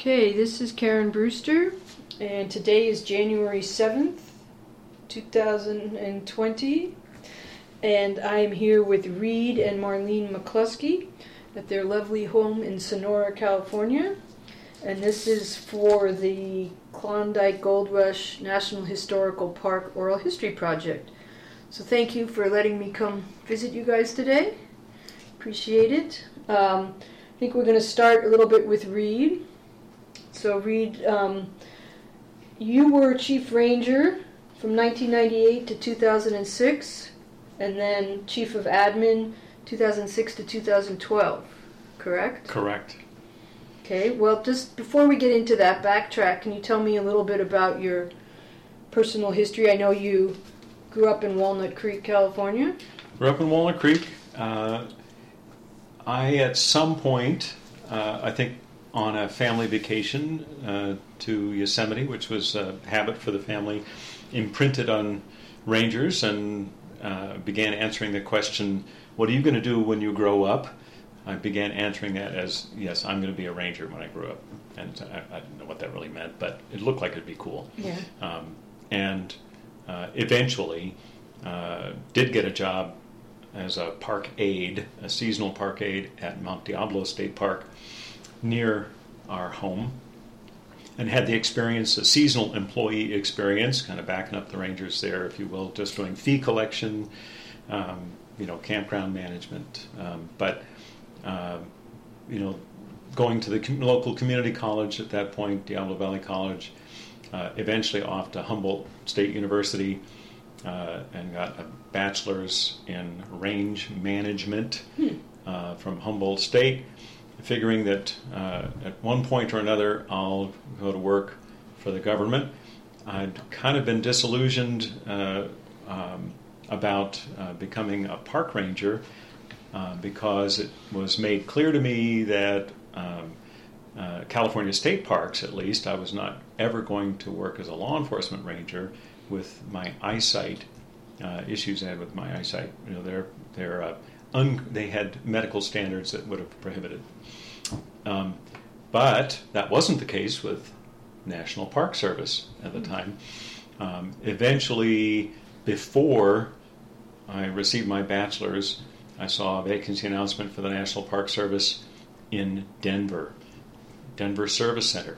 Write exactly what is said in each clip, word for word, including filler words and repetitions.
Okay, this is Karen Brewster, and today is January seventh, two thousand twenty, and I am here with Reed and Marlene McCluskey at their lovely home in Sonora, California, and this is for the Klondike Gold Rush National Historical Park Oral History Project. So thank you for letting me come visit you guys today. Appreciate it. Um, I think we're going to start a little bit with Reed. So Reed, um, you were Chief Ranger from nineteen ninety-eight to two thousand six, and then Chief of Admin two thousand six to two thousand twelve, correct? Correct. Okay, well, just before we get into that, backtrack, can you tell me a little bit about your personal history? I know you grew up in Walnut Creek, California. Grew up in Walnut Creek. Uh, I, at some point, uh, I think on a family vacation uh, to Yosemite, which was a habit for the family, imprinted on Rangers and uh, began answering the question, what are you going to do when you grow up? I began answering that as, yes, I'm going to be a Ranger when I grow up. And I, I didn't know what that really meant, but it looked like it'd be cool. Yeah. Um, and uh, eventually uh, did get a job as a park aide, a seasonal park aide at Mount Diablo State Park near our home, and had the experience, a seasonal employee experience, kind of backing up the Rangers there, if you will, just doing fee collection, um, you know, campground management, um, but uh, you know, going to the com- local community college at that point, Diablo Valley College, uh, eventually off to Humboldt State University, uh, and got a bachelor's in range management Hmm. uh, from Humboldt State, figuring that uh, at one point or another I'll go to work for the government. I'd kind of been disillusioned uh, um, about uh, becoming a park ranger uh, because it was made clear to me that um, uh, California state parks, at least, I was not ever going to work as a law enforcement ranger with my eyesight, uh, issues I had with my eyesight. You know, they're, they're uh, Un- they had medical standards that would have prohibited. Um, but that wasn't the case with National Park Service at the time. Um, eventually, before I received my bachelor's, I saw a vacancy announcement for the National Park Service in Denver, Denver Service Center.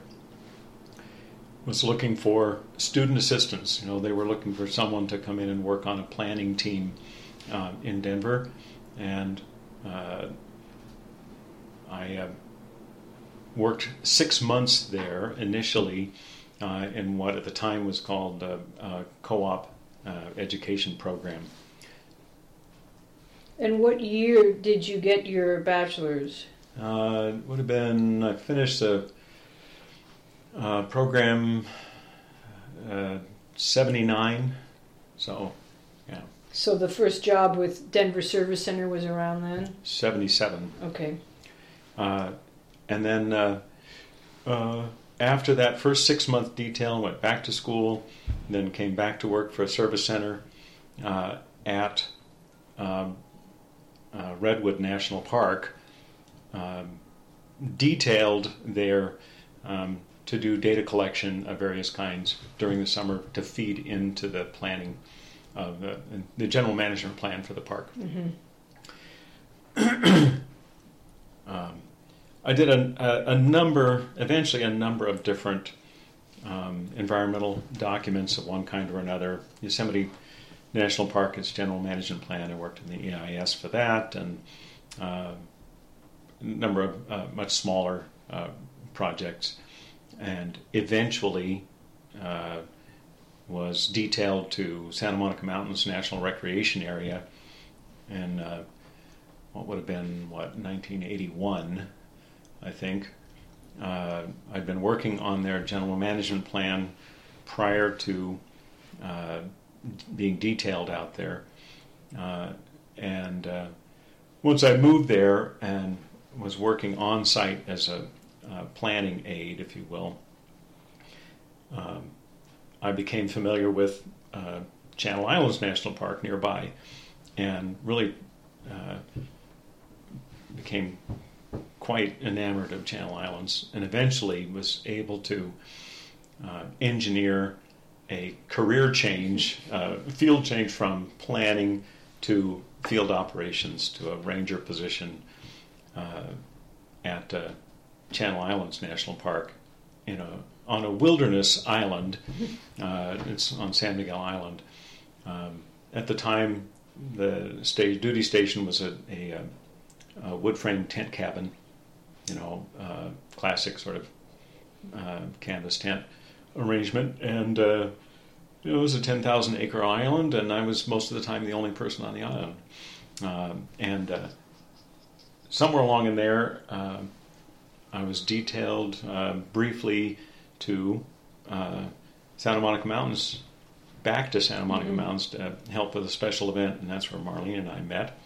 Was looking for student assistants. You know, they were looking for someone to come in and work on a planning team uh, in Denver. And uh, I uh, worked six months there initially uh, in what at the time was called a, a co-op uh, education program. And what year did you get your bachelor's? Uh, it would have been, I finished the uh, program uh, seventy-nine, so yeah. So the first job with Denver Service Center was around then? seventy-seven. Okay. Uh, and then uh, uh, after that first six-month detail, went back to school, then came back to work for a service center uh, at um, uh, Redwood National Park, um, detailed there um, to do data collection of various kinds during the summer to feed into the planning of the, the general management plan for the park. Mm-hmm. um, I did a, a, a number, eventually a number of different um, environmental documents of one kind or another. Yosemite National Park, its general management plan, I worked in the E I S for that, and uh, a number of uh, much smaller uh, projects, and eventually uh, was detailed to Santa Monica Mountains National Recreation Area in uh, what would have been, what, nineteen eighty-one, I think. Uh, I'd been working on their general management plan prior to uh, being detailed out there. Uh, and uh, once I moved there and was working on site as a uh, planning aide, if you will, um, I became familiar with uh, Channel Islands National Park nearby, and really uh, became quite enamored of Channel Islands, and eventually was able to uh, engineer a career change, uh, field change from planning to field operations to a ranger position uh, at uh, Channel Islands National Park in a on a wilderness island. Uh, it's on San Miguel Island. Um, at the time, the stage, duty station was a, a, a wood frame tent cabin, you know, uh, classic sort of uh, canvas tent arrangement, and uh, it was a ten thousand acre island, and I was most of the time the only person on the island. Um, and uh, somewhere along in there, uh, I was detailed uh, briefly to uh, Santa Monica Mountains, back to Santa Monica mm-hmm. Mountains to help with a special event, and that's where Marlene and I met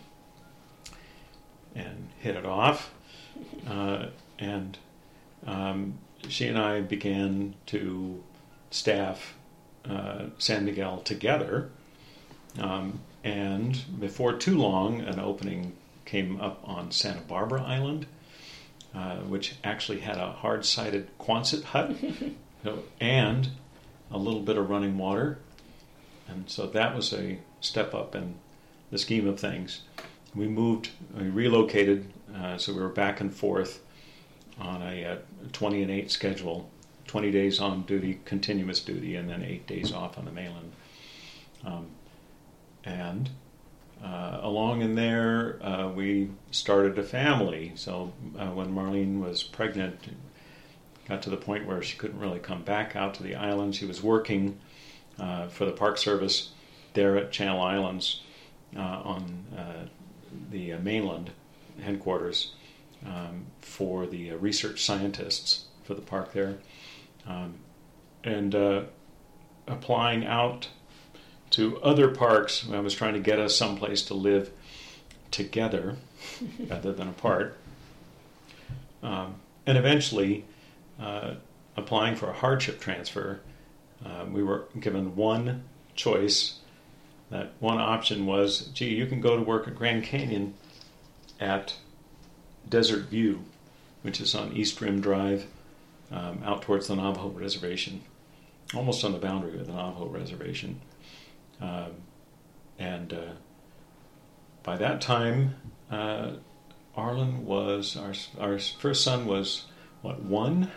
and hit it off. Uh, and um, she and I began to staff uh, San Miguel together. Um, and before too long, an opening came up on Santa Barbara Island, uh, which actually had a hard-sided Quonset hut so, and a little bit of running water. And so that was a step up in the scheme of things. We moved, we relocated, uh, so we were back and forth on a, a twenty and eight schedule, twenty days on duty, continuous duty, and then eight days off on the mainland. Um, and uh, along in there, uh, we started a family. So uh, when Marlene was pregnant, got to the point where she couldn't really come back out to the island. She was working uh, for the Park Service there at Channel Islands uh, on uh, the uh, mainland headquarters um, for the uh, research scientists for the park there. Um, and uh, applying out to other parks, I was trying to get us someplace to live together rather than apart. Um, and eventually, uh, applying for a hardship transfer, uh, we were given one choice. That one option was, gee, you can go to work at Grand Canyon at Desert View, which is on East Rim Drive, um, out towards the Navajo Reservation, almost on the boundary with the Navajo Reservation. Um, and uh, by that time, uh, Arlen was, our our first son was, what, one?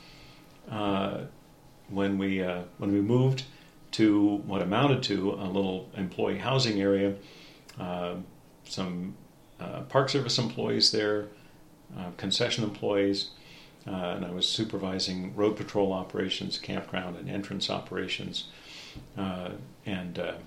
Uh, when we uh, when we moved to what amounted to a little employee housing area, uh, some uh, Park Service employees there, uh, concession employees, uh, and I was supervising road patrol operations, campground and entrance operations, uh, and, uh,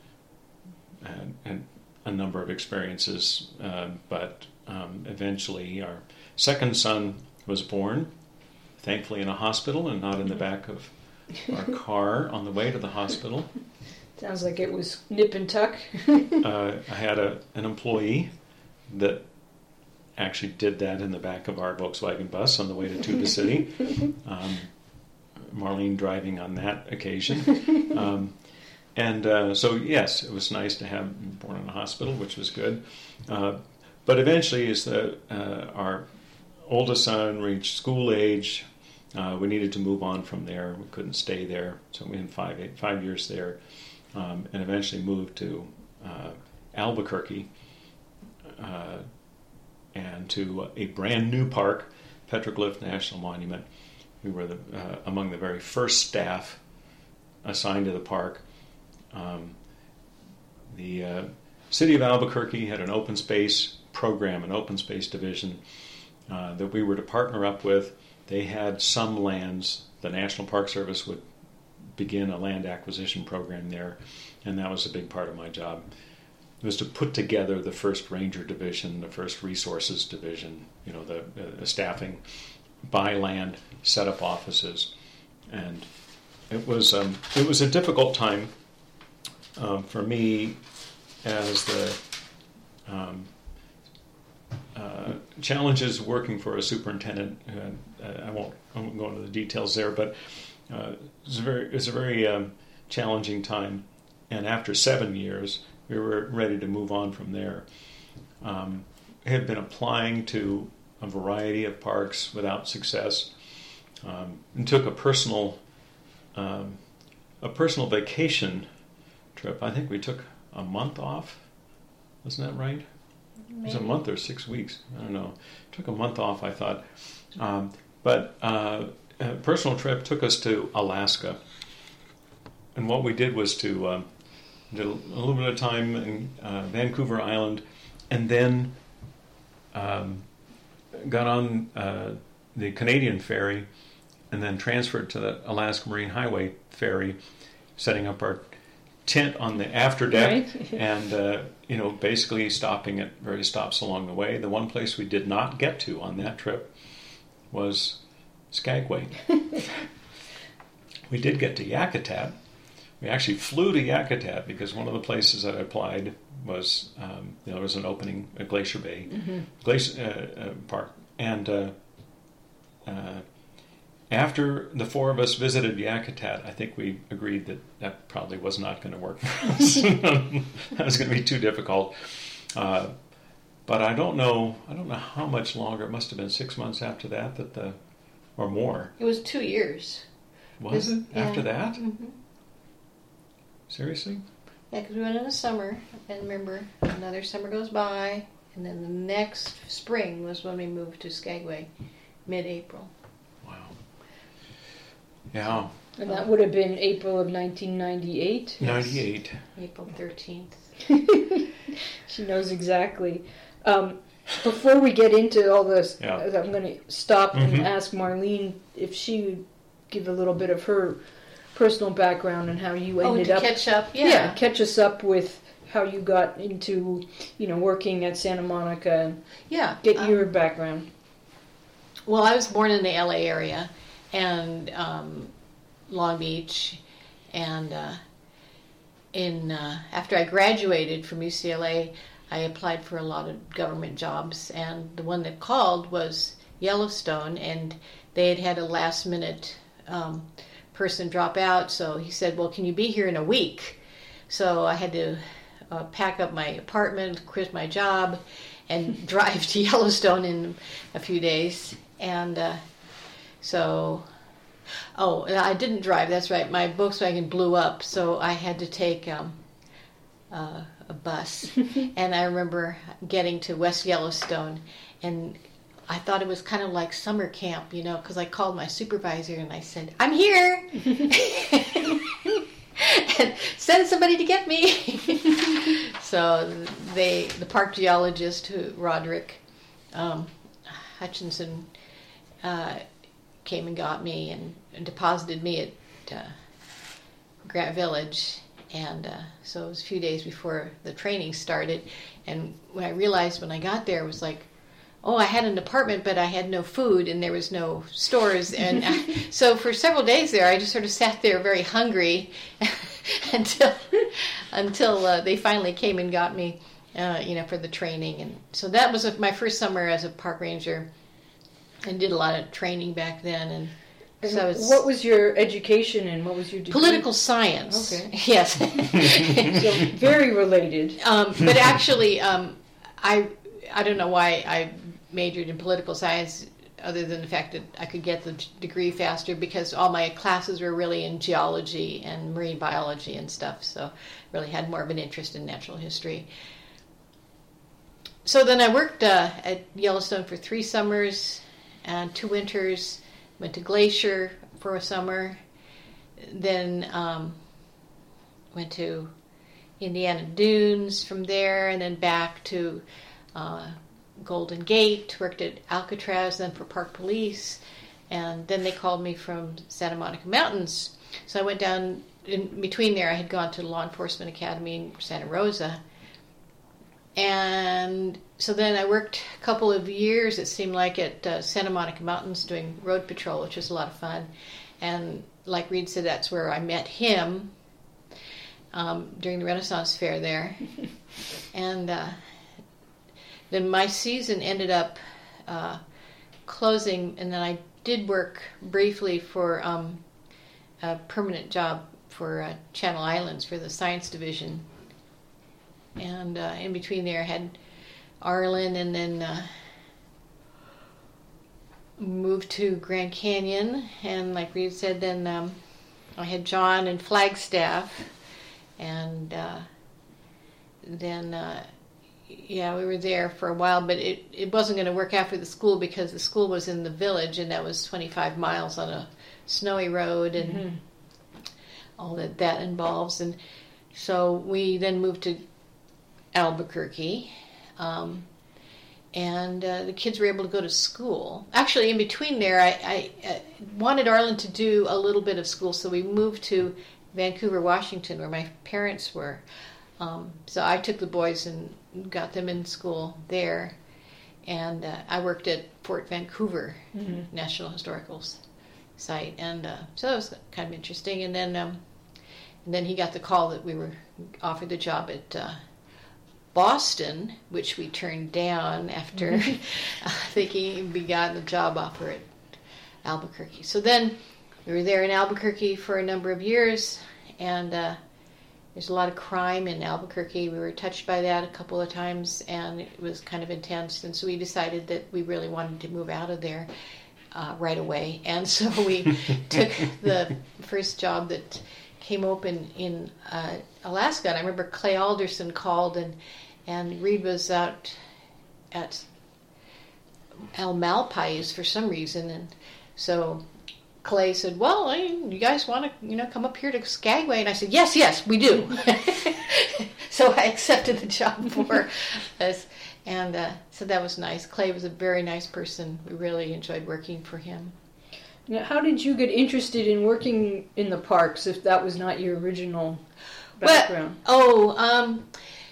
and and a number of experiences. Uh, but um, eventually, our second son was born, thankfully in a hospital and not in the back of our car on the way to the hospital. Sounds like it was nip and tuck. uh, I had a an employee that actually did that in the back of our Volkswagen bus on the way to Tuba City. Um, Marlene driving on that occasion. Um, and uh, so, yes, it was nice to have him born in a hospital, which was good. Uh, but eventually, as the, uh, our oldest son reached school age, Uh, we needed to move on from there. We couldn't stay there, so we had five eight, five years there, um, and eventually moved to uh, Albuquerque uh, and to a brand new park, Petroglyph National Monument. We were the, uh, among the very first staff assigned to the park. Um, the uh, city of Albuquerque had an open space program, an open space division uh, that we were to partner up with. They had some lands. The National Park Service would begin a land acquisition program there, and that was a big part of my job. It was to put together the first ranger division, the first resources division, you know, the, the staffing, buy land, set up offices, and it was um, it was a difficult time um, for me as the um, Uh, challenges working for a superintendent. Uh, I won't, I won't go into the details there, but uh, it was a very, it was a very um, challenging time. And after seven years, we were ready to move on from there. Um, I had been applying to a variety of parks without success, um, and took a personal um, a personal vacation trip. I think we took a month off. Wasn't that right? Maybe. It was a month or six weeks. I don't know. Took a month off, I thought. Um, but uh, a personal trip took us to Alaska. And what we did was to uh, did a little bit of time in uh, Vancouver Island, and then um, got on uh, the Canadian ferry, and then transferred to the Alaska Marine Highway ferry, setting up our tent on the after deck, right. and uh, you know, basically stopping at various stops along the way. The one place we did not get to on that trip was Skagway. We did get to Yakutat. We actually flew to Yakutat because one of the places that I applied was, um, you know, there was an opening at Glacier Bay mm-hmm. Glacier uh, uh, Park, and uh, uh, after the four of us visited Yakutat, I think we agreed that that probably was not going to work for us. That was going to be too difficult. Uh, but I don't know. I don't know how much longer. It must have been six months after that, that the, or more. It was two years. Was it yeah. after that? Mm-hmm. Seriously? Yeah, because we went in the summer, and remember, another summer goes by, and then the next spring was when we moved to Skagway, mid-April. Wow. Yeah. And that would have been April of nineteen ninety-eight? ninety-eight. April thirteenth. She knows exactly. Um, before we get into all this, yeah. I'm going to stop mm-hmm. and ask Marlene if she would give a little bit of her personal background and how you ended oh, to up. catch up, yeah. Yeah, catch us up with how you got into, you know, working at Santa Monica and yeah, get um, your background. Well, I was born in the L A area and um, Long Beach, and uh, in uh, after I graduated from U C L A, I applied for a lot of government jobs, and the one that called was Yellowstone, and they had had a last minute um, person drop out, so he said, well, can you be here in a week? So I had to uh, pack up my apartment, quit my job, and drive to Yellowstone in a few days. And uh, so, oh, I didn't drive, that's right. My Volkswagen blew up, so I had to take um, uh, a bus. And I remember getting to West Yellowstone, and I thought it was kind of like summer camp, you know, because I called my supervisor and I said, I'm here! And send somebody to get me! So they, the park geologist, who, Roderick um, Hutchinson, uh, came and got me and, and deposited me at uh, Grant Village. And uh, so it was a few days before the training started. And when I realized when I got there, it was like, oh, I had an apartment, but I had no food, and there was no stores. And I, so for several days there, I just sort of sat there very hungry until until uh, they finally came and got me, uh, you know, for the training. And so that was a, my first summer as a park ranger, and did a lot of training back then. And so I was, what was your education and what was your degree? Political science. Okay. Yes. So very related. Um, but actually, um, I I don't know why I majored in political science, other than the fact that I could get the degree faster, because all my classes were really in geology and marine biology and stuff, so really had more of an interest in natural history. So then I worked uh, at Yellowstone for three summers and two winters, went to Glacier for a summer, then um, went to Indiana Dunes from there, and then back to uh, Golden Gate, worked at Alcatraz, then for Park Police, and then they called me from Santa Monica Mountains. So I went down, in between there I had gone to the Law Enforcement Academy in Santa Rosa. And so then I worked a couple of years, it seemed like, at uh, Santa Monica Mountains doing road patrol, which was a lot of fun. And like Reed said, that's where I met him um, during the Renaissance Fair there. And uh, then my season ended up uh, closing, and then I did work briefly for um, a permanent job for uh, Channel Islands for the science division. And uh, in between there I had Arlen, and then uh, moved to Grand Canyon, and like Reed said, then um, I had John in Flagstaff, and uh, then uh, yeah, we were there for a while, but it, it wasn't going to work out for the school because the school was in the village, and that was twenty-five miles on a snowy road, and mm-hmm. all that that involves. And so we then moved to Albuquerque, um, and uh, the kids were able to go to school. Actually, in between there, I, I, I wanted Arlen to do a little bit of school, so we moved to Vancouver, Washington, where my parents were. Um, so I took the boys and got them in school there, and uh, I worked at Fort Vancouver mm-hmm. National Historical Site, and uh, so that was kind of interesting. And then, um, and then he got the call that we were offered the job at uh, Boston, which we turned down after mm-hmm. thinking we got the job offer at Albuquerque. So then we were there in Albuquerque for a number of years, and uh, there's a lot of crime in Albuquerque. We were touched by that a couple of times, and it was kind of intense. And so we decided that we really wanted to move out of there uh, right away. And so we took the first job that came open in uh, Alaska. And I remember Clay Alderson called, and, and Reed was out at Almalpais for some reason. And so Clay said, well, I, you guys want to, you know, come up here to Skagway? And I said, yes, yes, we do. So I accepted the job for us. And uh, so that was nice. Clay was a very nice person. We really enjoyed working for him. Now, how did you get interested in working in the parks if that was not your original background? Well, oh, um...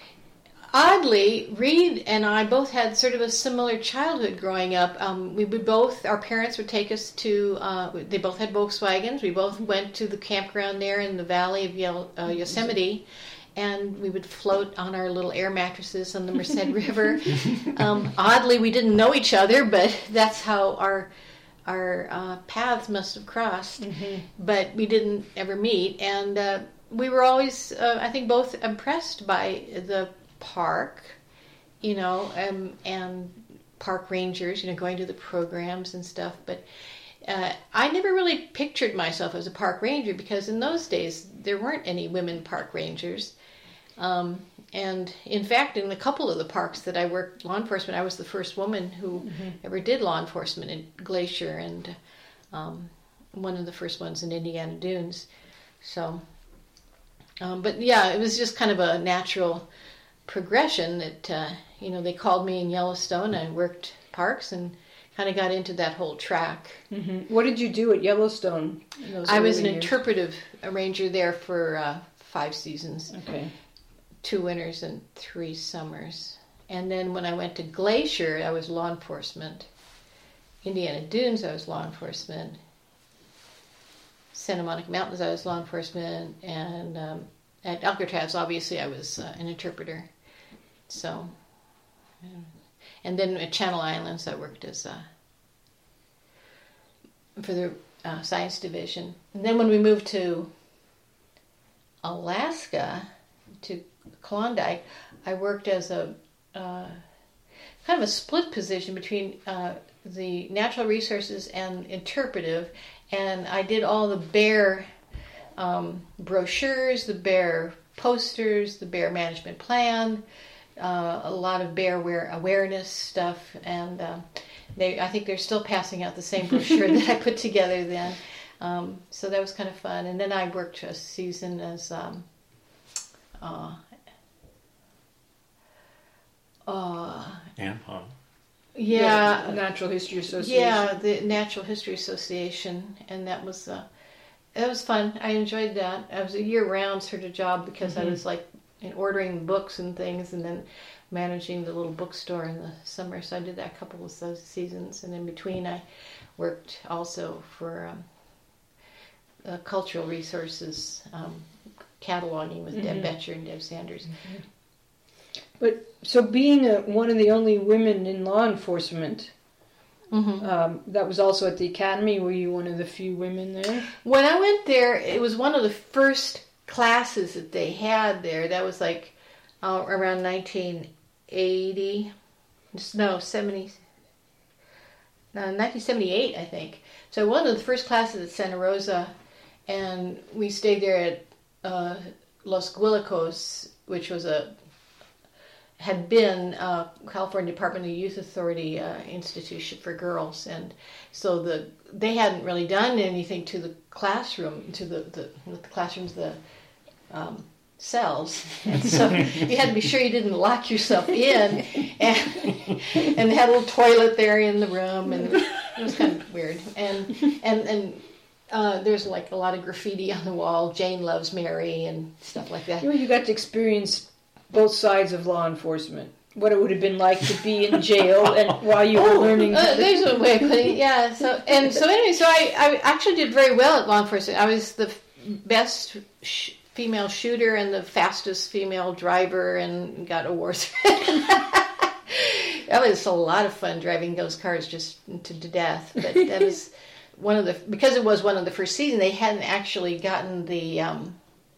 oddly, Reed and I both had sort of a similar childhood growing up. Um, we would both, our parents would take us to, uh, they both had Volkswagens. We both went to the campground there in the valley of Yo- uh, Yosemite, and we would float on our little air mattresses on the Merced River. Um, oddly, we didn't know each other, but that's how our our uh, paths must have crossed. Mm-hmm. But we didn't ever meet, and uh, we were always, uh, I think, both impressed by the park, you know, um, and park rangers, you know, going to the programs and stuff. But uh, I never really pictured myself as a park ranger because in those days there weren't any women park rangers. Um, and in fact, in a couple of the parks that I worked law enforcement, I was the first woman who mm-hmm. ever did law enforcement in Glacier, and um, one of the first ones in Indiana Dunes. So, um, but yeah, it was just kind of a natural progression that, uh, you know, they called me in Yellowstone. I worked parks and kind of got into that whole track. Mm-hmm. What did you do at Yellowstone in those I was an years? interpretive ranger there for uh, five seasons. Okay. Two winters and three summers. And then when I went to Glacier, I was law enforcement. Indiana Dunes, I was law enforcement. Santa Monica Mountains, I was law enforcement. And um, at Alcatraz, obviously, I was uh, an interpreter. So, and then at Channel Islands, I worked as uh, for the uh, science division. And then when we moved to Alaska, to Klondike, I worked as a uh, kind of a split position between uh, the natural resources and interpretive, and I did all the bear um, brochures, the bear posters, the bear management plan, uh, a lot of bear aware- awareness stuff, and uh, they I think they're still passing out the same brochure that I put together then. Um, so that was kind of fun. And then I worked a season as um, uh, uh, ANPA. Yeah, the Natural History Association. Yeah, the Natural History Association, and that was uh, that was fun. I enjoyed that. I was a year-round sort of job because mm-hmm. I was like in ordering books and things, and then managing the little bookstore in the summer. So I did that a couple of those seasons, and in between, I worked also for um, uh, cultural resources, um, cataloging with mm-hmm. Deb Betcher and Deb Sanders. Mm-hmm. But so being a, one of the only women in law enforcement, mm-hmm. um, that was also at the academy. Were you one of the few women there? When I went there, it was one of the first classes that they had there. That was like uh, around nineteen eighty. No, seventy. uh, nineteen seventy-eight, I think. So one of the first classes at Santa Rosa, and we stayed there at uh, Los Guilicos, which was a had been uh, California Department of Youth Authority uh, institution for girls, and so the they hadn't really done anything to the classroom, to the the, the classrooms, the um, cells, and so you had to be sure you didn't lock yourself in, and and they had a little toilet there in the room, and it was kind of weird, and and and. Uh, there's like a lot of graffiti on the wall. Jane loves Mary and stuff like that. You know, you got to experience both sides of law enforcement. What it would have been like to be in jail and while you were oh, learning. Uh, there's a way of putting it. Yeah. So and so anyway, so I, I actually did very well at law enforcement. I was the f- best sh- female shooter and the fastest female driver, and got awards. That was a lot of fun driving those cars just to, to death. But that was. One of the because it was one of the first seasons, they hadn't actually gotten the um,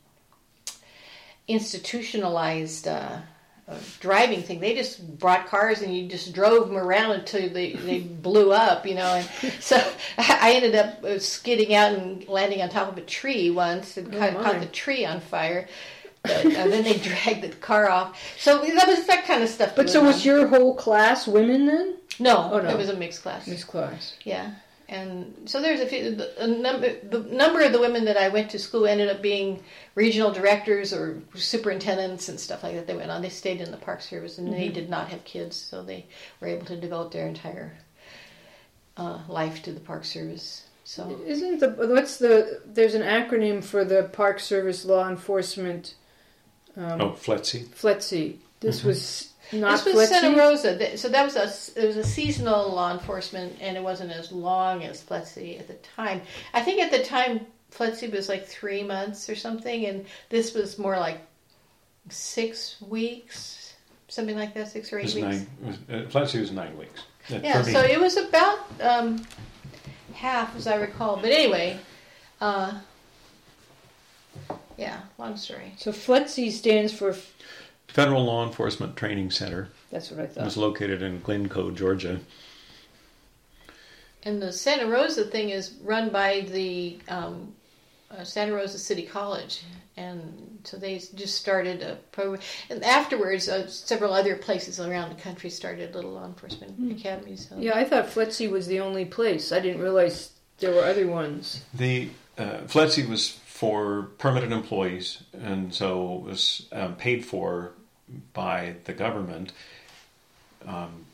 institutionalized uh, uh, driving thing. They just brought cars and you just drove them around until they, they blew up, you know. And so I ended up skidding out and landing on top of a tree once and oh caught, caught the tree on fire. But uh, then they dragged the car off. So that was that kind of stuff. But so on. was your whole class women then? No, oh, no, it was a mixed class. Mixed class. Yeah. And so there's a few, a number, the number of the women that I went to school ended up being regional directors or superintendents and stuff like that. They went on, they stayed in the Park Service, and mm-hmm. they did not have kids, so they were able to devote their entire uh, life to the Park Service. So isn't the, what's the, there's an acronym for the Park Service law enforcement. Um, oh, F L E T C. F L E T C. This mm-hmm. was not This was F L E T C? Santa Rosa. So that was a, it was a seasonal law enforcement, and it wasn't as long as F L E T C at the time. I think at the time F L E T C was like three months or something, and this was more like six weeks, something like that, six or eight it was weeks. Nine, it was, uh, F L E T C was nine weeks. Uh, yeah, so it was about um, half, as I recall. But anyway, uh, yeah, long story. So F L E T C stands for... Federal Law Enforcement Training Center. That's what I thought. It was located in Glencoe, Georgia. And the Santa Rosa thing is run by the um, uh, Santa Rosa City College. And so they just started a program. And afterwards, uh, several other places around the country started little law enforcement mm. academies. So. Yeah, I thought F L E T C was the only place. I didn't realize there were other ones. The uh, F L E T C was for permanent employees, and so it was um, paid for by the government. Um,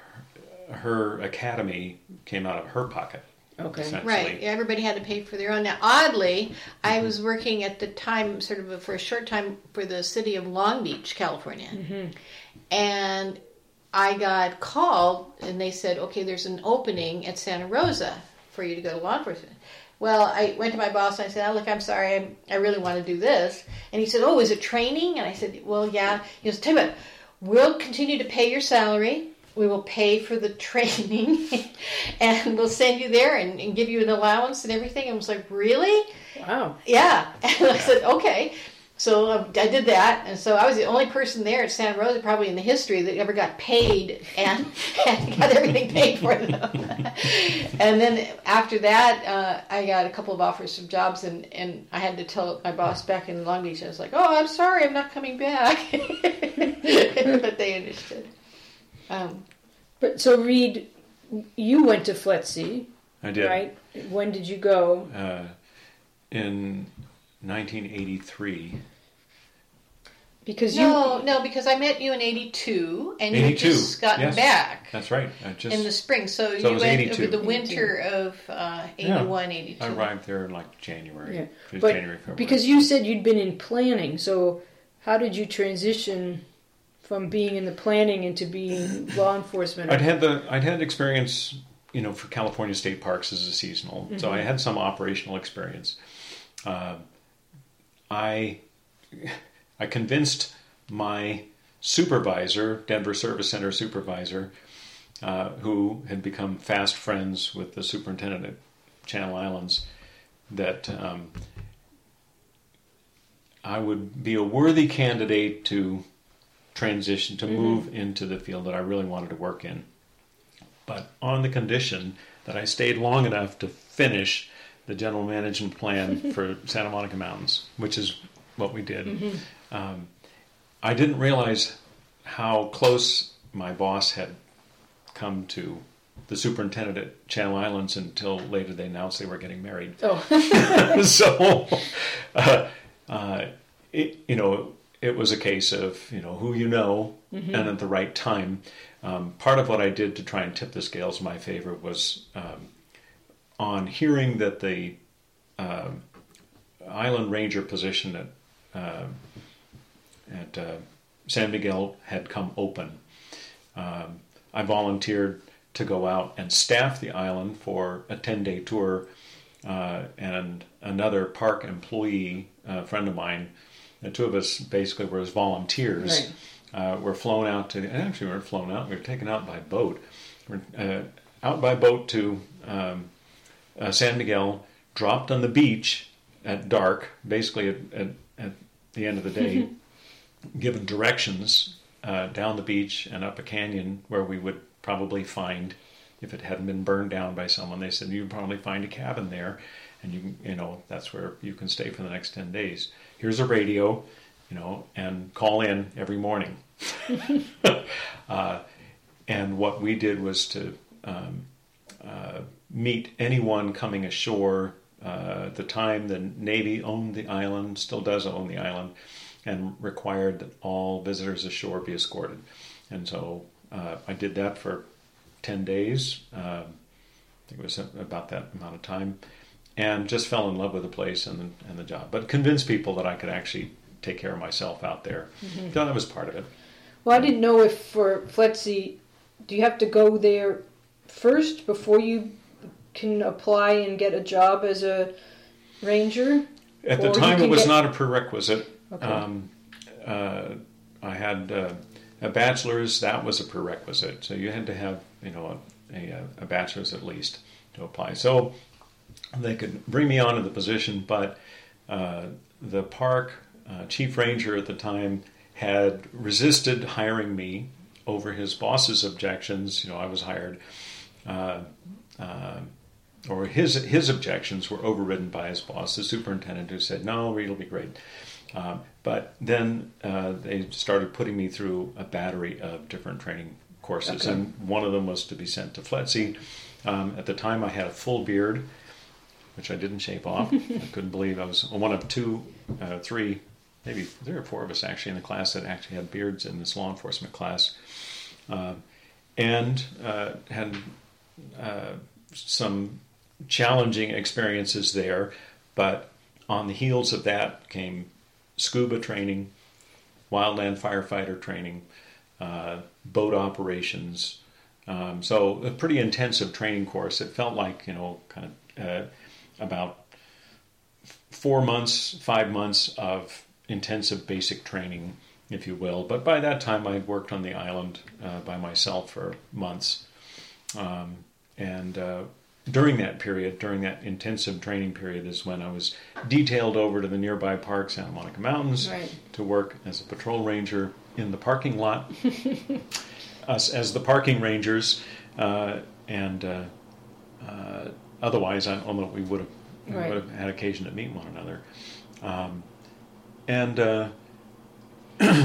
her academy came out of her pocket. Okay. Right. Everybody had to pay for their own. Now, oddly, mm-hmm. I was working at the time, sort of for a short time, for the city of Long Beach, California. Mm-hmm. And I got called, and they said, okay, there's an opening at Santa Rosa for you to go to law enforcement. Well, I went to my boss and I said, oh, look, I'm sorry, I, I really want to do this. And he said, oh, is it training? And I said, well, yeah. He goes, tell you what, we'll continue to pay your salary. We will pay for the training, and we'll send you there and, and give you an allowance and everything. I was like, really? Wow. Yeah. And I said, okay. So um, I did that, and so I was the only person there at Santa Rosa, probably in the history, that ever got paid and, and got everything paid for them. And then after that, uh, I got a couple of offers from jobs, and, and I had to tell my boss back in Long Beach, I was like, oh, I'm sorry, I'm not coming back. But they understood. Um, but so, Reed, you went to F L E T C. I did. Right? When did you go? Uh, in nineteen eighty-three. Because no, you... no, because I met you in eighty-two, and you eighty-two. had just gotten yes. back. That's right. I just, in the spring. So, so you went eighty-two. over the winter of uh, eighty-one, yeah. eighty-two. I arrived there in like January. Yeah. But January, February. Because you said you'd been in planning, so how did you transition from being in the planning into being law enforcement? I'd had the I'd had experience, you know, for California State Parks as a seasonal, mm-hmm. so I had some operational experience. Uh, I I convinced my supervisor, Denver Service Center supervisor, uh, who had become fast friends with the superintendent at Channel Islands, that um, I would be a worthy candidate to transition, to mm-hmm. move into the field that I really wanted to work in. but on the condition that I stayed long enough to finish the general management plan for Santa Monica Mountains, which is what we did. Mm-hmm. Um, I didn't realize how close my boss had come to the superintendent at Channel Islands until later they announced they were getting married. Oh. so, uh, uh, it, you know, it was a case of, you know, who you know, mm-hmm. and at the right time. Um, part of what I did to try and tip the scales in my favor was um, on hearing that the uh, Island Ranger position at uh, at uh, San Miguel had come open. Um, I volunteered to go out and staff the island for a ten-day tour, uh, and another park employee, a friend of mine, the two of us basically were as volunteers. Right. Uh, were flown out to, actually we weren't flown out, we were taken out by boat. We were uh, out by boat to um, uh, San Miguel, dropped on the beach at dark, basically at, at, at the end of the day, given directions uh, down the beach and up a canyon where we would probably find, if it hadn't been burned down by someone, they said you'd probably find a cabin there, and you you know that's where you can stay for the next ten days. Here's a radio, you know, and call in every morning. uh, and what we did was to um, uh, meet anyone coming ashore. Uh, at the time, the Navy owned the island, still does own the island, and required that all visitors ashore be escorted. And so uh, I did that for ten days. Uh, I think it was about that amount of time. And just fell in love with the place and the, and the job. But convinced people that I could actually take care of myself out there. Mm-hmm. So that was part of it. Well, I didn't know if for F L E T C, do you have to go there first before you can apply and get a job as a ranger? At the or time, it was get... not a prerequisite. Okay. Um, uh, I had uh, a bachelor's. That was a prerequisite. So you had to have, you know, a, a, a bachelor's at least to apply. So they could bring me on to the position, but uh, the park uh, chief ranger at the time had resisted hiring me over his boss's objections. You know, I was hired, uh, uh, or his his objections were overridden by his boss, the superintendent, who said, "No, Reed will be great." Um, but then uh, they started putting me through a battery of different training courses, okay. and one of them was to be sent to F L E T C. Um, at the time, I had a full beard, which I didn't shave off. I couldn't believe I was one of two, uh, three, maybe three or four of us actually in the class that actually had beards in this law enforcement class, uh, and uh, had uh, some challenging experiences there. But on the heels of that came scuba training, wildland firefighter training, uh, boat operations. Um, so a pretty intensive training course. It felt like, you know, kind of uh, about four months, five months of intensive basic training, if you will. But by that time, I had worked on the island uh, by myself for months. Um, and uh, during that period, during that intensive training period, is when I was detailed over to the nearby park, Santa Monica Mountains, right. to work as a patrol ranger in the parking lot. Us as the parking rangers, uh, and uh, uh, otherwise, I don't know if we would have we right. would have had occasion to meet one another. Um, and uh, uh,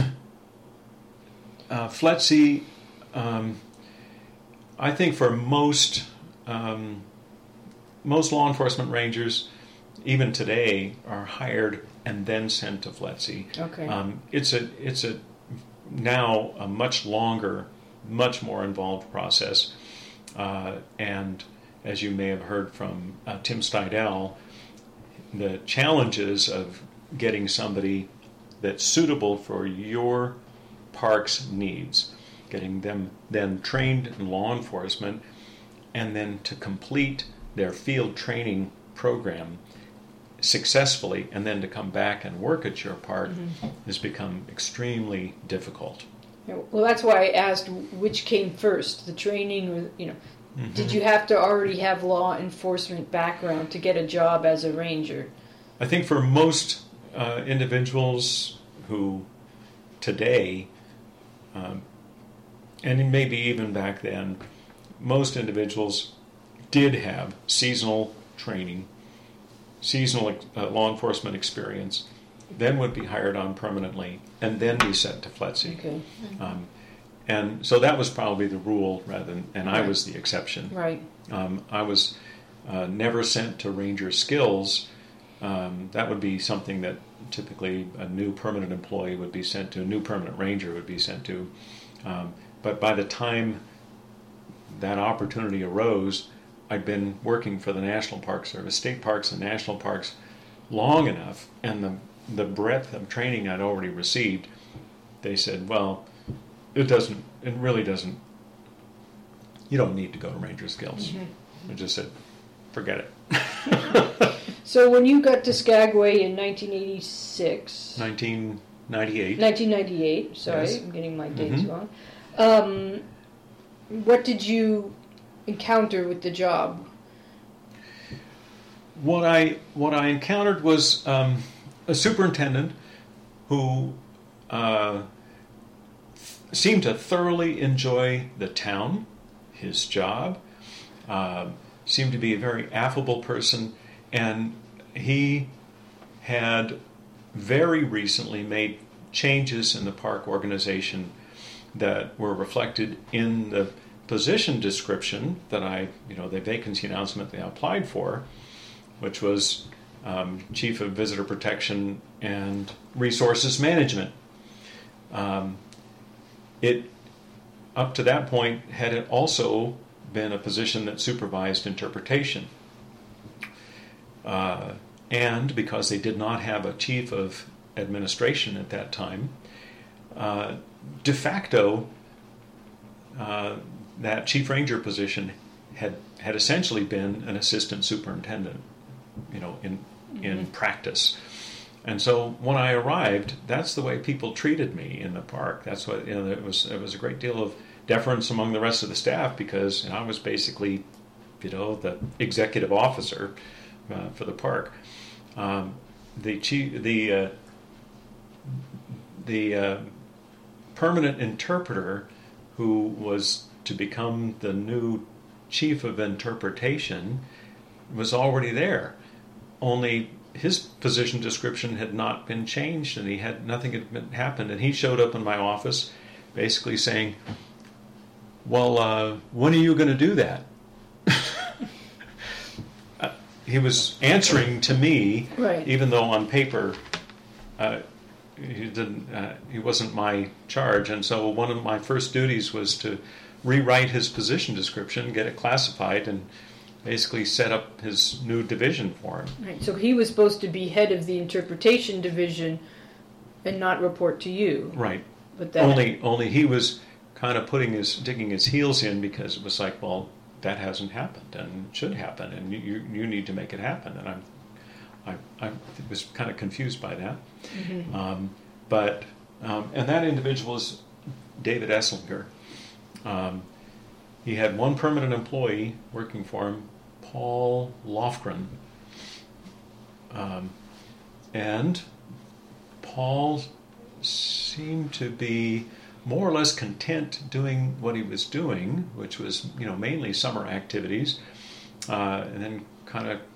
F L E T C, um, I think for most um, most law enforcement rangers, even today, are hired and then sent to F L E T C. Okay. Um, it's a it's a now a much longer, much more involved process, uh, and as you may have heard from uh, Tim Steidel, the challenges of getting somebody that's suitable for your park's needs, getting them then trained in law enforcement, and then to complete their field training program successfully, and then to come back and work at your park, mm-hmm. has become extremely difficult. Well, that's why I asked which came first, the training or, you know, mm-hmm. did you have to already have law enforcement background to get a job as a ranger? I think for most uh, individuals who today, um, and maybe even back then, most individuals did have seasonal training, seasonal uh, law enforcement experience, then would be hired on permanently, and then be sent to F L E T C. Okay. Um, and so that was probably the rule, rather than, and Right. I was the exception. Right. Um, I was uh, never sent to Ranger Skills. Um, that would be something that typically a new permanent employee would be sent to, a new permanent ranger would be sent to. Um, but by the time that opportunity arose, I'd been working for the National Park Service, state parks and national parks, long enough, and the the breadth of training I'd already received. They said, well, it doesn't, it really doesn't, you don't need to go to Ranger Skills. Mm-hmm. I just said, forget it. So when you got to Skagway in nineteen eighty-six... nineteen ninety-eight. nineteen ninety-eight, sorry, Yes. I'm getting my dates Mm-hmm. wrong. Um, what did you encounter with the job? What I what I encountered was um, a superintendent who uh, seemed to thoroughly enjoy the town, his job, uh, seemed to be a very affable person, and he had very recently made changes in the park organization that were reflected in the position description that I, you know, the vacancy announcement that I applied for, which was um, Chief of Visitor Protection and Resources Management. Um, it, up to that point, had also been a position that supervised interpretation. Uh, and because they did not have a Chief of Administration at that time, uh, de facto, uh, that Chief Ranger position had, had essentially been an assistant superintendent, you know, in in mm-hmm. practice. And so when I arrived, that's the way people treated me in the park. That's what, you know, it was it was a great deal of deference among the rest of the staff, because you know, I was basically, you know, the executive officer uh, for the park. Um, the chief, the uh, the uh, permanent interpreter, who was to become the new chief of interpretation, was already there. Only his position description had not been changed, and he had nothing had been, happened. And he showed up in my office, basically saying, "Well, uh, when are you going to do that?" uh, he was answering to me, right. even though on paper uh, he didn't. Uh, he wasn't my charge. And so one of my first duties was to rewrite his position description, get it classified, and basically set up his new division for him. Right. So he was supposed to be head of the interpretation division and not report to you. Right. But that only only he was kind of putting his digging his heels in, because it was like, well, that hasn't happened and should happen, and you you, you need to make it happen. And I'm I I was kind of confused by that. Mm-hmm. Um, but um, and that individual is David Esslinger. Um, he had one permanent employee working for him, Paul Lofgren. Um, and Paul seemed to be more or less content doing what he was doing, which was, you know, mainly summer activities, uh, and then kind of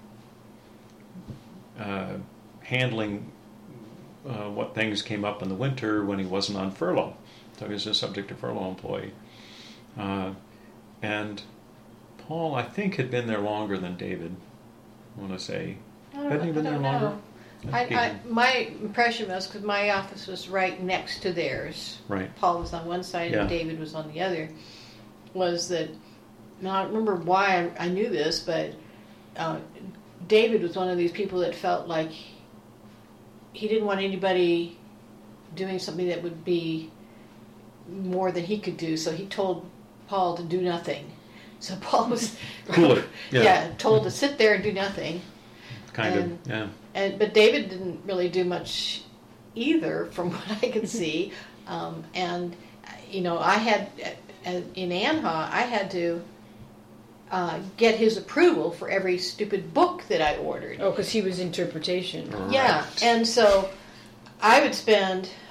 uh, handling uh, what things came up in the winter when he wasn't on furlough. So he was a subject to furlough employee. Uh, and Paul, I think, had been there longer than David. I want to say, hadn't he been there longer? I, I, my impression was, because my office was right next to theirs. Right. Paul was on one side Yeah. and David was on the other. Was that? Now I don't remember why I, I knew this, but uh, David was one of these people that felt like he didn't want anybody doing something that would be more than he could do, so he told Paul to do nothing. So Paul was Cooler. Yeah. yeah, told to sit there and do nothing. Kind and, of, yeah. And but David didn't really do much either, from what I could see. Um, and you know, I had uh, in Anha, I had to uh, get his approval for every stupid book that I ordered. Oh, because he was interpretation. Right. Yeah, and so I would spend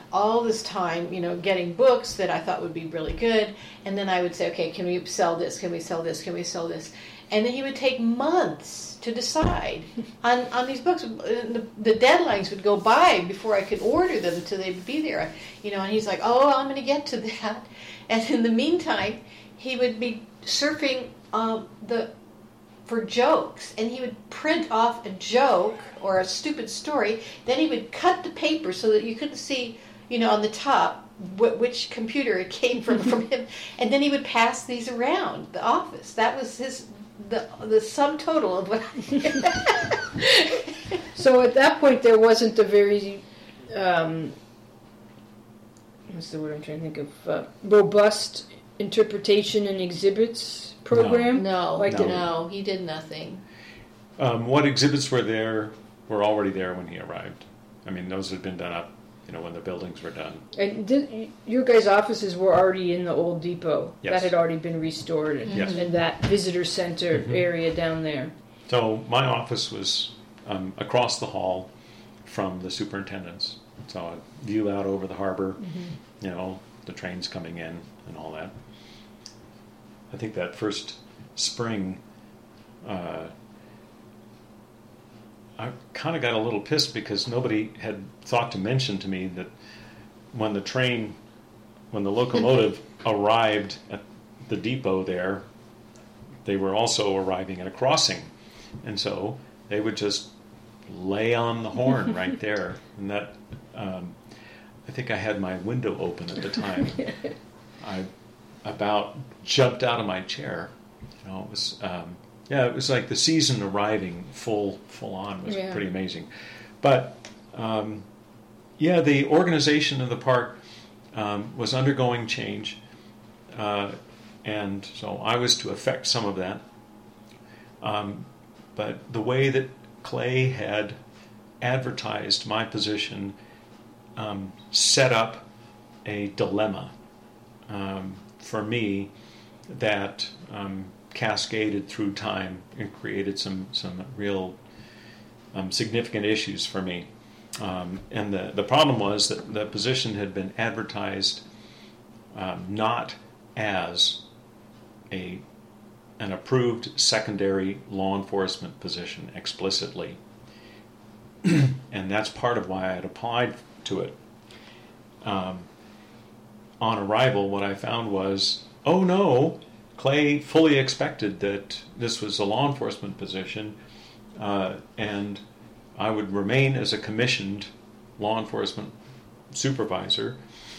all this time, you know, getting books that I thought would be really good. And then I would say, okay, can we sell this? Can we sell this? Can we sell this? And then he would take months to decide on, on these books. The, the deadlines would go by before I could order them until they would be there. You know, and he's like, oh, I'm going to get to that. And in the meantime, he would be surfing um, the for jokes, and he would print off a joke or a stupid story. Then he would cut the paper so that you couldn't see, you know, on the top wh- which computer it came from from him. And then he would pass these around the office. That was his the the sum total of what I did. So at that point, there wasn't a very um, what's the word I'm trying to think of? Uh, robust interpretation and exhibits program? No, like no, the, no, he did nothing. Um, what exhibits were there were already there when he arrived. I mean, those had been done up, you know, when the buildings were done. And did, your guys' offices were already in the old depot. Yes. That had already been restored. And, Yes. and that visitor center Mm-hmm. area down there. So my office was um, across the hall from the superintendent's. So a view out over the harbor, Mm-hmm. you know, the trains coming in and all that. I think that first spring, uh, I kind of got a little pissed because nobody had thought to mention to me that when the train, when the locomotive arrived at the depot there, they were also arriving at a crossing. And so they would just lay on the horn right there. And that, um, I think I had my window open at the time. I about jumped out of my chair. You know, it was, um, yeah, it was like the season arriving full, full on was Yeah. pretty amazing. But, um, yeah, the organization of the park um, was undergoing change. Uh, and so I was to affect some of that. Um, but the way that Clay had advertised my position um, set up a dilemma um, for me that um, cascaded through time and created some, some real um, significant issues for me. Um, and the, the problem was that the position had been advertised um, not as a an approved secondary law enforcement position explicitly. And that's part of why I had applied to it. Um, on arrival, what I found was, oh no, Clay fully expected that this was a law enforcement position, uh, and I would remain as a commissioned law enforcement supervisor.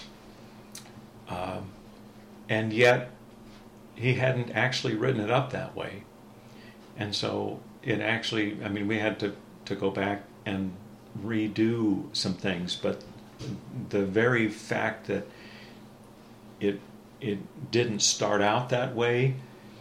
Um, and yet, he hadn't actually written it up that way. And so it actually, I mean, we had to, to go back and redo some things, but the very fact that it it didn't start out that way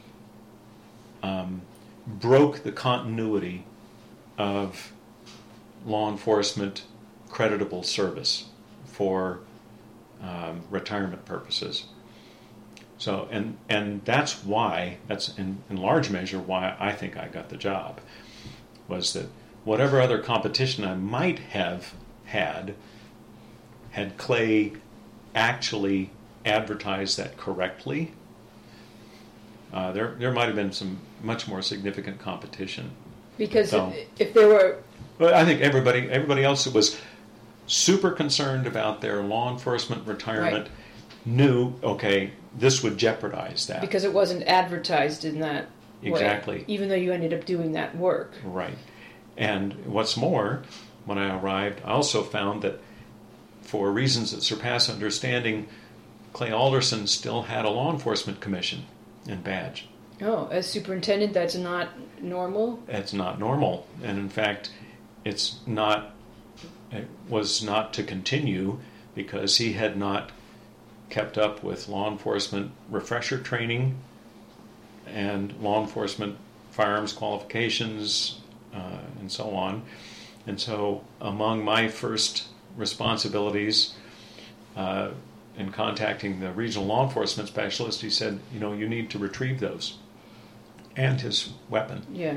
um, broke the continuity of law enforcement creditable service for um, retirement purposes. So, and and that's why, that's in, in large measure why I think I got the job, was that whatever other competition I might have had, had Clay actually advertised that correctly, uh, there there might have been some much more significant competition. Because So- if, if there were... But I think everybody everybody else who was super concerned about their law enforcement retirement Right. knew, okay, this would jeopardize that. Because it wasn't advertised in that way. Exactly. Even though you ended up doing that work. Right. And what's more, when I arrived, I also found that for reasons that surpass understanding, Clay Alderson still had a law enforcement commission and badge. Oh, as superintendent, that's not normal? That's not normal. And in fact, it's not, it was not to continue because he had not kept up with law enforcement refresher training and law enforcement firearms qualifications uh, and so on. And so among my first responsibilities uh, in contacting the regional law enforcement specialist, he said, you know, you need to retrieve those and his weapon. Yeah.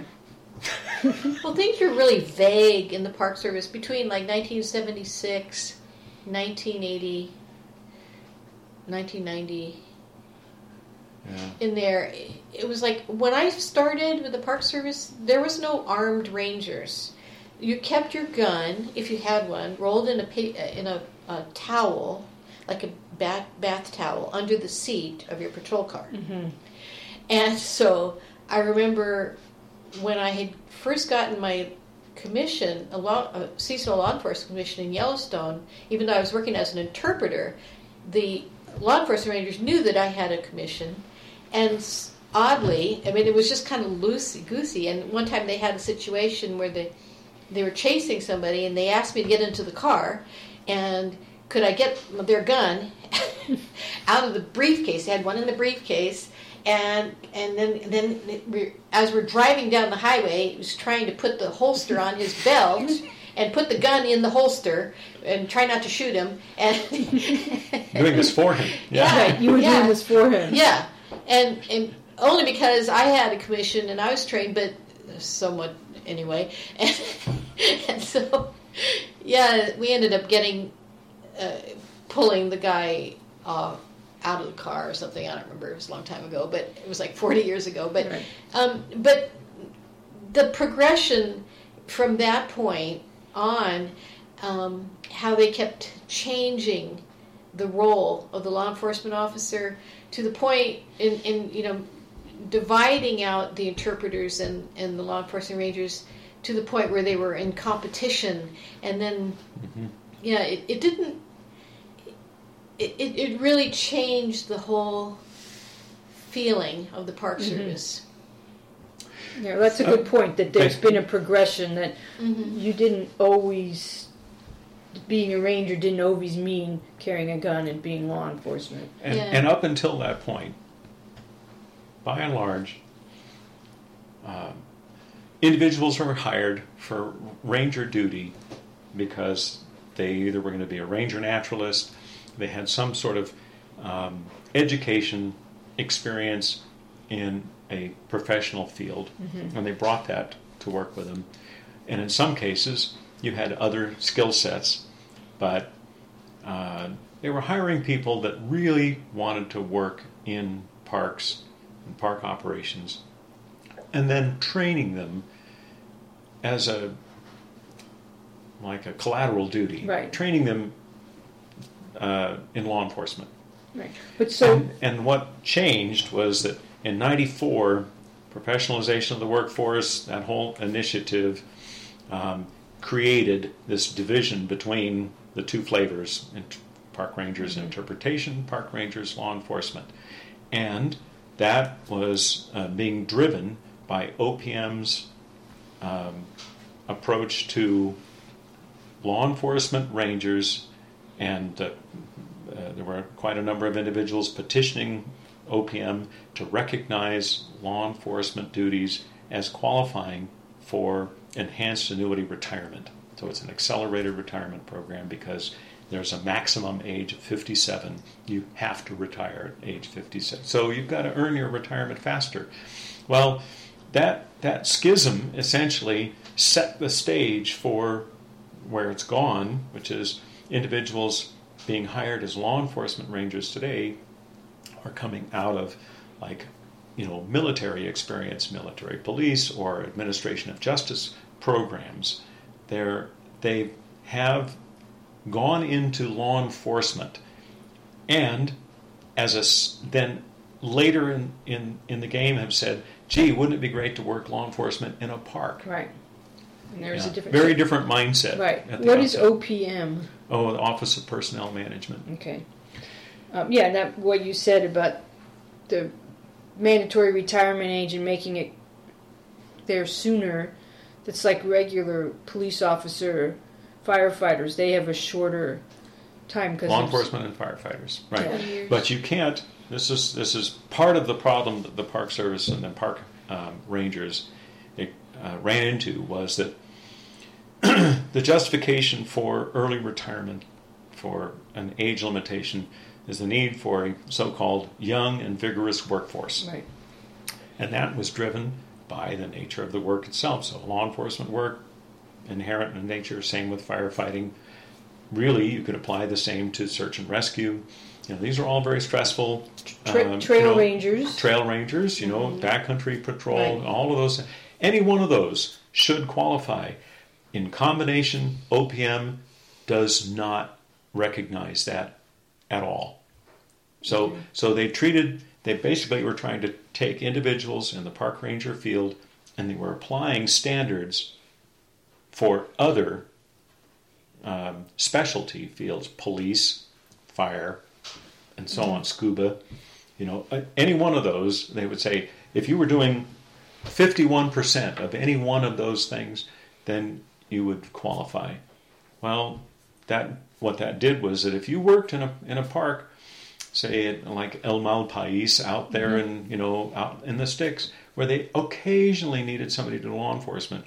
Well, things were really vague in the Park Service between like nineteen seventy-six nineteen eighty, nineteen ninety. Yeah. In there, it was like when I started with the Park Service, there was no armed rangers. You kept your gun, if you had one, rolled in a pa- in a, a towel, like a bath, bath towel, under the seat of your patrol car. Mm-hmm. And so I remember when I had first gotten my commission, a, law, a seasonal law enforcement commission in Yellowstone, even though I was working as an interpreter, the law enforcement rangers knew that I had a commission. And oddly, I mean, it was just kind of loosey-goosey. And one time they had a situation where they, they were chasing somebody, and they asked me to get into the car, and could I get their gun out of the briefcase? They had one in the briefcase, and and then then we, as we're driving down the highway, he was trying to put the holster on his belt and put the gun in the holster and try not to shoot him. And doing this for him. Yeah, yeah Right, you were yeah. doing this for him. Yeah, and and only because I had a commission and I was trained, but somewhat anyway. And, and so, yeah, we ended up getting uh, pulling the guy uh, out of the car or something. I don't remember. It was a long time ago, but it was like forty years ago. But Right. um, but the progression from that point on, um, how they kept changing the role of the law enforcement officer to the point in, in you know, dividing out the interpreters and, and the law enforcement rangers to the point where they were in competition. And then, mm-hmm. yeah, it, it didn't, it, it, it really changed the whole feeling of the Park Mm-hmm. Service. Yeah, that's a good point, that there's Okay. been a progression, that Mm-hmm. you didn't always, being a ranger didn't always mean carrying a gun and being law enforcement. And, Yeah. and up until that point, by and large, uh, individuals were hired for ranger duty because they either were going to be a ranger naturalist, they had some sort of um, education experience in a professional field, Mm-hmm. and they brought that to work with them. And in some cases, you had other skill sets, but uh, they were hiring people that really wanted to work in parks and park operations, and then training them as a like a collateral duty, Right. training them uh, in law enforcement. Right. But so, And, and what changed was that in ninety-four, professionalization of the workforce, that whole initiative um, created this division between the two flavors, int- park rangers Mm-hmm. interpretation, park rangers law enforcement. And that was uh, being driven by O P M's um, approach to law enforcement rangers, and uh, uh, there were quite a number of individuals petitioning O P M to recognize law enforcement duties as qualifying for enhanced annuity retirement. So it's an accelerated retirement program because there's a maximum age of fifty-seven. You have to retire at age fifty-seven. So you've got to earn your retirement faster. Well, that that schism essentially set the stage for where it's gone, which is individuals being hired as law enforcement rangers today are coming out of, like, you know, military experience, military police, or administration of justice programs. They're, they have gone into law enforcement, and as a then later in, in, in the game have said, gee, wouldn't it be great to work law enforcement in a park? right. And there's Yeah. a different... Very different mindset. Right. at the What is outset. O P M? Oh, the Office of Personnel Management. Okay. Um, yeah, and that what you said about the mandatory retirement age and making it there sooner, that's like regular police officer, firefighters. They have a shorter time because Law enforcement and firefighters, right? Yeah. Years. But you can't. This is this is part of the problem that the Park Service and the park um, rangers it, uh, ran into, was that the justification for early retirement, for an age limitation, is the need for a so-called young and vigorous workforce. Right. And that was driven by the nature of the work itself. So law enforcement work, inherent in nature, same with firefighting, really, you could apply the same to search and rescue. You know, these are all very stressful. Tra- um, trail you know, rangers. Trail rangers, you know, Mhm. backcountry patrol, Right. all of those. Any one of those should qualify. In combination, O P M does not recognize that at all. So, Okay. so they treated, they basically were trying to take individuals in the park ranger field, and they were applying standards for other um, specialty fields, police, fire, and so on, scuba. You know, uh, any one of those, they would say, if you were doing fifty-one percent of any one of those things, then you would qualify. Well, that what that did was that if you worked in a in a park, say at, like El Malpais out there, Mm-hmm. and you know out in the sticks, where they occasionally needed somebody to do law enforcement,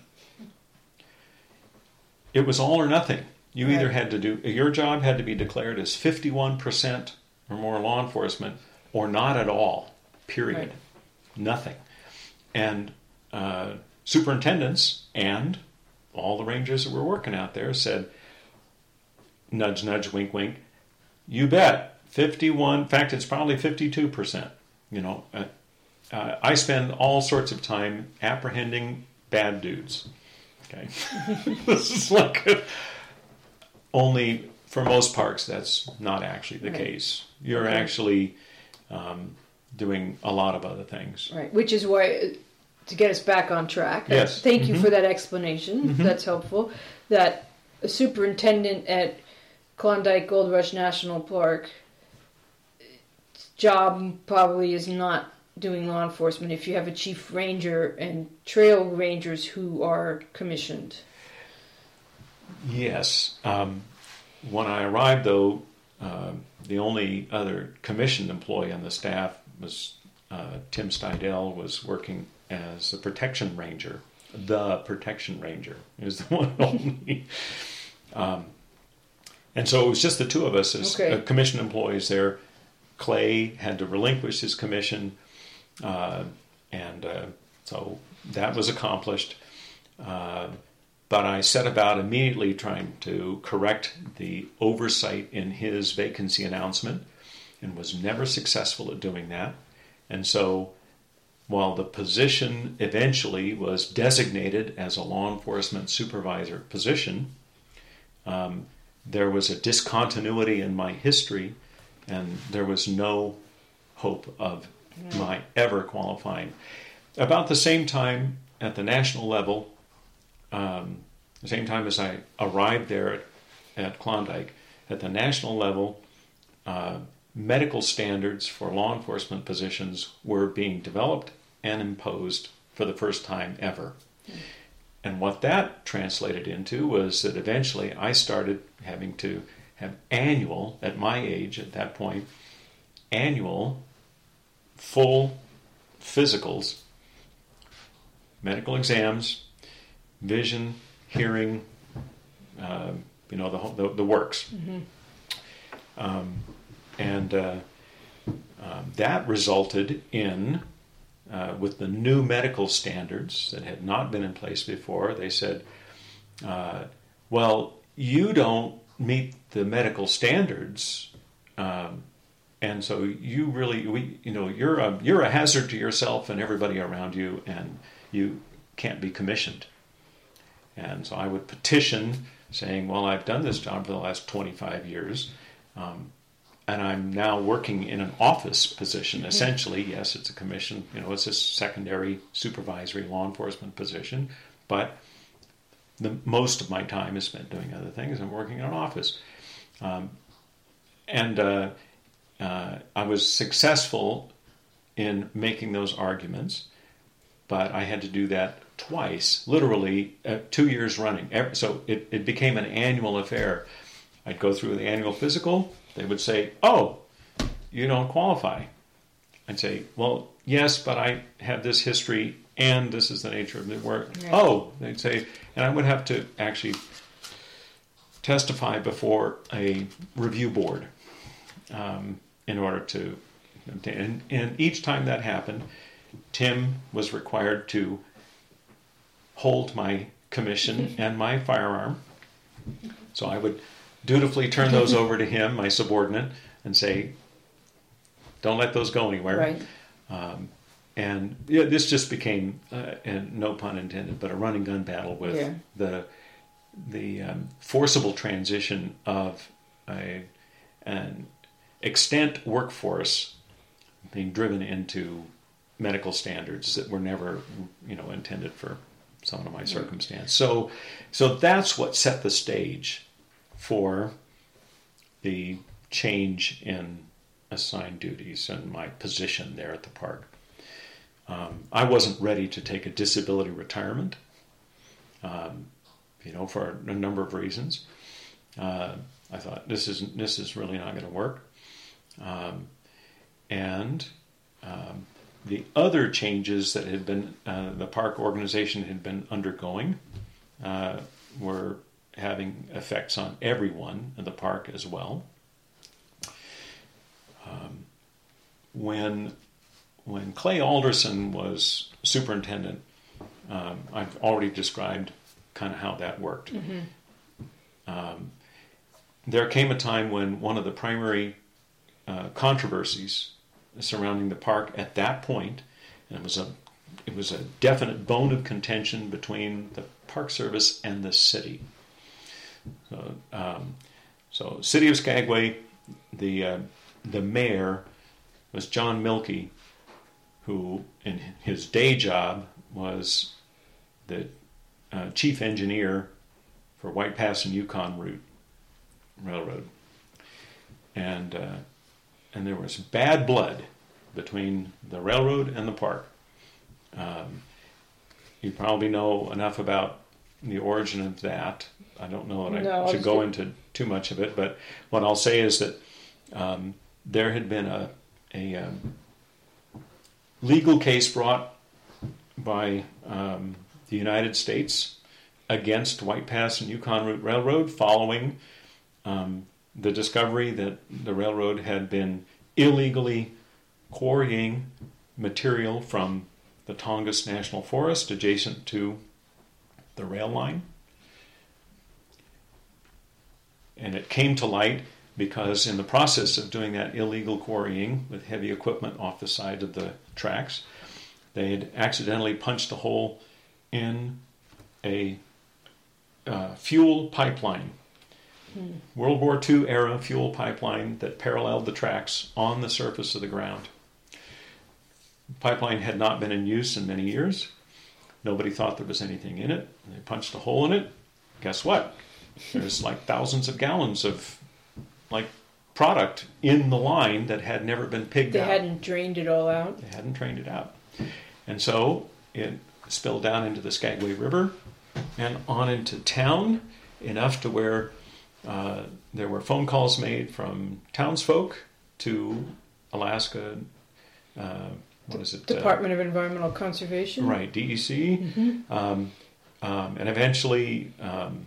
it was all or nothing. You either Right. had to do your job had to be declared as fifty-one percent or more law enforcement, or not at all. Period. Right. Nothing. And uh, superintendents and all the rangers that were working out there said, nudge, nudge, wink, wink, you bet, fifty-one, in fact, it's probably fifty-two percent. You know, uh, uh, I spend all sorts of time apprehending bad dudes. Okay. This is like, a, only for most parks, that's not actually the Right. case. You're Okay. actually um, doing a lot of other things. Right, which is why, to get us back on track, Yes. thank you Mhm. for that explanation. Mhm. That's helpful. That a superintendent at Klondike Gold Rush National Park job probably is not doing law enforcement if you have a chief ranger and trail rangers who are commissioned. Yes. Um, when I arrived, though, uh, the only other commissioned employee on the staff was uh, Tim Stidell, was working as a protection ranger. The protection ranger is the one and only. Um, and so it was just the two of us as Okay. uh, commissioned employees there. Clay had to relinquish his commission, uh, and uh, so that was accomplished. Uh, but I set about immediately trying to correct the oversight in his vacancy announcement, and was never successful at doing that. And so while the position eventually was designated as a law enforcement supervisor position, um, there was a discontinuity in my history, and there was no hope of my ever qualifying. About the same time, at the national level, um, the same time as I arrived there at, at Klondike, at the national level, uh, medical standards for law enforcement positions were being developed and imposed for the first time ever. And what that translated into was that eventually I started having to have annual, at my age at that point, annual full physicals, medical exams, vision, hearing, uh, you know, the, whole- the, the works. Mm-hmm. Um, and uh, um, that resulted in, uh, with the new medical standards that had not been in place before, they said, uh, well, you don't meet the medical standards, um, and so you really, we, you know, you're a, you're a hazard to yourself and everybody around you, and you can't be commissioned. And so I would petition saying, well, I've done this job for the last twenty-five years, um, and I'm now working in an office position, essentially. Yes, it's a commission, you know, it's a secondary supervisory law enforcement position, but the most of my time is spent doing other things. I'm working in an office. Um, and uh, uh, I was successful in making those arguments, but I had to do that twice, literally uh, two years running. So it, it became an annual affair. I'd go through the annual physical. They would say, oh, you don't qualify. I'd say, well, yes, but I have this history and this is the nature of the work. Right. Oh, they'd say, and I would have to actually testify before a review board um, in order to, and, and each time that happened, Tim was required to hold my commission and my firearm. So I would dutifully turn those over to him, my subordinate, and say, don't let those go anywhere. Right. Um, and yeah, this just became, uh, and no pun intended, but a running gun battle with Yeah. the the um, forcible transition of a, an extant workforce being driven into medical standards that were never, you know, intended for someone of my circumstance. So, so that's what set the stage for the change in assigned duties and my position there at the park. Um, I wasn't ready to take a disability retirement, um, you know, for a number of reasons. Uh, I thought this isn't this is really not going to work, um, and um, the other changes that had been uh, the park organization had been undergoing uh, were having effects on everyone in the park as well. Um, when when Clay Alderson was superintendent, um, I've already described kind of how that worked. Mm-hmm. Um, there came a time when one of the primary uh, controversies surrounding the park at that point, and it was a it was a definite bone of contention between the Park Service and the city. So, um, so City of Skagway, the uh, the mayor was John Milkey, who in his day job was the uh, chief engineer for White Pass and Yukon Route Railroad, and uh, and there was bad blood between the railroad and the park. Um, you probably know enough about the origin of that. I don't know that No, I should I go was- into too much of it, but what I'll say is that um, there had been a, a um, legal case brought by um, the United States against White Pass and Yukon Route Railroad following um, the discovery that the railroad had been illegally quarrying material from the Tongass National Forest adjacent to the rail line. And it came to light because in the process of doing that illegal quarrying with heavy equipment off the side of the tracks, they had accidentally punched a hole in a uh, fuel pipeline, hmm. World War Two era fuel pipeline that paralleled the tracks on the surface of the ground. The pipeline had not been in use in many years. Nobody thought there was anything in it. They punched a hole in it. Guess what? There's like thousands of gallons of like product in the line that had never been pigged They out. They hadn't drained it all out. They hadn't drained it out. And so it spilled down into the Skagway River and on into town, enough to where uh, there were phone calls made from townsfolk to Alaska, uh, what is it? Department uh, of Environmental Conservation. Right, D E C. Mm-hmm. Um, um, and eventually um,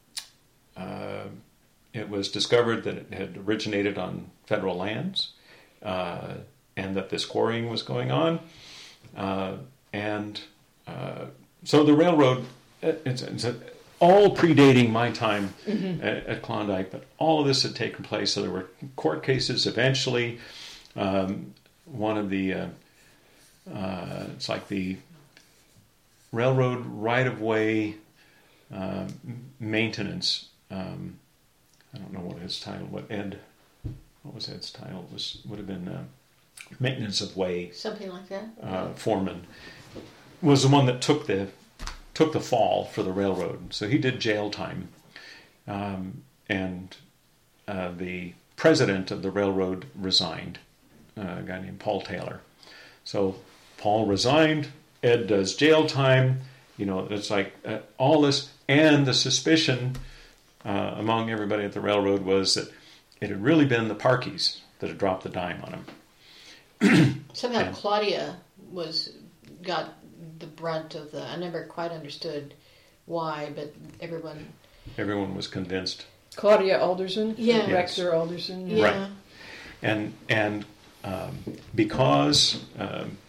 uh, it was discovered that it had originated on federal lands uh, and that this quarrying was going on. Uh, and uh, so the railroad, it's, it's a, all predating my time mm-hmm. at, at Klondike, but all of this had taken place. So there were court cases. Eventually, um, one of the, uh, uh, it's like the railroad right-of-way uh, maintenance. Um, I don't know what his title. What Ed? What was Ed's title? It was would have been uh, maintenance of way. Something like that. Uh, foreman was the one that took the took the fall for the railroad. So he did jail time, um, and uh, the president of the railroad resigned. Uh, a guy named Paul Taylor. So Paul resigned. Ed does jail time. You know, it's like uh, all this, and the suspicion uh, among everybody at the railroad was that it had really been the Parkies that had dropped the dime on him. Somehow and, Claudia was got the brunt of the. I never quite understood why, but everyone. Everyone was convinced. Claudia Alderson. Yeah. Yes. Rector Alderson. Yeah. Right. And and um, because um,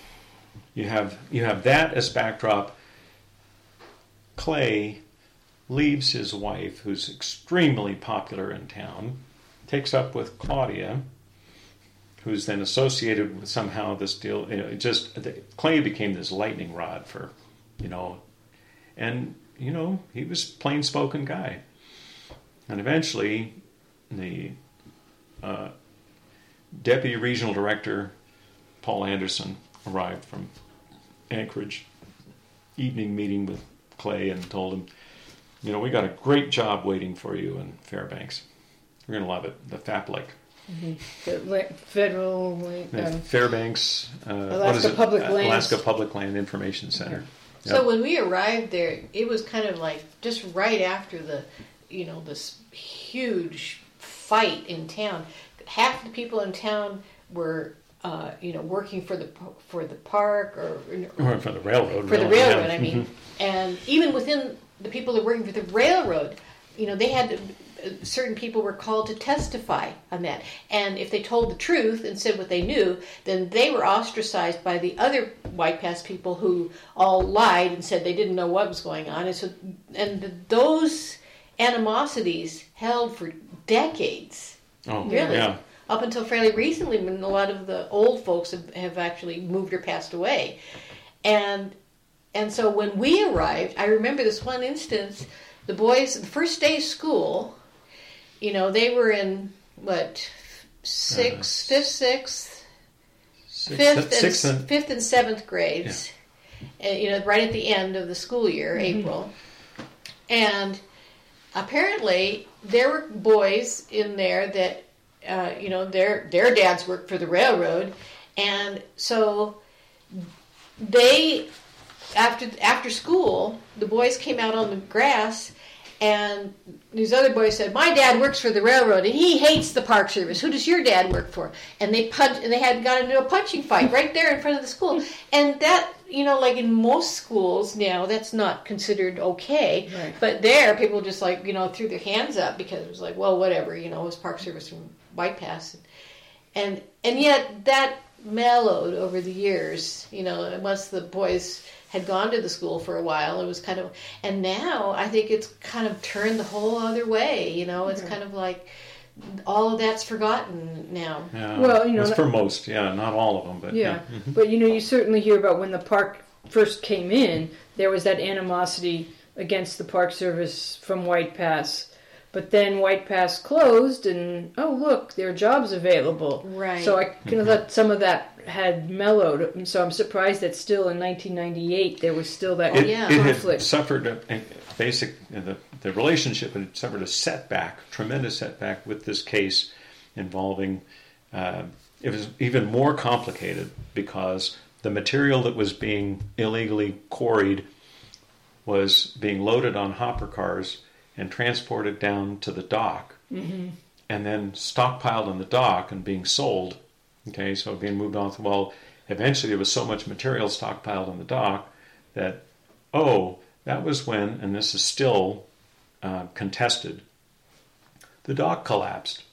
you have you have that as backdrop, Clay leaves his wife, who's extremely popular in town, takes up with Claudia, who's then associated with somehow this deal. You know, it just the, Clay became this lightning rod for, you know, and you know he was a plain-spoken guy, and eventually the uh, deputy regional director Paul Anderson arrived from Anchorage, evening meeting with Clay, and told him, you know, we got a great job waiting for you in Fairbanks. You're going to love it. The FAPLIC. Mm-hmm. The federal... The Um, Fairbanks... Uh, Alaska what is it? Public Uh, Lands. Alaska Public Land Information Center. Okay. So Yep. when we arrived there, it was kind of like just right after the, you know, this huge fight in town. Half the people in town were, uh, you know, working for the for the park or, Or for the railroad. for the really, railroad. yeah. I mean, Mhm. and even within the people that were working for the railroad, you know, they had to, uh, certain people were called to testify on that. And if they told the truth and said what they knew, then they were ostracized by the other White Pass people who all lied and said they didn't know what was going on. And so, and the, those animosities held for decades. Oh, Really? yeah. Up until fairly recently, when a lot of the old folks have, have actually moved or passed away. And and so when we arrived, I remember this one instance, the boys, the first day of school, you know, they were in, what, sixth, Uh, fifth, sixth, Sixth, fifth, and, sixth and, fifth and seventh grades, and, you know, right at the end of the school year, Mm-hmm. April. And apparently there were boys in there that, uh, you know, their their dads worked for the railroad, and so they, after after school, the boys came out on the grass, and these other boys said, "My dad works for the railroad, and he hates the Park Service. Who does your dad work for?" And they punch, and they had got into a punching fight right there in front of the school. And that, you know, like in most schools now, that's not considered okay. Right. But there, people just like, you know, threw their hands up because it was like, well, whatever, you know, it was Park Service from White Pass, and and yet that mellowed over the years. You know, once the boys had gone to the school for a while, it was kind of, and now I think it's kind of turned the whole other way. You know, it's Okay. kind of like all of that's forgotten now. yeah. Well, you know, It's that- for most, yeah, not all of them, but Yeah, yeah. Mhm. but you know, you certainly hear about when the park first came in, there was that animosity against the Park Service from White Pass. But then White Pass closed, and oh look, there are jobs available. Right. So I kind of thought some of that had mellowed. And so I'm surprised that still in nineteen ninety-eight there was still that It, yeah. it had conflict. suffered a, a basic, uh, the, the relationship had suffered a setback, tremendous setback with this case involving, uh, it was even more complicated because the material that was being illegally quarried was being loaded on hopper cars and transported down to the dock, Mm-hmm. and then stockpiled on the dock and being sold. Okay, so being moved on. Well, eventually there was so much material stockpiled on the dock that, oh, that was when, and this is still uh, contested, the dock collapsed.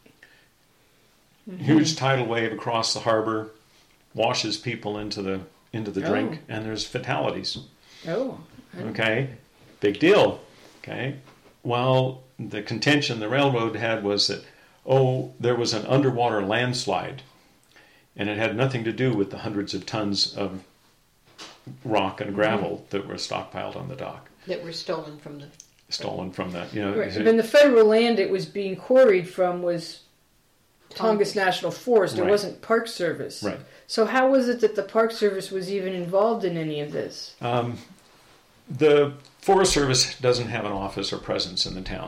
Mm-hmm. Huge tidal wave across the harbor washes people into the into the drink, Oh. and there's fatalities. Oh. I didn't- Okay, big deal. Okay, well, the contention the railroad had was that, oh, there was an underwater landslide, and it had nothing to do with the hundreds of tons of rock and gravel that were stockpiled on the dock, That were stolen from the. stolen from the, you know. Right. Then the federal land it was being quarried from was Tongass National Forest. It Right. wasn't Park Service. Right. So how was it that the Park Service was even involved in any of this? Um, the Forest Service doesn't have an office or presence in the town,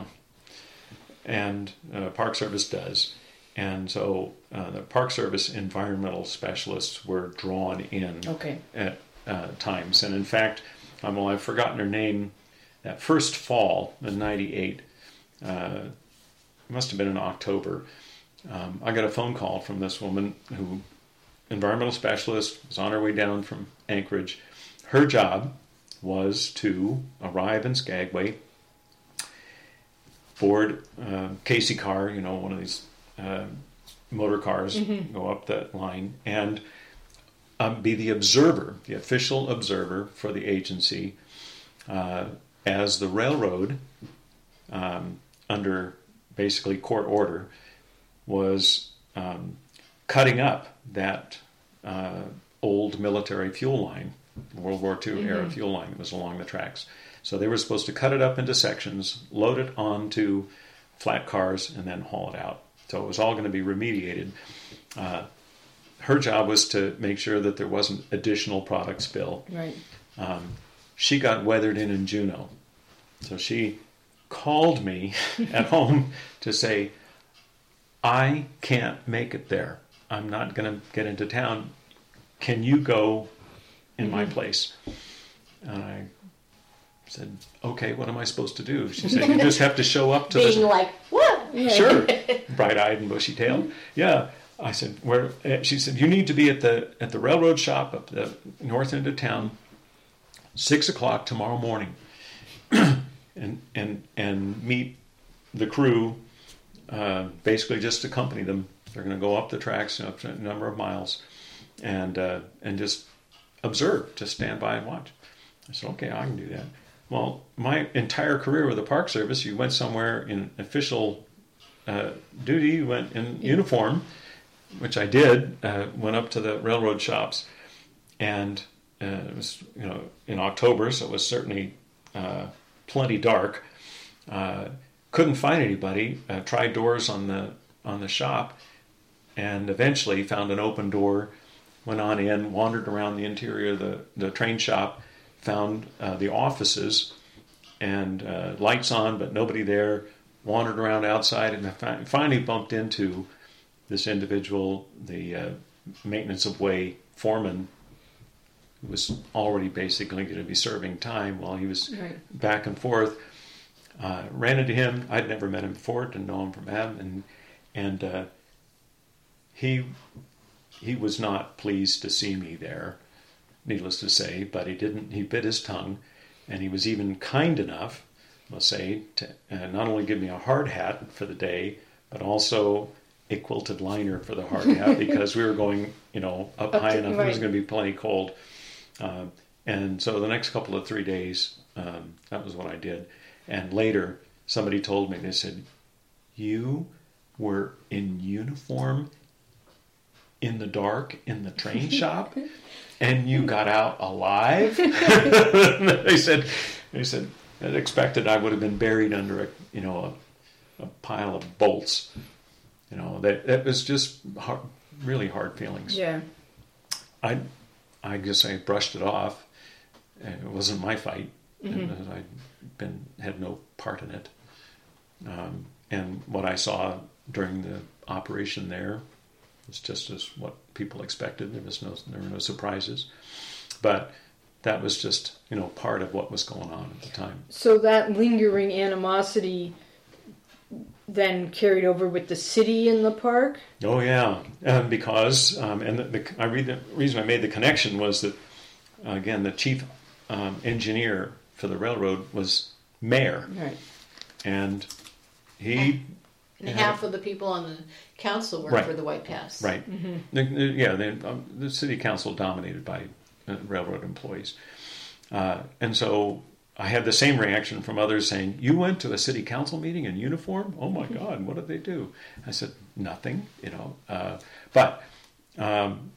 and uh, Park Service does. And so uh, the Park Service environmental specialists were drawn in Okay. at uh, times. And in fact, um, well, I've forgotten her name, that first fall in ninety-eight, uh, it must have been in October, um, I got a phone call from this woman who, environmental specialist, was on her way down from Anchorage. Her job was to arrive in Skagway, board uh, Casey car, you know, one of these uh, motor cars, Mm-hmm. go up that line, and um, be the observer, the official observer for the agency, uh, as the railroad, um, under basically court order, was um, cutting up that uh, old military fuel line, World War Two mm-hmm. era fuel line that was along the tracks. So they were supposed to cut it up into sections, load it onto flat cars, and then haul it out. So it was all going to be remediated. Uh, her job was to make sure that there wasn't additional product spill. Right. Um, she got weathered in in Juneau. So she called me at home to say, I can't make it there. I'm not going to get into town. Can you go in mm-hmm. my place? And I said, okay, what am I supposed to do? She said, you just have to show up to Being the... like, what? Sure. Bright-eyed and bushy-tailed. Yeah. I said, where? She said, you need to be at the at the railroad shop up the north end of town, six o'clock tomorrow morning, and and and meet the crew. Uh, basically, just accompany them. They're going to go up the tracks, you know, a number of miles, and uh, and just observe, just stand by and watch. I said, okay, I can do that. Well, my entire career with the Park Service, you went somewhere in official uh, duty, you went in uniform, which I did, uh, went up to the railroad shops, and uh, it was, you know, in October, so it was certainly uh, plenty dark. Uh, couldn't find anybody. Uh, tried doors on the on the shop, and eventually found an open door. Went on in, wandered around the interior of the, the train shop, found uh, the offices, and uh, lights on, but nobody there. Wandered around outside, and I finally bumped into this individual, the uh, maintenance of way foreman, who was already basically going to be serving time while he was right. back and forth. Uh, ran into him. I'd never met him before, didn't know him from Adam, and and uh, he he was not pleased to see me there, needless to say. But he didn't. He bit his tongue, and he was even kind enough, let's say, to uh, not only give me a hard hat for the day, but also a quilted liner for the hard hat because we were going, you know, up, up high to, enough. Right. It was going to be plenty cold. Uh, and so the next couple of three days, um, that was what I did. And later, somebody told me, they said, you were in uniform in the dark in the train shop and you got out alive? they said, they said, I expected I would have been buried under a, you know, a, a pile of bolts. You know, that that was just hard, really hard feelings. Yeah. I, I guess I brushed it off. It wasn't my fight. Mm-hmm. I'd been had no part in it. Um, and what I saw during the operation there was just as what people expected. There was no there were no surprises, but that was just, you know, part of what was going on at the time. So that lingering animosity then carried over with the city in the park? Oh, yeah. Um, because, um, and the, the, I read the reason I made the connection was that, uh, again, the chief um, engineer for the railroad was mayor. Right. And he... And half of the people on the council work right. for the White Pass. Right. Mm-hmm. The, the, yeah, the, um, the city council dominated by uh, railroad employees. Uh, and so I had the same reaction from others saying, you went to a city council meeting in uniform? Oh my God, what did they do? I said, nothing, you know. Uh, but um,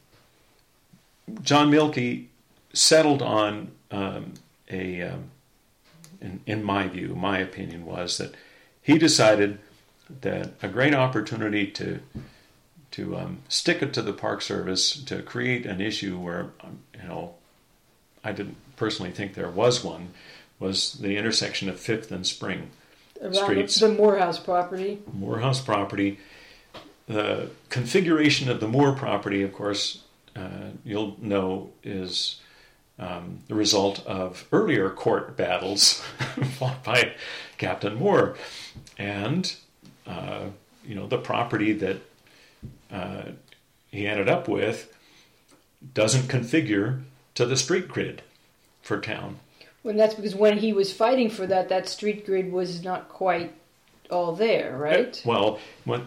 John Mielke settled on um, a, um, in, in my view, my opinion was that he decided that a great opportunity to to um, stick it to the Park Service to create an issue where, um, you know, I didn't personally think there was one, was the intersection of Fifth and Spring Around streets. The, the Morehouse property. Morehouse property. The configuration of the Moore property, of course, uh, you'll know, is um, the result of earlier court battles fought by Captain Moore. And, uh, you know, the property that uh, he ended up with doesn't configure to the street grid for town. Well, that's because when he was fighting for that, that street grid was not quite all there, right? Uh, well, when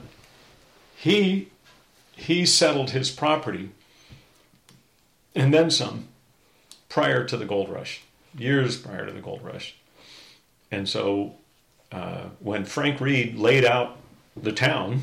he he settled his property and then some prior to the gold rush, years prior to the gold rush. and so uh, when Frank Reed laid out the town,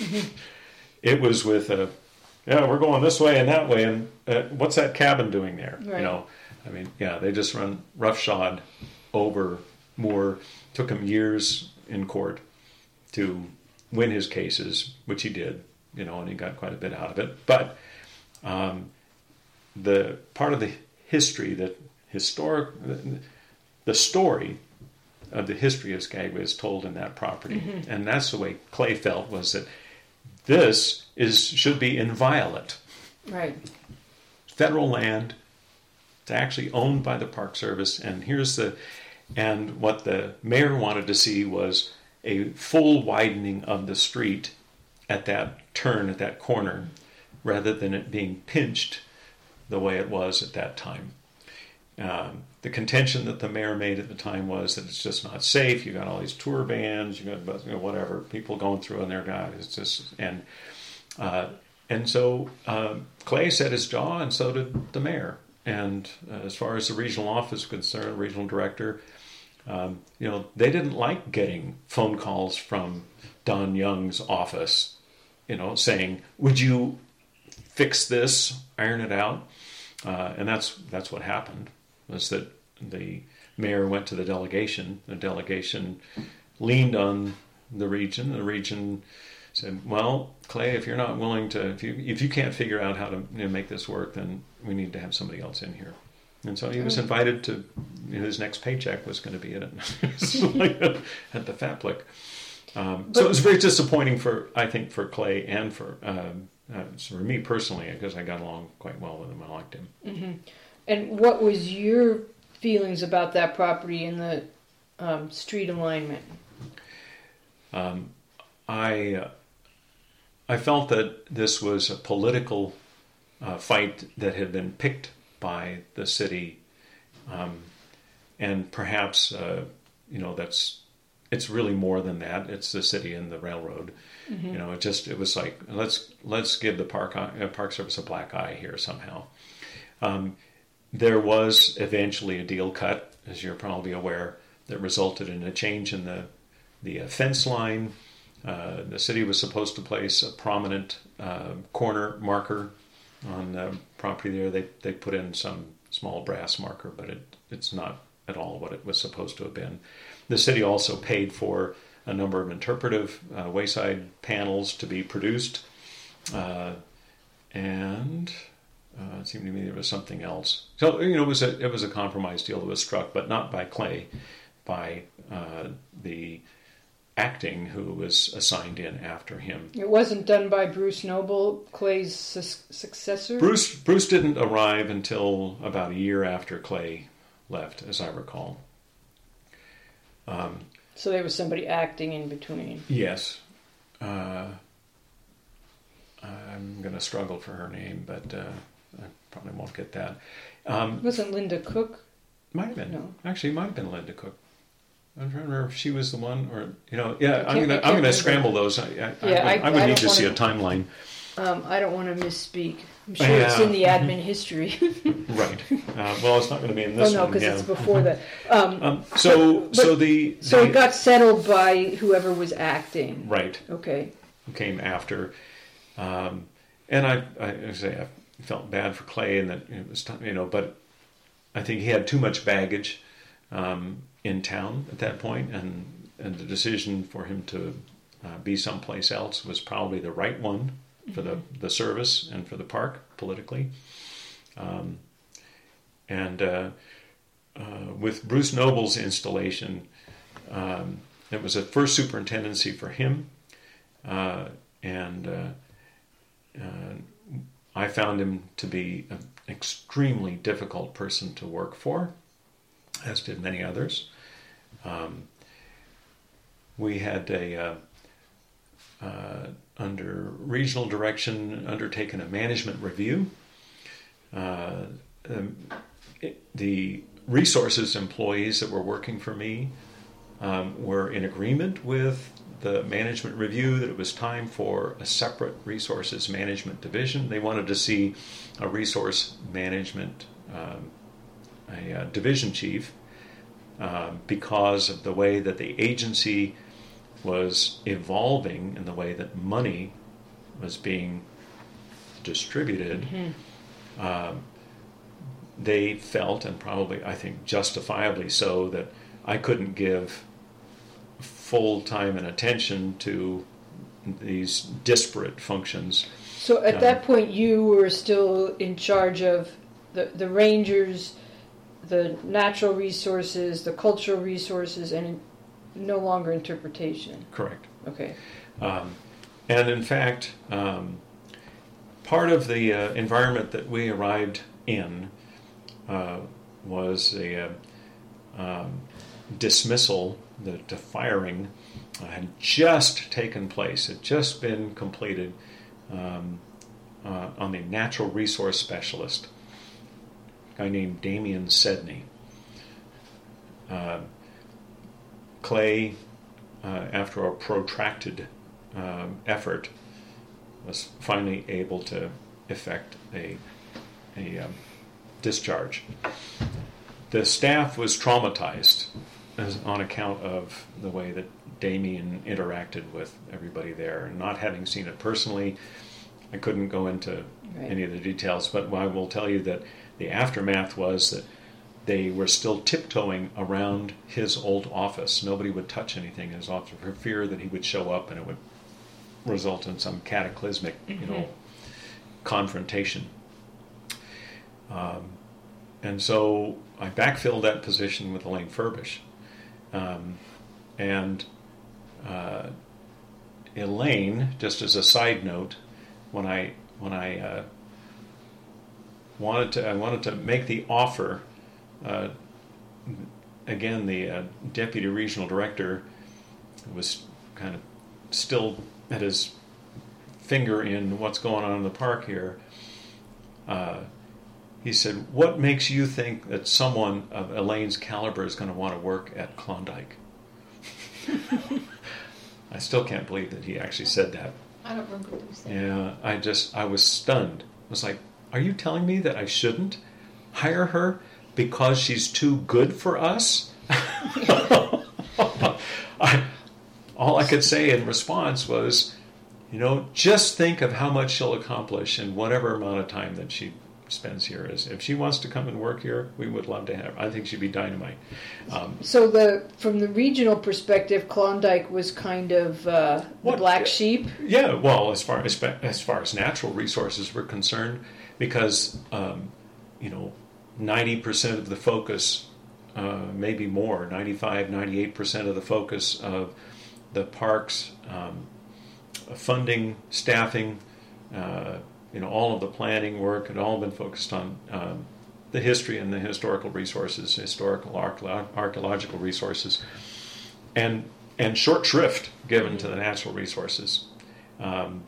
it was with a, yeah, we're going this way and that way, and uh, what's that cabin doing there? Right. You know, I mean, yeah, they just run roughshod over Moore. Took him years in court to win his cases, which he did, you know, and he got quite a bit out of it. But um, the part of the history that historic, the story of the history of Skagway is told in that property, mm-hmm. and that's the way Clay felt, was that this is should be inviolate. Right. Federal land. It's actually owned by the Park Service, and here's the, and what the mayor wanted to see was a full widening of the street at that turn, at that corner, rather than it being pinched the way it was at that time. Um, the contention that the mayor made at the time was that it's just not safe. You got all these tour vans, you got, you know, whatever, people going through on their guys. It's just, and uh, and so uh, Clay set his jaw, and so did the mayor. And uh, as far as the regional office is concerned, regional director, um, you know, they didn't like getting phone calls from Don Young's office, you know, saying, "Would you fix this, iron it out?" Uh, and that's that's what happened. Was that the mayor went to the delegation. The delegation leaned on the region. The region said, "Well, Clay, if you're not willing to, if you if you can't figure out how to, you know, make this work, then we need to have somebody else in here." And so he was invited to, you know, his next paycheck was going to be at it at the Faplick. Um, so it was very disappointing for, I think, for Clay and for um, uh, for me personally, because I got along quite well with him. I liked him. Mm-hmm. And what was your feelings about that property and the um, street alignment? Um, I uh, I felt that this was a political uh, fight that had been picked by the city, um, and perhaps uh, you know that's it's really more than that. It's the city and the railroad. Mm-hmm. You know, it just it was like let's let's give the park uh, Park Service a black eye here somehow. Um, there was eventually a deal cut, as you're probably aware, that resulted in a change in the the uh, fence line. Uh, the city was supposed to place a prominent uh, corner marker on the property there. They they put in some small brass marker, but it it's not at all what it was supposed to have been. The city also paid for a number of interpretive uh, wayside panels to be produced, uh, and uh, it seemed to me there was something else. So you know, it was a it was a compromise deal that was struck, but not by Clay, by uh, the acting who was assigned in after him. It wasn't done by Bruce Noble, Clay's su- successor? Bruce Bruce didn't arrive until about a year after Clay left, as I recall. Um, so there was somebody acting in between. Yes. Uh, I'm going to struggle for her name, but uh, I probably won't get that. Um, wasn't Linda Cook? Might have been. No. Actually, it might have been Linda Cook. I'm trying to remember if she was the one, or you know, yeah. I'm I gonna I'm gonna scramble those. I, I, yeah, I would, I, I would I need to wanna, see a timeline. Um, I don't want to misspeak. I'm sure yeah. it's in the admin history. Right. Uh, well, it's not going to be in this one. Oh no, because yeah. it's before that. Um, um, so but, so the so the, it got settled by whoever was acting. right. Okay. Who came after, um, and I I, I say I felt bad for Clay, and that it was you know, but I think he had too much baggage um, in town at that point, and and the decision for him to uh, be someplace else was probably the right one for the, the service and for the park politically. Um, and uh, uh, with Bruce Noble's installation, um, it was a first superintendency for him, uh, and uh, uh, I found him to be an extremely difficult person to work for, as did many others. Um, we had a uh, uh, under regional direction undertaken a management review. Uh, um, it, the resources employees that were working for me um, were in agreement with the management review that it was time for a separate resources management division. They wanted to see a resource management um, a uh, division chief. uh, because of the way that the agency was evolving and the way that money was being distributed. Mm-hmm. uh, they felt, and probably I think justifiably so, that I couldn't give full time and attention to these disparate functions. So at um, that point you were still in charge of the, the rangers, the natural resources, the cultural resources, and no longer interpretation. Correct. Okay. Um, and in fact, um, part of the uh, environment that we arrived in uh, was a uh, um, dismissal, the, the firing uh, had just taken place, had just been completed um, uh, on the natural resource specialist, a guy named Damien Sedney. Uh, Clay, uh, after a protracted um, effort, was finally able to effect a, a um, discharge. The staff was traumatized as, on account of the way that Damien interacted with everybody there. And not having seen it personally, I couldn't go into right. any of the details, but I will tell you that the aftermath was that they were still tiptoeing around his old office. Nobody would touch anything in his office for fear that he would show up and it would result in some cataclysmic, mm-hmm. you know, confrontation. Um, and so I backfilled that position with Elaine Furbish. Um, and uh, Elaine, just as a side note, when I when I uh, wanted to I wanted to make the offer. Uh, again, the uh, deputy regional director was kind of still had his finger in what's going on in the park here. Uh, he said, "What makes you think that someone of Elaine's caliber is going to want to work at Klondike?" I still can't believe that he actually said that. I don't remember what he said. Yeah, I just I was stunned. I was like, "Are you telling me that I shouldn't hire her because she's too good for us?" I, all I could say in response was, you know, just think of how much she'll accomplish in whatever amount of time that she spends here. Is if she wants to come and work here, we would love to have her. I think she'd be dynamite. Um, so the from the regional perspective, Klondike was kind of uh, the what, black sheep. Yeah, well, as far as as far as natural resources were concerned, because um, you know. ninety percent of the focus, uh, maybe more, ninety-five, ninety-eight percent of the focus of the park's um, funding, staffing, uh, you know, all of the planning work had all been focused on um, the history and the historical resources, historical archeolo- archaeological resources, and and short shrift given to the natural resources. Um,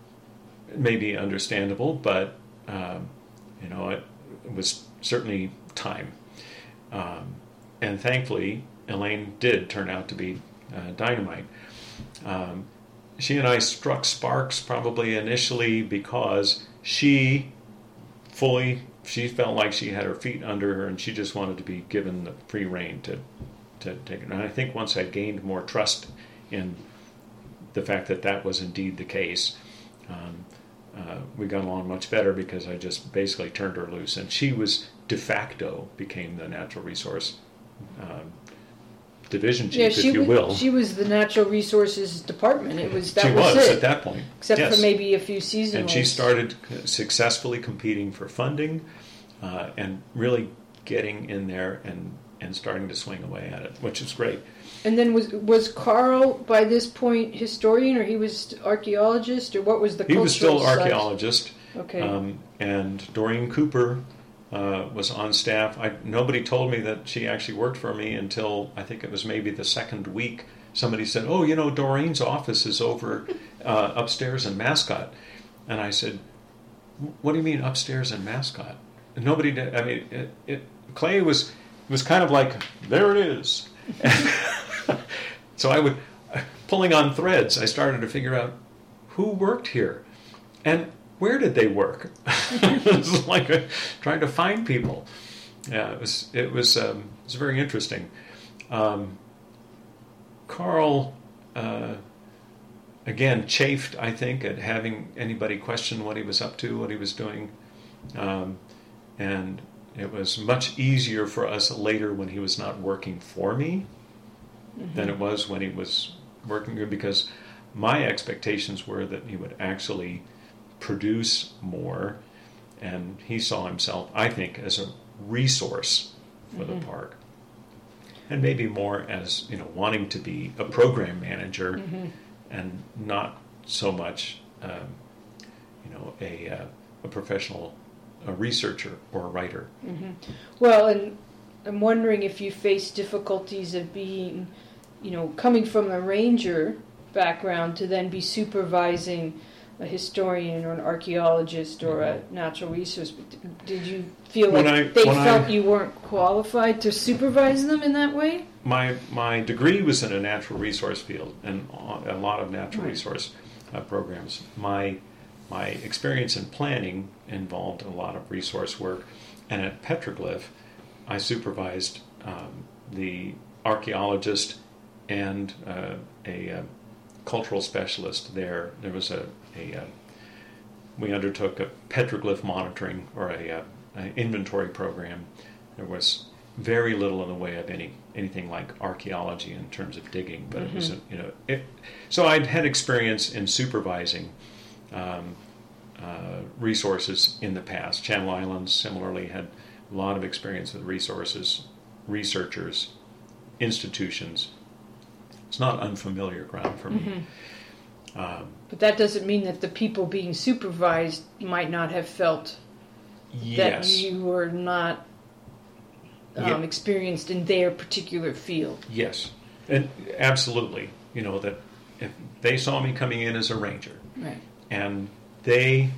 it may be understandable, but um, you know, it, it was certainly time. Um, and thankfully, Elaine did turn out to be uh, dynamite. Um, she and I struck sparks probably initially because she fully, she felt like she had her feet under her and she just wanted to be given the free rein to, to take it. And I think once I gained more trust in the fact that that was indeed the case, um, Uh, we got along much better because I just basically turned her loose, and she was de facto became the natural resource um, division chief, yeah, she if you was, will. She was the natural resources department. It was that she was, was it. at that point, except yes. for maybe a few seasonals. And she started successfully competing for funding uh, and really getting in there and and starting to swing away at it, which is great. And then was was Carl by this point historian, or he was archaeologist, or what was the? He was still side? archaeologist. Okay. Um, and Doreen Cooper uh, was on staff. I, nobody told me that she actually worked for me until I think it was maybe the second week. Somebody said, "Oh, you know, Doreen's office is over uh, upstairs in Mascot," and I said, "What do you mean upstairs in Mascot?" And nobody did. I mean, it, it, Clay was was kind of like, "There it is." So I would, pulling on threads, I started to figure out who worked here and where did they work. It was like a, trying to find people. Yeah, it was it was um, it was very interesting. Um, Carl, uh, again, chafed, I think, at having anybody question what he was up to, what he was doing. Um, and it was much easier for us later when he was not working for me mm-hmm. than it was when he was working here, because my expectations were that he would actually produce more, and he saw himself, I think, as a resource for mm-hmm. the park, and maybe more as, you know, wanting to be a program manager mm-hmm. and not so much, um, you know, a, uh, a professional a researcher or a writer. Mm-hmm. Well, and I'm wondering if you face difficulties of being, you know, coming from a ranger background to then be supervising a historian or an archaeologist or mm-hmm. a natural resource. Did you feel like I, they felt I, you weren't qualified to supervise them in that way? My my degree was in a natural resource field and a lot of natural right. resource uh, programs. My My experience in planning involved a lot of resource work, and at Petroglyph, I supervised um, the archaeologist and uh, a uh, cultural specialist there. There was a, a uh, we undertook a petroglyph monitoring or a, uh, an inventory program. There was very little in the way of any anything like archaeology in terms of digging, but mm-hmm. it was a, you know it. So I'd had experience in supervising. Um, uh, resources in the past. Channel Islands similarly had a lot of experience with resources, researchers, institutions. It's not unfamiliar ground for me. Mm-hmm. Um, but that doesn't mean that the people being supervised might not have felt yes. that you were not um, yeah. experienced in their particular field. Yes, and absolutely. You know, that if they saw me coming in as a ranger, right. and they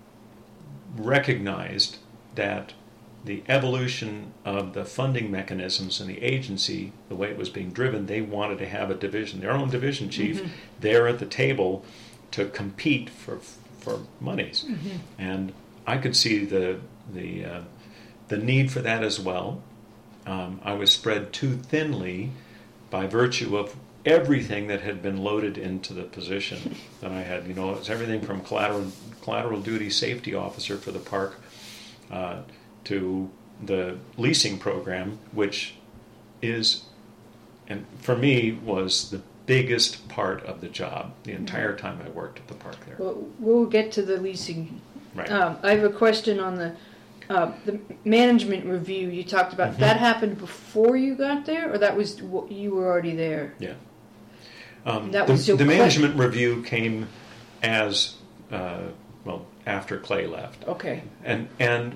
recognized that the evolution of the funding mechanisms in the agency, the way it was being driven, they wanted to have a division, their own division chief, mm-hmm. there at the table to compete for for monies. Mm-hmm. And I could see the the uh, the need for that as well. Um, I was spread too thinly by virtue of everything that had been loaded into the position that I had. You know, it's everything from collateral collateral duty safety officer for the park uh, to the leasing program, which is, and for me, was the biggest part of the job the entire time I worked at the park there. Well, we'll get to the leasing. Right. Um, I have a question on the uh, the management review you talked about. Mm-hmm. That happened before you got there, or that was you were already there? Yeah. Um, that the was the the management review came as uh, well after Clay left. Okay. And and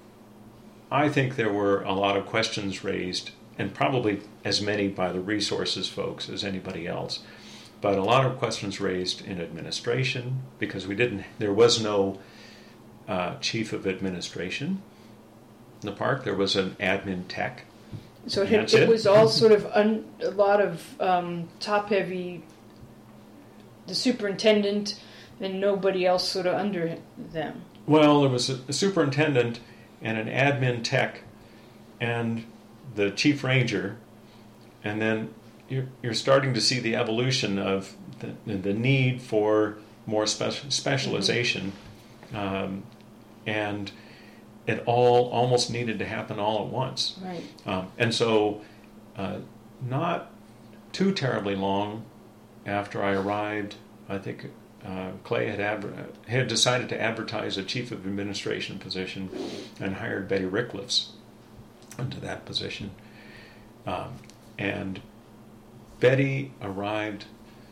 I think there were a lot of questions raised, and probably as many by the resources folks as anybody else, but a lot of questions raised in administration because we didn't. There was no uh, chief of administration in the park. There was an admin tech. So it, it, it was all sort of un, a lot of um, top-heavy, the superintendent and nobody else sort of under them. Well, there was a, a superintendent and an admin tech and the chief ranger, and then you're, you're starting to see the evolution of the, the need for more spe- specialization, mm-hmm. um, and it all almost needed to happen all at once. Right. Um, and so uh, not too terribly long after I arrived, I think uh, Clay had adver- had decided to advertise a chief of administration position and hired Betty Rickliffs into that position. Um, and Betty arrived,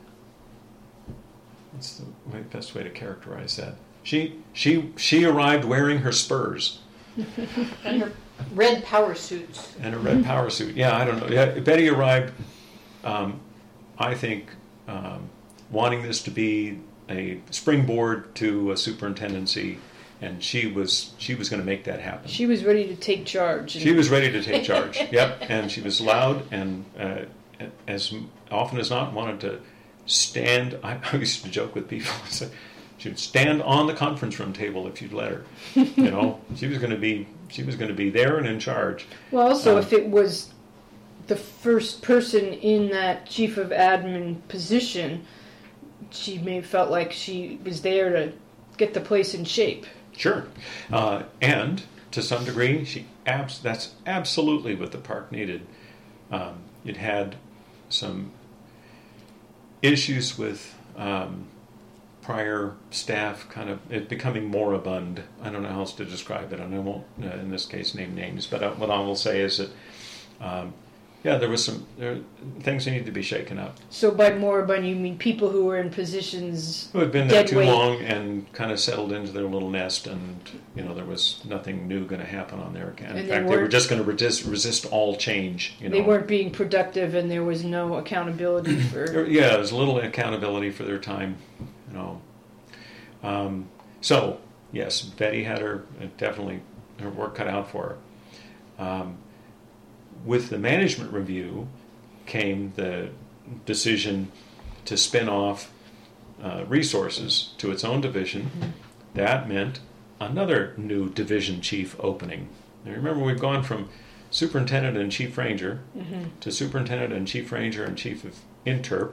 what's the way, best way to characterize that? She she she arrived wearing her spurs. And her red power suits. And her red power suit. Yeah, I don't know. Yeah, Betty arrived, um, I think, um, wanting this to be a springboard to a superintendency, and she was she was going to make that happen. She was ready to take charge. She was ready to take charge. Yep, and she was loud and uh, as often as not wanted to stand. I, I used to joke with people. She would stand on the conference room table if you'd let her. You know, she was going to be she was going to be there and in charge. Well, also um, if it was the first person in that chief of admin position, she may have felt like she was there to get the place in shape. Sure. Uh, and to some degree, she abs- that's absolutely what the park needed. Um, it had some issues with um, prior staff kind of it becoming moribund. I don't know how else to describe it, and I won't, uh, in this case, name names. But uh, what I will say is that, um, yeah, there was some there, things that needed to be shaken up. So by moribund, you mean people who were in positions Who had been there dead too weight. long and kind of settled into their little nest, and you know there was nothing new going to happen on their account. In And they fact, they were weren't- just going to resist, resist all change. You know, They weren't being productive, and there was no accountability There- for. yeah, there was little accountability for their time. You know, um, so yes, Betty had her definitely her work cut out for her. Um, with the management review came the decision to spin off uh, resources to its own division. Mm-hmm. That meant another new division chief opening. Now remember, we've gone from superintendent and chief ranger Mm-hmm. to superintendent and chief ranger and chief of interp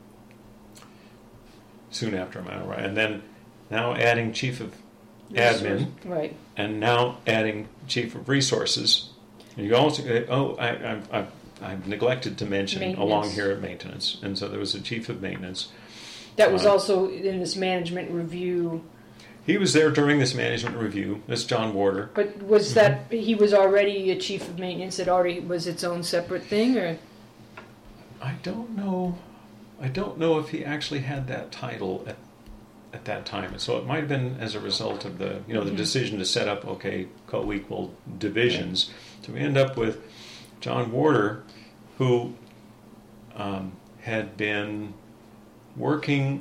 soon after my arrival, and then now adding chief of admin, Right. and now adding chief of resources. And you also oh I I I I've neglected to mention Maintenance. along here at maintenance, and so there was a chief of maintenance. That was Uh, also in this management review. He was there during this management review. This John Warder. But was that he was already a chief of maintenance? It already was its own separate thing, or I don't know. I don't know if he actually had that title at at that time. So it might have been as a result of the you know the Mhm. decision to set up okay co-equal divisions. So we end up with John Warder, who um, had been working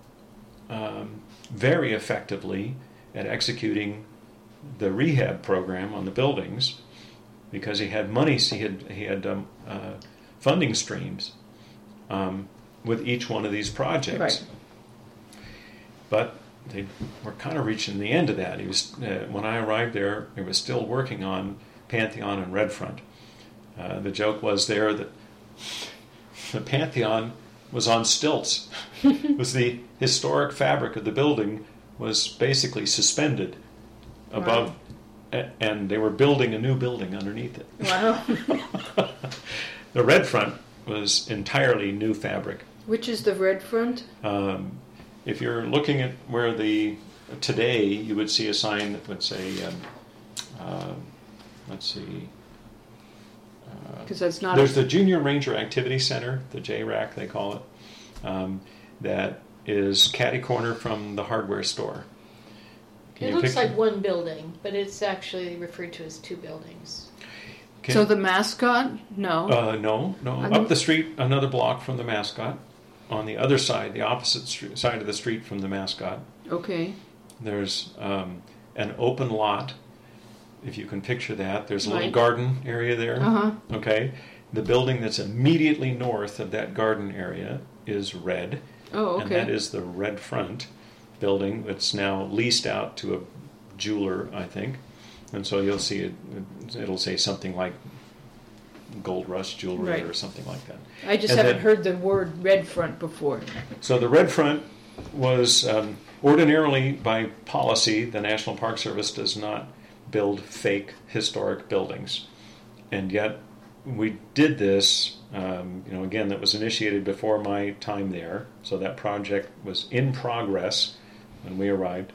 um, very effectively at executing the rehab program on the buildings because he had money. He had he had um, uh, funding streams um, with each one of these projects. Right. But they were kind of reaching the end of that. He was uh, when I arrived there, he was still working on Pantheon and Redfront. Uh, the joke was there that the Pantheon was on stilts. It was the historic fabric of the building was basically suspended above, a- and they were building a new building underneath it. wow. The Redfront was entirely new fabric. Which is the red front? Um, if you're looking at where the today, you would see a sign that would say, um, uh, let's see. Uh, Because that's not. There's a, the Junior Ranger Activity Center, the J RAC they call it, um, that is catty corner from the hardware store. Can It you looks picture- like one building, but it's actually referred to as two buildings. can- so the mascot? No. uh, no, no. I'm- Up the street, another block from the mascot. On the other side, the opposite street, side of the street from the mascot, okay. there's um, an open lot. If you can picture that, there's a little Right. garden area there. Uh huh. Okay, the building that's immediately north of that garden area is red. Oh, And that okay. is the Red Front building that's now leased out to a jeweler, I think. And so you'll see it, it'll say something like Gold Rush Jewelry Right. or something like that. I just and haven't then- heard the word red front before. So the Red Front was um, ordinarily, by policy, the National Park Service does not build fake historic buildings. And yet we did this, um, you know, again, that was initiated before my time there. So that project was in progress when we arrived.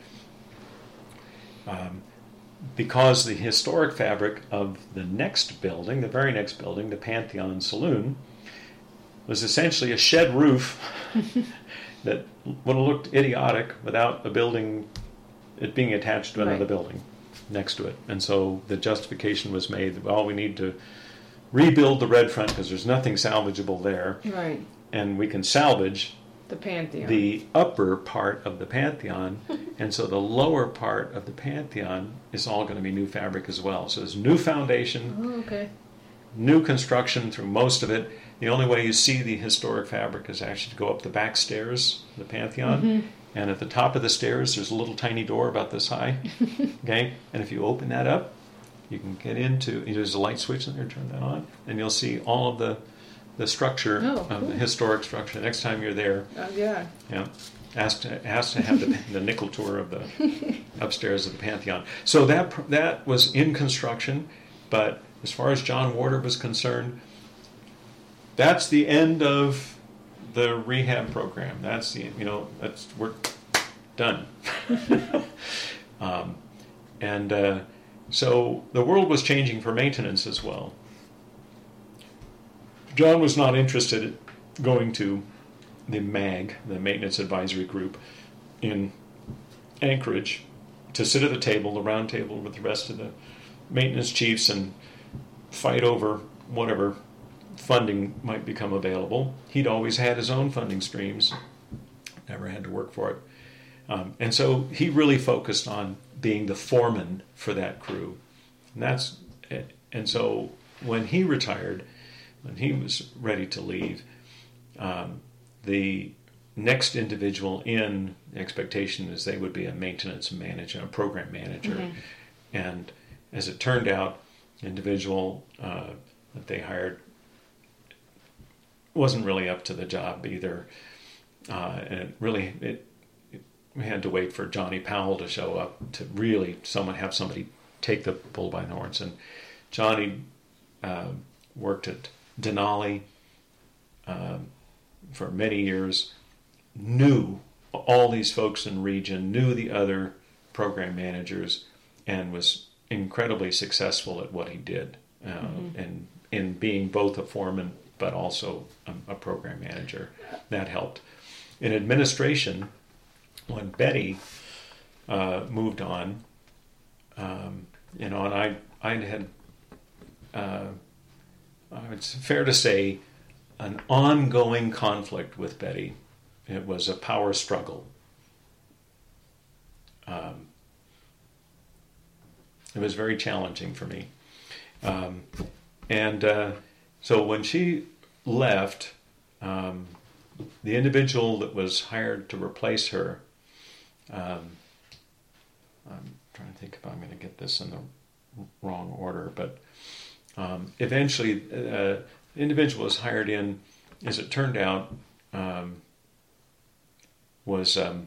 Um, because the historic fabric of the next building, the very next building, the Pantheon Saloon, was essentially a shed roof that would have looked idiotic without a building, it being attached to another Right. building next to it. And so the justification was made that, well, we need to rebuild the Red Front because there's nothing salvageable there, Right. and we can salvage The Pantheon. the upper part of the Pantheon, and so the lower part of the Pantheon is all going to be new fabric as well. So there's new foundation, Oh, okay. new construction through most of it. The only way you see the historic fabric is actually to go up the back stairs of the Pantheon, Mhm. and at the top of the stairs there's a little tiny door about this high, okay? And if you open that up, you can get into, there's a light switch in there, turn that on, and you'll see all of the the structure, Oh, of cool. the historic structure. Next time you're there, Oh, yeah. yeah, ask to, ask to have the, the nickel tour of the upstairs of the Pantheon. So that that was in construction, but as far as John Warder was concerned, that's the end of the rehab program. That's the, you know, that's, we're done. um, and uh, so the world was changing for maintenance as well. John was not interested in going to the M A G, the Maintenance Advisory Group, in Anchorage to sit at a table, the round table with the rest of the maintenance chiefs and fight over whatever funding might become available. He'd always had his own funding streams, never had to work for it. Um, and so he really focused on being the foreman for that crew. And that's and so when he retired, when he was ready to leave, um, the next individual in, the expectation is they would be a maintenance manager, a program manager. Mm-hmm. And as it turned out, the individual uh, that they hired wasn't really up to the job either. Uh, and it really, it, it, we had to wait for Johnny Powell to show up to really someone have somebody take the bull by the horns. And Johnny uh, worked at Denali um, for many years, knew all these folks in the region, knew the other program managers, and was incredibly successful at what he did, uh, mm-hmm. and in being both a foreman but also a, a program manager. That helped. In administration, when Betty uh, moved on, um, you know, and I I had. Uh, It's fair to say an ongoing conflict with Betty. It was a power struggle. Um, it was very challenging for me. Um, and uh, so when she left, um, the individual that was hired to replace her, um, I'm trying to think if I'm going to get this in the wrong order, but Um, eventually, uh, the individual was hired in, as it turned out, um, was um,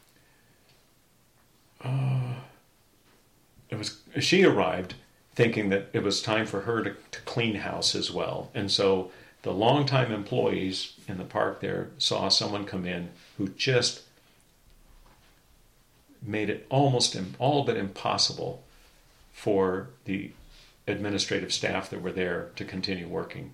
uh, it was she arrived thinking that it was time for her to, to clean house as well, and so the longtime employees in the park there saw someone come in who just made it almost all but impossible for the administrative staff that were there to continue working.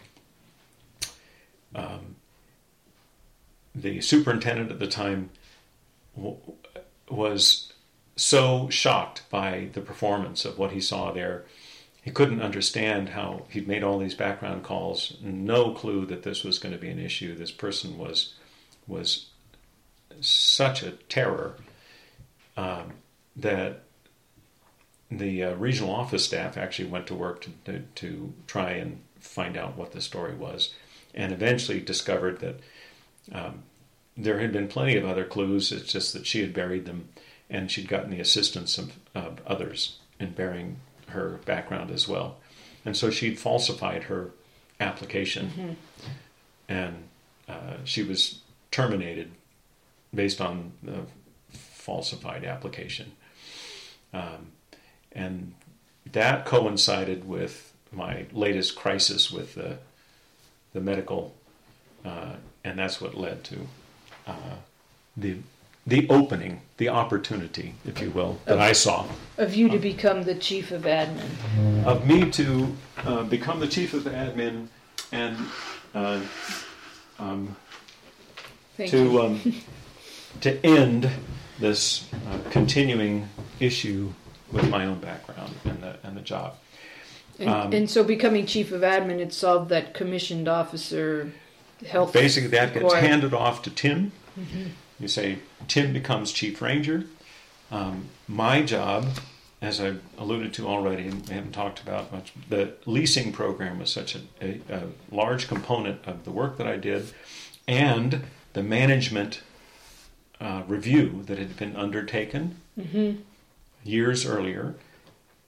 Um, the superintendent at the time w- was so shocked by the performance of what he saw there. He couldn't understand how he'd made all these background calls, no clue that this was going to be an issue. This person was was such a terror um, that the uh, regional office staff actually went to work to, to to try and find out what the story was, and eventually discovered that um, there had been plenty of other clues. It's just that she had buried them, and she'd gotten the assistance of, of others in burying her background as well. And so she'd falsified her application, mm-hmm. and uh, she was terminated based on the falsified application. Um, And that coincided with my latest crisis with the the medical, uh, and that's what led to uh, the the opening, the opportunity, if you will, that of, I saw. Of you to become the chief of admin. Of me to uh, become the chief of admin and uh, um, to um, to end this uh, continuing issue with my own background and the and the job. And, um, and so becoming chief of admin, it solved that commissioned officer health. Basically, that gets required. handed off to Tim. Mm-hmm. You say, Tim becomes chief ranger. Um, my job, as I alluded to already, and we haven't talked about much, the leasing program was such a, a, a large component of the work that I did, and the management uh, review that had been undertaken mm-hmm. years earlier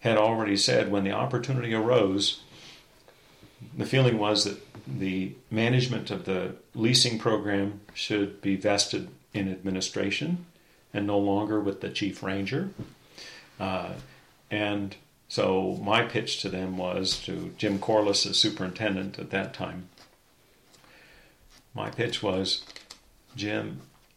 had already said when the opportunity arose, the feeling was that the management of the leasing program should be vested in administration and no longer with the chief ranger. Uh, and so my pitch to them was, to Jim Corliss, as superintendent at that time, my pitch was, Jim,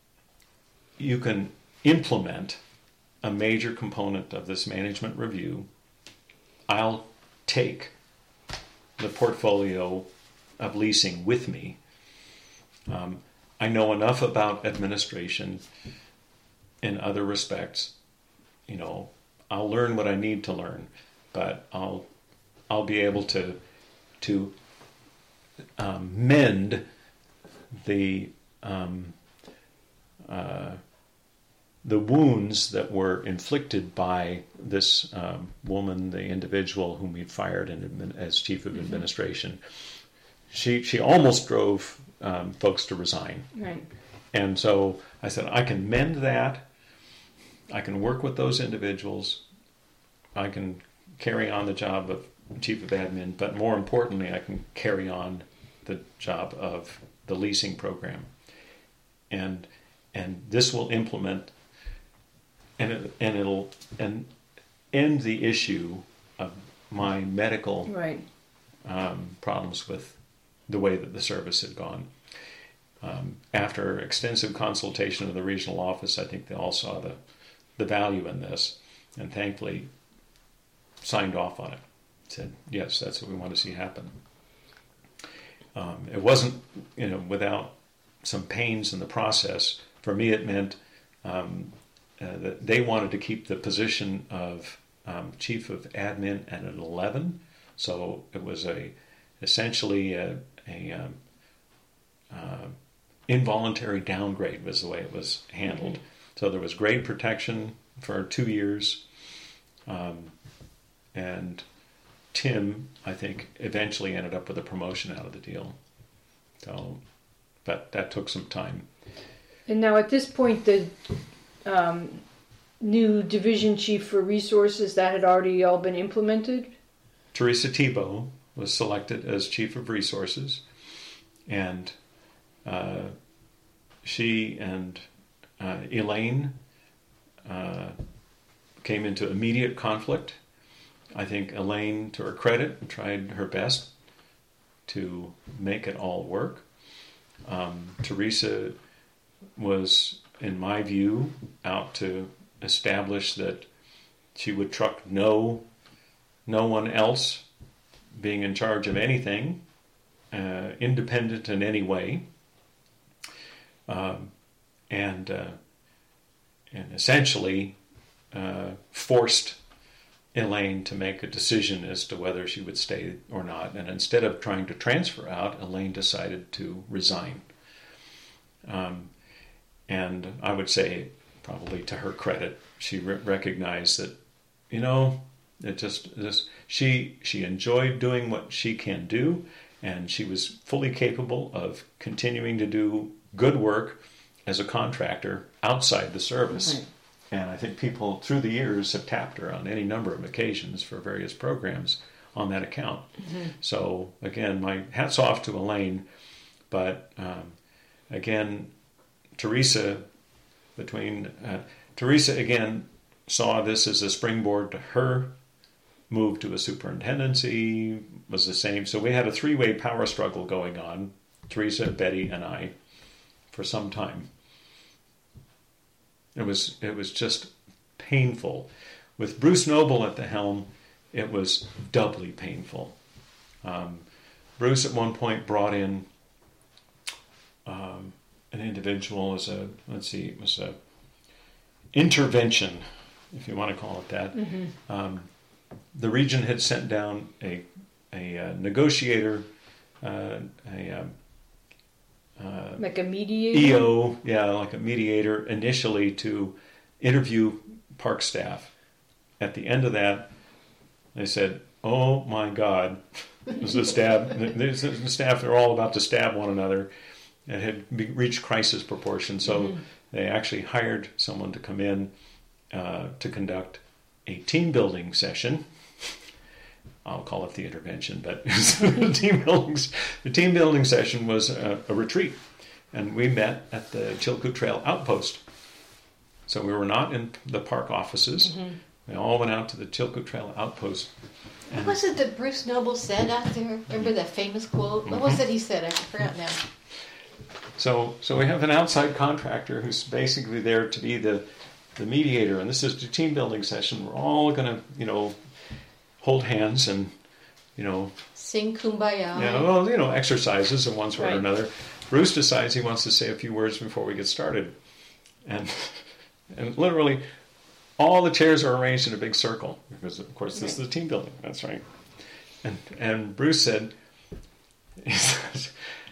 you can implement a major component of this management review. I'll take the portfolio of leasing with me. Um, I know enough about administration in other respects. You know, I'll learn what I need to learn, but I'll I'll be able to to um, mend the um, uh, the wounds that were inflicted by this um, woman, the individual whom we fired in, as chief of mm-hmm. administration. She she almost drove um, folks to resign. Right. And so I said, I can mend that. I can work with those individuals. I can carry on the job of chief of admin, but more importantly, I can carry on the job of the leasing program. And and this will implement and it, and it'll and end the issue of my medical right. um, problems with the way that the service had gone. Um, after extensive consultation of the regional office, I think they all saw the the value in this, and thankfully signed off on it. Said, yes, that's what we want to see happen. Um, it wasn't, you know, without some pains in the process. For me, it meant um, uh, that they wanted to keep the position of um, chief of admin at an eleven. So it was a essentially a, a um, uh, involuntary downgrade was the way it was handled. Mm-hmm. So there was grade protection for two years, um, and Tim, I think, eventually ended up with a promotion out of the deal. So, but that took some time. And now at this point, the um, new division chief for resources, that had already all been implemented? Teresa Thibault was selected as chief of resources, and uh, she and uh, Elaine uh, came into immediate conflict. I think Elaine, to her credit, tried her best to make it all work. Um, Teresa was, in my view, out to establish that she would truck no, no one else being in charge of anything, uh, independent in any way, um, and uh, and essentially uh, forced Elaine to make a decision as to whether she would stay or not. And instead of trying to transfer out, Elaine decided to resign. Um, and I would say, probably to her credit, she re- recognized that, you know, it just this she she enjoyed doing what she can do, and she was fully capable of continuing to do good work as a contractor outside the service. Right. And I think people through the years have tapped her on any number of occasions for various programs on that account. Mm-hmm. So again, my hat's off to Elaine. But um, again, Teresa, between uh, Teresa again saw this as a springboard to her move to a superintendency. Was the same. So we had a three-way power struggle going on, Teresa, Betty, and I, for some time. It was it was just painful. With Bruce Noble at the helm, it was doubly painful. Um, Bruce at one point brought in um, an individual as a, let's see, it was a intervention, if you want to call it that. Mm-hmm. Um, the region had sent down a a, a negotiator, uh, a um, Uh, like a mediator? E O, yeah, like a mediator, initially to interview park staff. At the end of that, they said, oh my God, it was a stab. The staff, they're all about to stab one another. It had reached crisis proportion, so mm-hmm. they actually hired someone to come in uh, to conduct a team building session I'll call it the intervention, but the team building, the team building session was a, a retreat, and we met at the Chilkoot Trail outpost. So we were not in the park offices. Mm-hmm. We all went out to the Chilkoot Trail outpost. What was it that Bruce Noble said out there? Remember that famous quote? Mm-hmm. What was it he said? I forgot now. So, so we have an outside contractor who's basically there to be the, the mediator, and this is the team building session. We're all going to, you know, hold hands and, you know, sing Kumbaya. Yeah, well, you know, exercises of one sort right. or another. Bruce decides he wants to say a few words before we get started, and and literally all the chairs are arranged in a big circle because, of course, this right. is the team building. That's right. And and Bruce said, he says,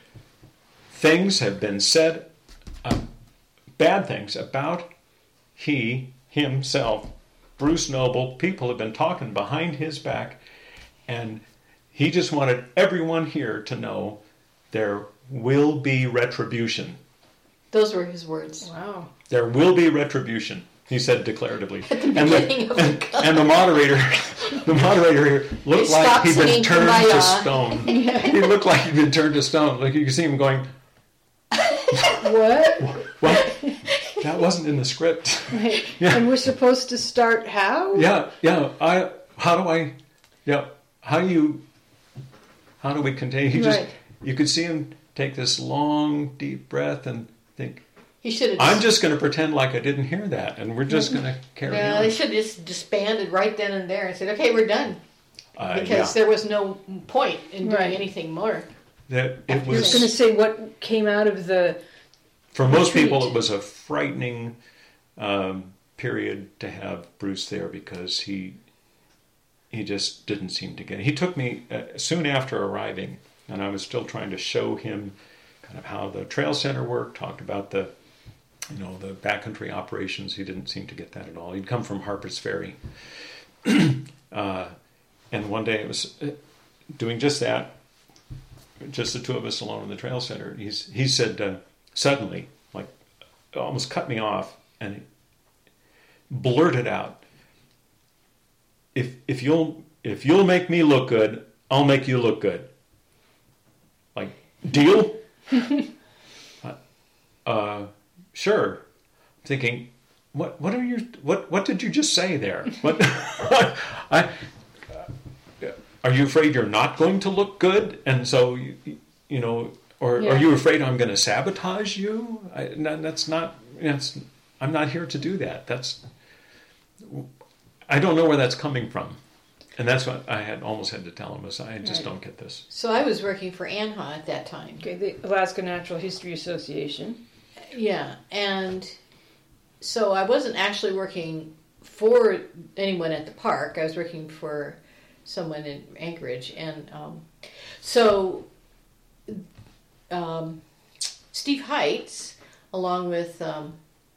things have been said, uh, bad things about he, himself, Bruce Noble. People have been talking behind his back, and he just wanted everyone here to know there will be retribution. Those were his words. Wow. There will be retribution, he said declaratively. At the and, beginning the, of and, the and the moderator, the moderator here looked he like he'd been turned Kumbaya. to stone. He looked like he'd been turned to stone. Like you could see him going, what? What? That wasn't in the script. Right. Yeah. And we're supposed to start how? Yeah, yeah. I. How do I? Yeah. How do you? How do we contain? He just. Right. You could see him take this long, deep breath and think. He should have. I'm just going to pretend like I didn't hear that, and we're just going to carry yeah, on. They should have just disbanded right then and there and said, "Okay, we're done," Uh, because yeah. there was no point in doing Right. anything more. That it I was was. going to say what came out of the. For most retreat. people, it was a frightening um, period to have Bruce there because he he just didn't seem to get it. He took me uh, soon after arriving, and I was still trying to show him kind of how the trail center worked, talked about the, you know, the backcountry operations. He didn't seem to get that at all. He'd come from Harper's Ferry. uh, and one day it was doing just that, just the two of us alone in the trail center. He's, he said, uh, suddenly, like, almost cut me off, and he blurted out, if if you'll if you'll make me look good, I'll make you look good. Like, deal? uh, uh, sure. I'm thinking, what what are you what what did you just say there? What I uh, are you afraid you're not going to look good, and so you you know, or Yeah. are you afraid I'm going to sabotage you? I, no, that's not. That's I'm not here to do that. That's I don't know where that's coming from. And that's what I had almost had to tell him, was I just Right. don't get this. So I was working for A N H A at that time. Okay, the Alaska Natural History Association. Yeah, and so I wasn't actually working for anyone at the park. I was working for someone in Anchorage, and um, so um, Steve Heitz, along with um,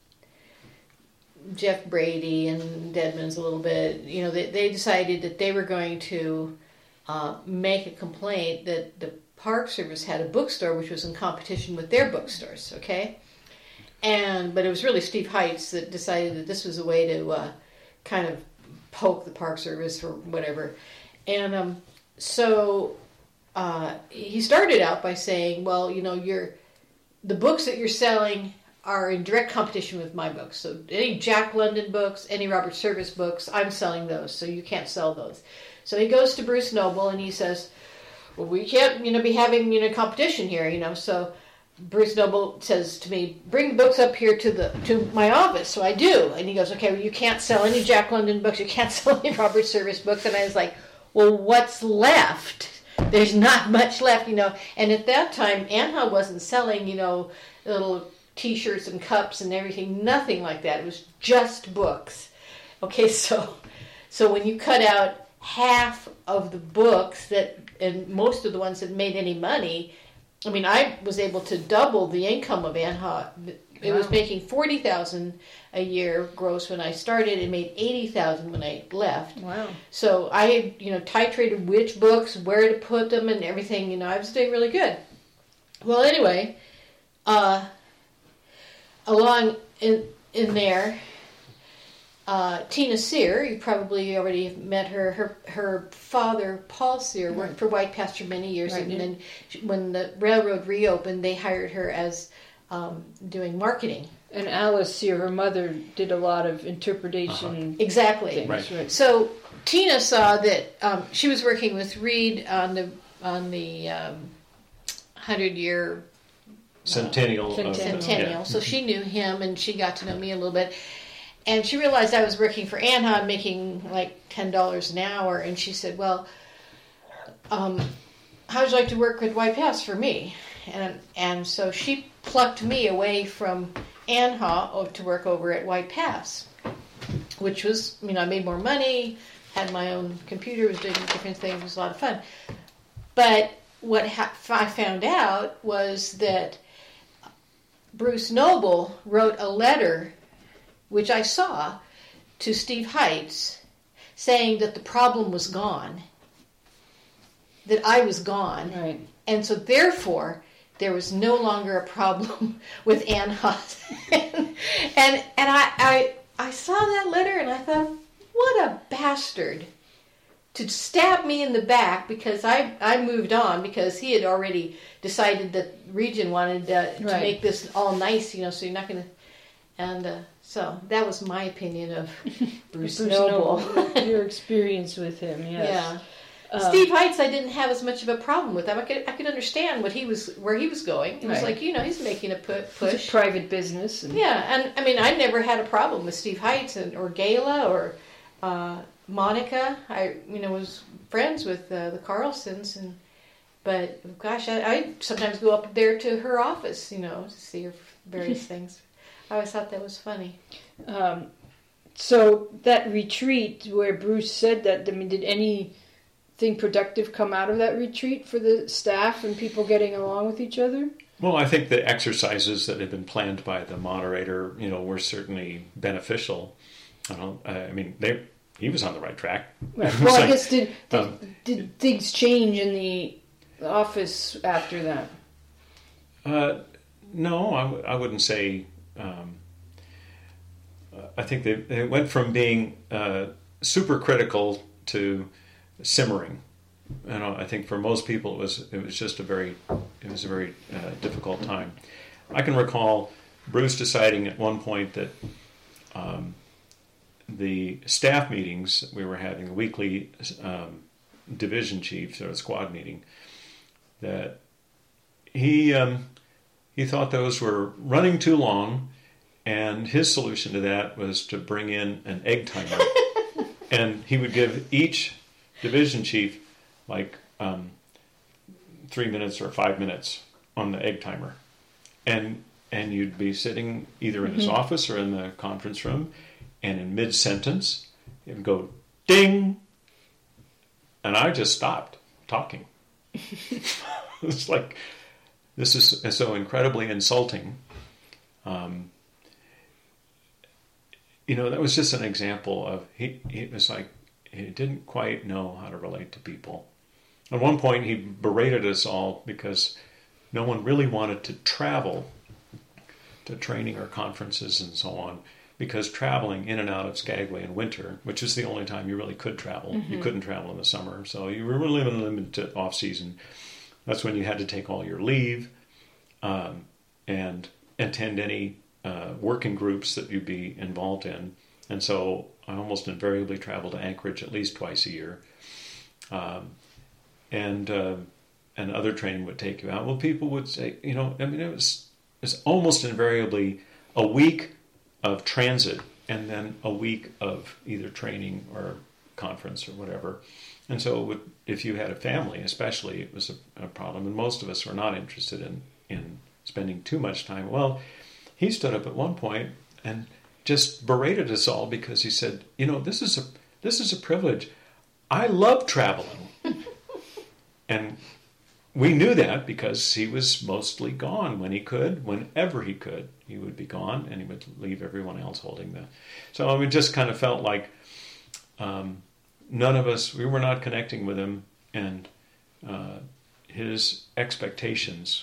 Jeff Brady and Deadman's a little bit, you know, they, they decided that they were going to uh, make a complaint that the Park Service had a bookstore which was in competition with their bookstores, okay? And but it was really Steve Heitz that decided that this was a way to uh, kind of poke the Park Service or whatever. And um, so uh, he started out by saying, well, you know, you're, the books that you're selling are in direct competition with my books. So any Jack London books, any Robert Service books, I'm selling those, so you can't sell those. So he goes to Bruce Noble and he says, well, we can't, you know, be having, you know, competition here, you know. So Bruce Noble says to me, bring the books up here to the to my office. So I do. And he goes, okay, well, you can't sell any Jack London books, you can't sell any Robert Service books. And I was like, well, what's left? There's not much left, you know. And at that time, A N H A wasn't selling, you know, little T-shirts and cups and everything, nothing like that. It was just books. Okay, so so when you cut out half of the books that, and most of the ones that made any money, I mean, I was able to double the income of A N H A. It was Wow. making forty thousand dollars a year gross when I started. It made eighty thousand dollars when I left. Wow. So I, you know, titrated which books, where to put them, and everything. You know, I was doing really good. Well, anyway, uh, along in in there, uh, Tina Sear, you probably already met her. Her her father, Paul Sear, worked Right. for White Pass for many years, Right, and yeah. then she, when the railroad reopened, they hired her as um, doing marketing. And Alice Sear, her mother, did a lot of interpretation Exactly. things. Right. Right. So Tina saw that um, she was working with Reed on the on the um, hundred year Centennial. of- Centennial. Centennial. yeah. So she knew him, and she got to know me a little bit. And she realized I was working for Anhon, making like ten dollars an hour. And she said, "Well, um, how would you like to work with White Pass for me?" And and so she plucked me away from Anha to work over at White Pass, which was, you know, I made more money, had my own computer, was doing different things. It was a lot of fun. But what ha- I found out was that Bruce Noble wrote a letter, which I saw, to Steve Heitz, saying that the problem was gone, that I was gone, Right. and so therefore there was no longer a problem with Ann Hutt. and and, and I, I I saw that letter and I thought, what a bastard to stab me in the back because I, I moved on because he had already decided that Region wanted uh, to Right. make this all nice, you know, so you're not going to... And uh, so that was my opinion of Bruce, Bruce Noble. Noble, your experience with him, yes. Yeah. Um, Steve Heitz, I didn't have as much of a problem with him. I could I could understand what he was where he was going. It was Right. like, you know, he's making a pu- it's push. a private business. And Yeah, and I mean, I never had a problem with Steve Heitz and or Gayla or uh, Monica. I you know was friends with uh, the Carlsons, and but gosh, I, I sometimes go up there to her office, you know, to see her various things. I always thought that was funny. Um, so that retreat where Bruce said that, I mean, did anything productive come out of that retreat for the staff and people getting along with each other? Well, I think the exercises that had been planned by the moderator, you know, were certainly beneficial. I don't. I mean, they. He was on the right track. Right. It was Well, I like, guess did did, um, did things change in the office after that? Uh, no, I, w- I wouldn't say. Um, I think they, they went from being uh, super critical to simmering. You know, I think for most people it was it was just a very it was a very uh, difficult time. I can recall Bruce deciding at one point that um, the staff meetings that we were having, the weekly um, division chiefs or squad meeting, that he um, he thought those were running too long, and his solution to that was to bring in an egg timer, and he would give each division chief like um, three minutes or five minutes on the egg timer, and and you'd be sitting either in his Mm-hmm. office or in the conference room, and in mid sentence it would go ding, and I just stopped talking. It's like, this is so incredibly insulting. Um, you know, that was just an example of he. It was like he didn't quite know how to relate to people. At one point, he berated us all because no one really wanted to travel to training or conferences and so on, because traveling in and out of Skagway in winter, which is the only time you really could travel, Mm-hmm. you couldn't travel in the summer, so you were really limited to off season. That's when you had to take all your leave um, and attend any uh, working groups that you'd be involved in. And so I almost invariably traveled to Anchorage at least twice a year. Um, and uh, and other training would take you out. Well, people would say, you know, I mean, it was, it was almost invariably a week of transit and then a week of either training or conference or whatever. And so it would, if you had a family, especially, it was a, a problem. And most of us were not interested in, in spending too much time. Well, he stood up at one point and just berated us all because he said, you know, this is a this is a privilege. I love traveling. And we knew that because he was mostly gone when he could, whenever he could. He would be gone and he would leave everyone else holding the... So I mean, just kind of felt like um, none of us, we were not connecting with him, and uh, his expectations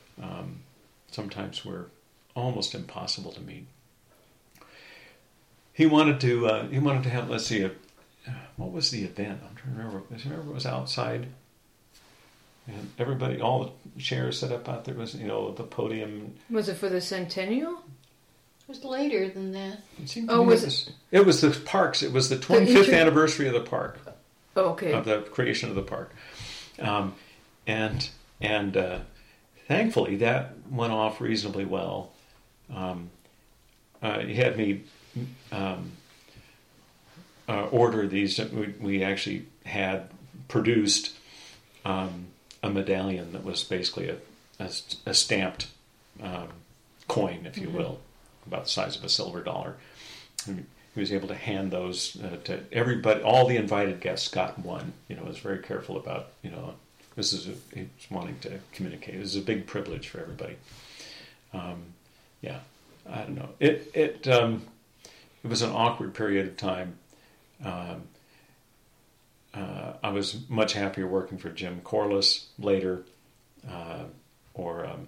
um, sometimes were almost impossible to meet. he wanted to. Uh, he wanted to have. Let's see. A, what was the event? I'm trying to remember. I remember it was outside, and everybody, all the chairs set up out there. Was you know the podium. Was it for the centennial? It was later than that. It seemed to Oh, me was it was, it was the parks. It was the The twenty-fifth inter- anniversary of the park. Oh, okay. Of the creation of the park, um, and and uh, thankfully that went off reasonably well. Um, uh, he had me um, uh, order these. We, we actually had produced um, a medallion that was basically a, a, a stamped um, coin, if you mm-hmm. will, about the size of a silver dollar. And he was able to hand those uh, to everybody. All the invited guests got one. You know, was very careful about, you know, this is a, he was wanting to communicate. It was a big privilege for everybody. Um, yeah, I don't know. It it um, it was an awkward period of time. Um, uh, I was much happier working for Jim Corliss later, uh, or um,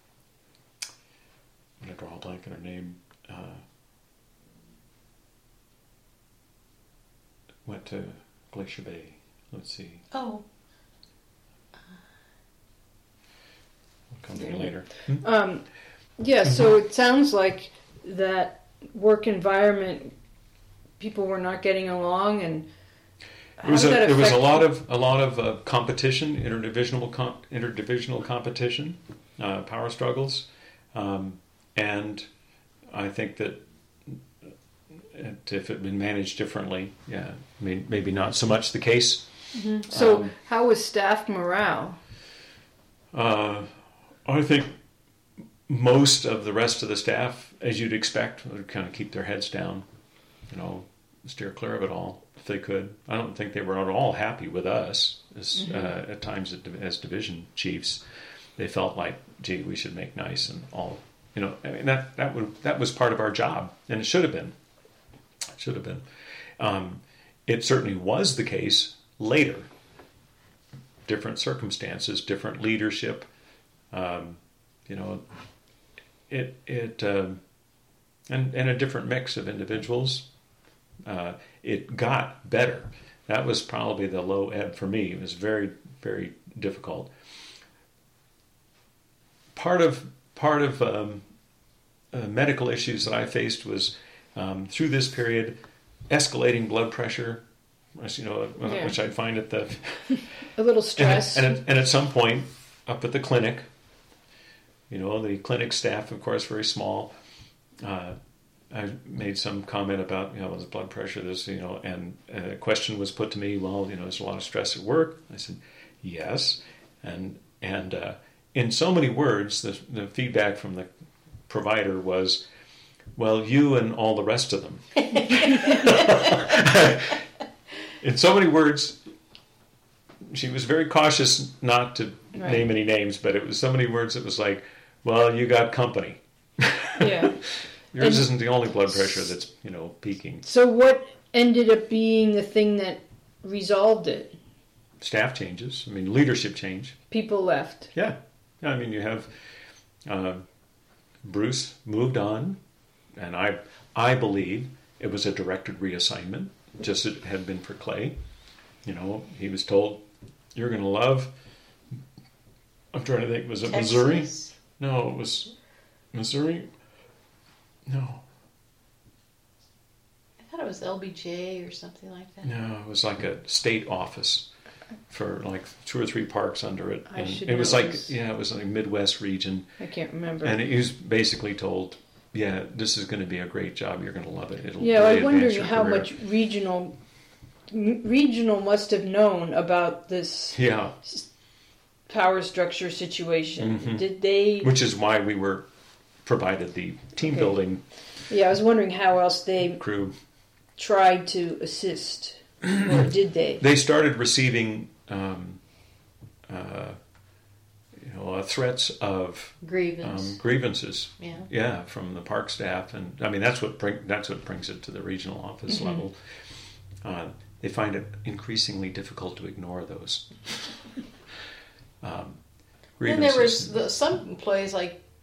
I'm going to draw a blank on her name. Uh, went to Glacier Bay. Let's see. Oh. I'll come to you later. Hmm? Um, yeah, so it sounds like that work environment, people were not getting along, and how It was did a, that there was a affect lot you? of a lot of uh, competition, interdivisional com- interdivisional competition, uh, power struggles, um, and I think that it, if it had been managed differently, yeah, I mean, maybe not so much the case. Mm-hmm. So, Um, how was staff morale? Uh, I think most of the rest of the staff, as you'd expect, would kind of keep their heads down, you know, steer clear of it all if they could. I don't think they were at all happy with us as, Mm-hmm. uh, at times as division chiefs. They felt like, gee, we should make nice and all, you know. I mean, that that would that was part of our job, and it should have been. It should have been. Um, it certainly was the case later. Different circumstances, different leadership. Um, you know, it it um, and and a different mix of individuals. Uh, it got better. That was probably the low ebb for me. It was very very difficult. Part of part of um, uh, medical issues that I faced was um, through this period, escalating blood pressure. As you know, Yeah. which I'd find at the A little and, stress. at, and, at, and at some point, up at the clinic, you know, the clinic staff, of course, very small. Uh, I made some comment about, you know, the blood pressure, this, you know, and a question was put to me, well, you know, there's a lot of stress at work. I said, yes. And and uh, in so many words, the, the feedback from the provider was, well, you and all the rest of them. In so many words, she was very cautious not to Right. name any names, but it was so many words it was like, well, you got company. Yeah. Yours And- isn't the only blood pressure that's, you know, peaking. So, what ended up being the thing that resolved it? Staff changes. I mean, leadership change. People left. Yeah. Yeah, I mean, you have uh, Bruce moved on, and I I believe it was a directed reassignment, just as it had been for Clay. You know, he was told, you're going to love, I'm trying to think, was it Texas. Missouri? No, it was Missouri. No, I thought it was L B J or something like that. no, it was like a state office for like two or three parks under it. I And should it was know like, this. yeah, it was like Midwest region. I can't remember. And he was basically told, yeah, this is going to be a great job. You're going to love it. It'll yeah, really I advance wonder your how career." much regional m- regional must have known about this Yeah, power structure situation. Mhm. Did they? which is why we were provided the team Okay. building Yeah, I was wondering how else they crew. tried to assist, or did they? They started receiving, um, uh, you know, uh, threats of Grievance. um, grievances. yeah. Yeah, from the park staff, and I mean that's what bring, that's what brings it to the regional office Mhm. level. Uh, they find it increasingly difficult to ignore those um, Then grievances. there was the, some employees like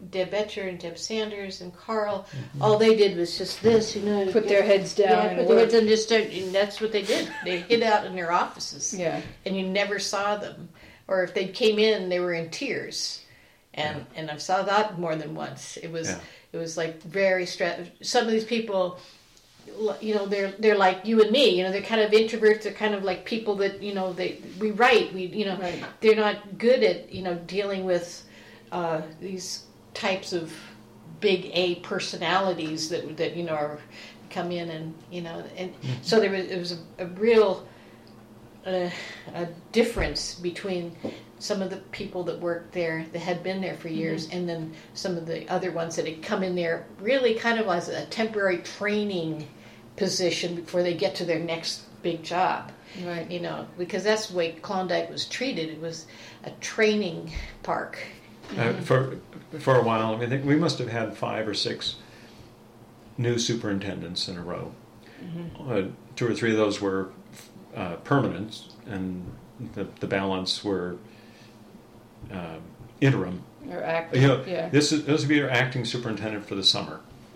Deb Etcher and Deb Sanders and Carl, mm-hmm. all they did was just this, you know. Put their heads down yeah, and put work. their heads and just start, and that's what they did. They hid out in their offices. Yeah. And you never saw them. Or if they came in, they were in tears. And yeah. and I saw that more than once. It was yeah. it was like very stress. Some of these people, you know, they're they're like you and me. You know, they're kind of introverts. They're kind of like people that, you know, they we write. We you know right. they're not good at, you know, dealing with uh, these types of big A personalities that that you know are come in and you know and mm-hmm. so there was it was a, a real uh, a difference between some of the people that worked there that had been there for years mm-hmm. and then some of the other ones that had come in there really kind of as a temporary training position before they get to their next big job. Right. You know, because that's the way Klondike was treated. It was a training park. Uh, for for a while, I mean, I think we must have had five or six new superintendents in a row. Mm-hmm. Uh, two or three of those were uh, permanent, and the, the balance were uh, interim. Or acting. You know, yeah. This is this would be our acting superintendent for the summer.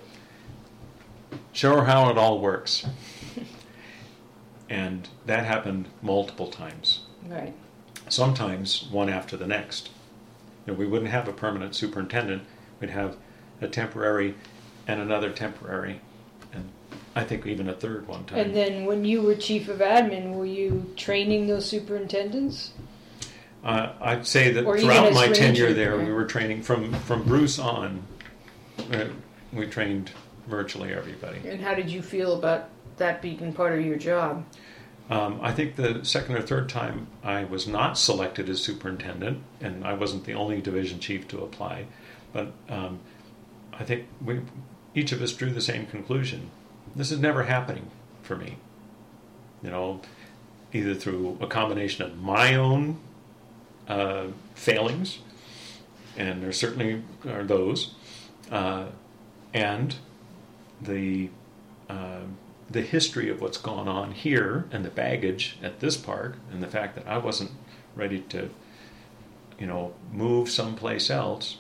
Show her how it all works. And that happened multiple times. Right. Sometimes one after the next. You know, we wouldn't have a permanent superintendent. We'd have a temporary and another temporary, and I think even a third one time. And then when you were chief of admin, were you training those superintendents? Uh, I'd say that or throughout my ranger, tenure there, right? we were training from, from Bruce on. Uh, we trained virtually everybody. And how did you feel about that being part of your job? Um, I think the second or third time I was not selected as superintendent, and I wasn't the only division chief to apply, but um, I think we each of us drew the same conclusion. This is never happening for me. You know, either through a combination of my own uh, failings, and there certainly are those, uh, and the uh, the history of what's gone on here and the baggage at this park and the fact that I wasn't ready to, you know, move someplace else,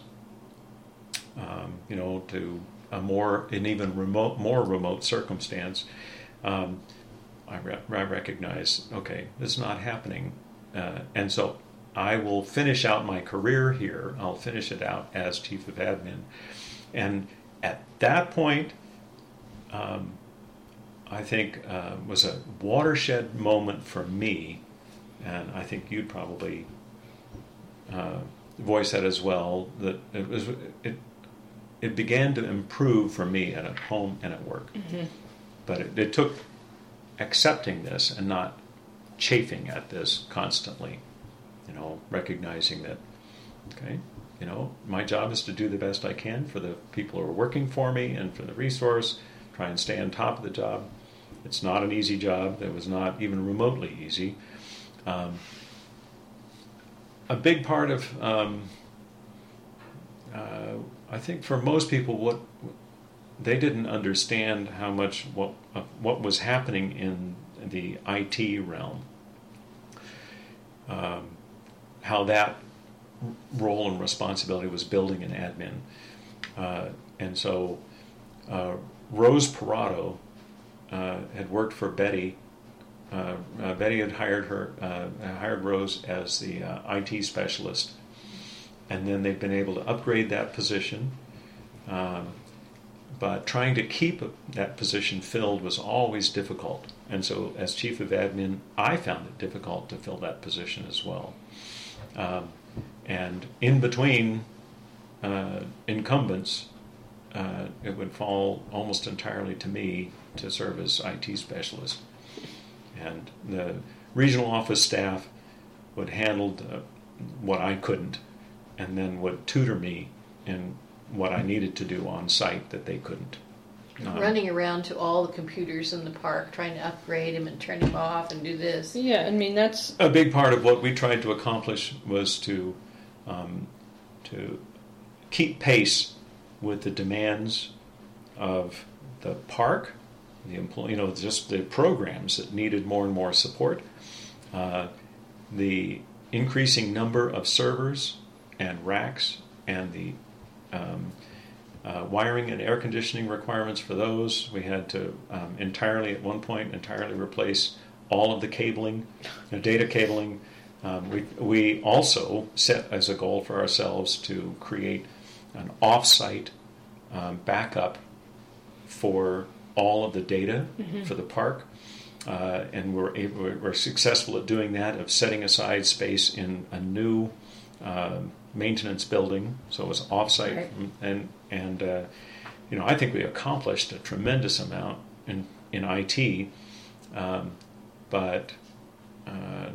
um, you know, to a more, an even remote, more remote circumstance, um, I, re- I recognize, okay, this is not happening. Uh, and so I will finish out my career here. I'll finish it out as chief of admin. And at that point, um, I think uh, was a watershed moment for me, and I think you'd probably uh, voice that as well. That it was it it began to improve for me at home and at work, mm-hmm. but it, it took accepting this and not chafing at this constantly. You know, recognizing that, okay, you know, my job is to do the best I can for the people who are working for me and for the resource. Try and stay on top of the job. It's not an easy job. That was not even remotely easy. Um, a big part of, um, uh, I think for most people, what they didn't understand how much what uh, what was happening in the I T realm, um, how that role and responsibility was building an admin, uh, and so. Uh, Rose Parado uh, had worked for Betty. Uh, uh, Betty had hired her, uh, hired Rose as the uh, I T specialist, and then they've been able to upgrade that position. Um, but trying to keep that position filled was always difficult, and so as chief of admin, I found it difficult to fill that position as well. Um, and in between uh, incumbents. Uh, it would fall almost entirely to me to serve as I T specialist. And the regional office staff would handle the, what I couldn't, and then would tutor me in what I needed to do on site that they couldn't. Um, Running around to all the computers in the park, trying to upgrade them and turn them off and do this. Yeah, I mean, that's... A big part of what we tried to accomplish was to um, to keep pace with the demands of the park, the employee, you know, just the programs that needed more and more support, uh, the increasing number of servers and racks, and the um, uh, wiring and air conditioning requirements for those. We had to um, entirely, at one point, entirely replace all of the cabling, you know, data cabling. Um, we, we also set as a goal for ourselves to create an off-site um, backup for all of the data mm-hmm. for the park. Uh, and we're, able, we're successful at doing that, of setting aside space in a new uh, maintenance building, so it was off-site. Right. And, and uh, you know, I think we accomplished a tremendous amount in, in I T, um, but uh,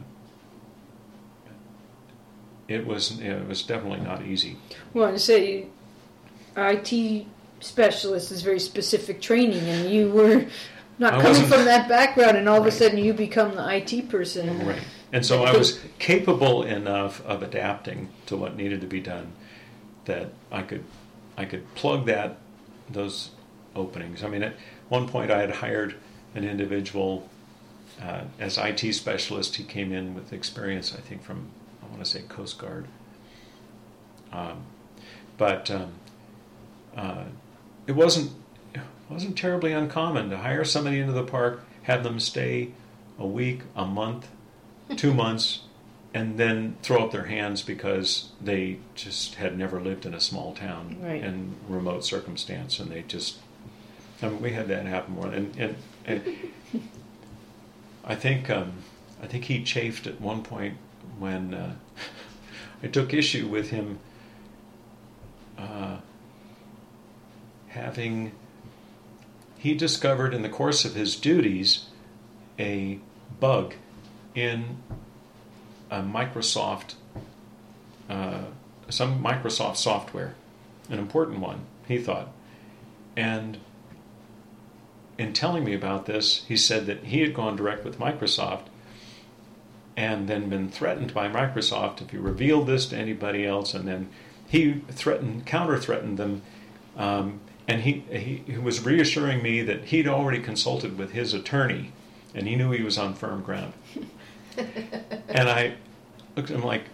it was it was definitely not easy. Well, I say I T specialist is very specific training, and you were not I coming from that background, and all right. of a sudden you become the I T person. Right. And so I was capable enough of adapting to what needed to be done that I could I could plug that those openings. I mean, at one point I had hired an individual uh, as I T specialist. He came in with experience, I think, from, I want to say, Coast Guard. Um, but um, uh, it wasn't it wasn't terribly uncommon to hire somebody into the park, have them stay a week, a month, two months, and then throw up their hands because they just had never lived in a small town right. in remote circumstance, and they just, I mean, we had that happen more. And, and, and I think um, I think he chafed at one point when uh, I took issue with him uh, having, he discovered in the course of his duties a bug in a Microsoft, uh, some Microsoft software, an important one, he thought. And in telling me about this, he said that he had gone direct with Microsoft and then been threatened by Microsoft if he revealed this to anybody else, and then he threatened, counter-threatened them, um, and he, he he was reassuring me that he'd already consulted with his attorney, and he knew he was on firm ground. And I looked at him like,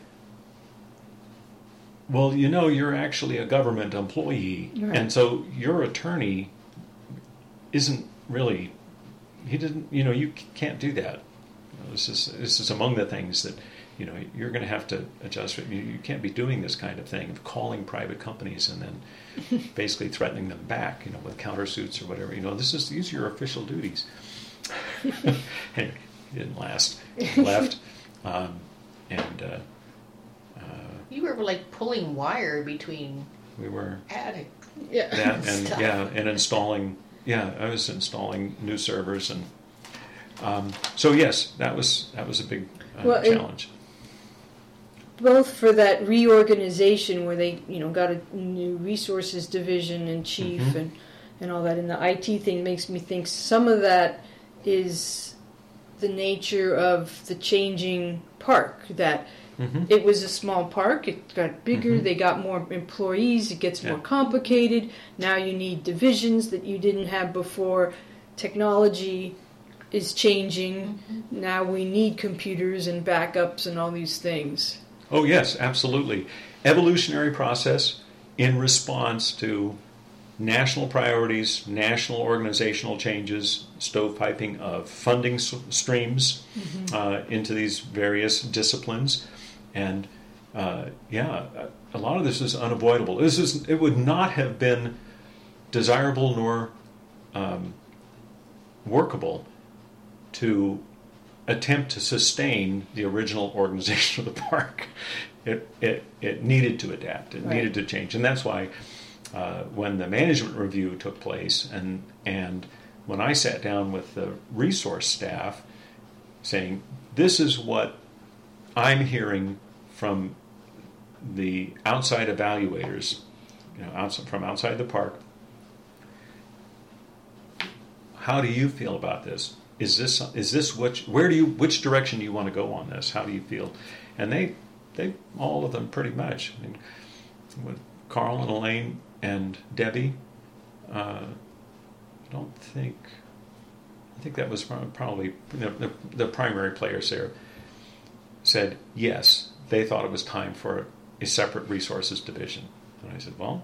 well, you know, you're actually a government employee, right. and so your attorney isn't really, he didn't, you know, you can't do that. You know, this is this is among the things that, you know, you're going to have to adjust. You, you can't be doing this kind of thing of calling private companies and then basically threatening them back, you know, with countersuits or whatever. You know, this is these are your official duties. Anyway, he didn't last. He left, um, and uh, uh, you were like pulling wire between. We were attic. Yeah. That and Stuff. yeah, and installing. Yeah, I was installing new servers, and um, so yes, that was that was a big uh, well, challenge. Both for that reorganization where they, you know, got a new resources division and chief mm-hmm. and and all that, and the I T thing makes me think some of that is the nature of the changing park, that mm-hmm. it was a small park, it got bigger, mm-hmm. they got more employees, it gets yeah. more complicated, now you need divisions that you didn't have before, technology is changing, mm-hmm. now we need computers and backups and all these things. Oh yes, absolutely. Evolutionary process in response to national priorities, national organizational changes, stovepiping of funding s- streams mm-hmm. uh, into these various disciplines, and uh, yeah, a lot of this is unavoidable. This is it would not have been desirable nor um, workable to attempt to sustain the original organization of the park. It it, it needed to adapt. It right. needed to change, and that's why. Uh, when the management review took place, and and when I sat down with the resource staff, saying, "This is what I'm hearing from the outside evaluators, you know, outside, from outside the park. How do you feel about this? Is this is this what? Where do you? Which direction do you want to go on this? How do you feel?" And they they all of them pretty much. I mean, with Carl and Elaine and Debbie, uh, I don't think, I think that was probably you know, the, the primary players there, said yes, they thought it was time for a separate resources division. And I said, well,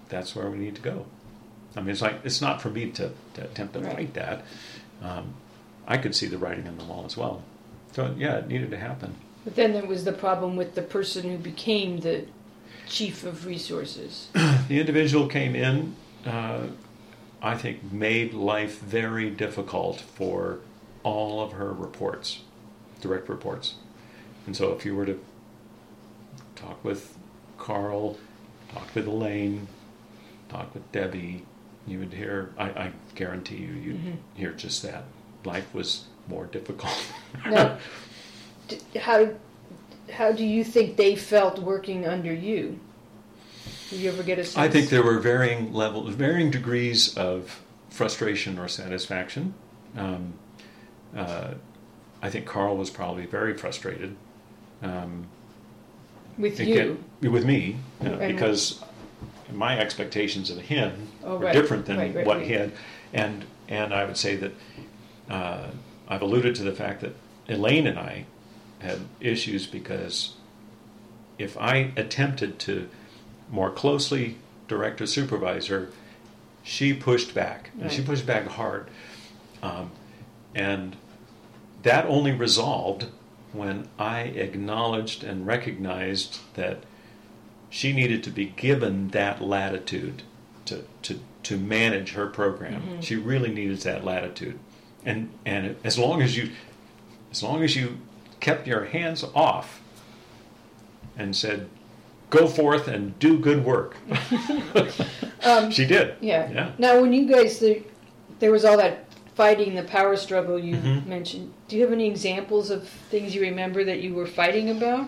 that's where we need to go. I mean, it's like it's not for me to, to attempt to Right. fight that. Um, I could see the writing on the wall as well. So yeah, it needed to happen. But then there was the problem with the person who became the chief of resources. The individual came in, uh, I think, made life very difficult for all of her reports, direct reports. And so if you were to talk with Carl, talk with Elaine, talk with Debbie, you would hear, I, I guarantee you, you'd Mhm. hear just that. Life was more difficult. Now, d- how how do you think they felt working under you? Do you ever get a sense? I think there were varying levels, varying degrees of frustration or satisfaction. Um, uh, I think Carl was probably very frustrated. Um, with it you. get- with me, uh, And- because my expectations of him Oh, were right. different than Right, right, what right. he had. And, and I would say that uh, I've alluded to the fact that Elaine and I had issues because if I attempted to more closely direct or supervise her, she pushed back, and she Right. pushed back hard. Um, and that only resolved when I acknowledged and recognized that she needed to be given that latitude to, to, to manage her program. Mhm. She really needed that latitude. And, and as long as you, as long as you kept your hands off and said, go forth and do good work. Um, She did. Yeah. Yeah. Now, when you guys, there, there was all that fighting, the power struggle you Mhm. mentioned. Do you have any examples of things you remember that you were fighting about?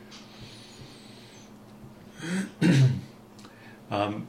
Um,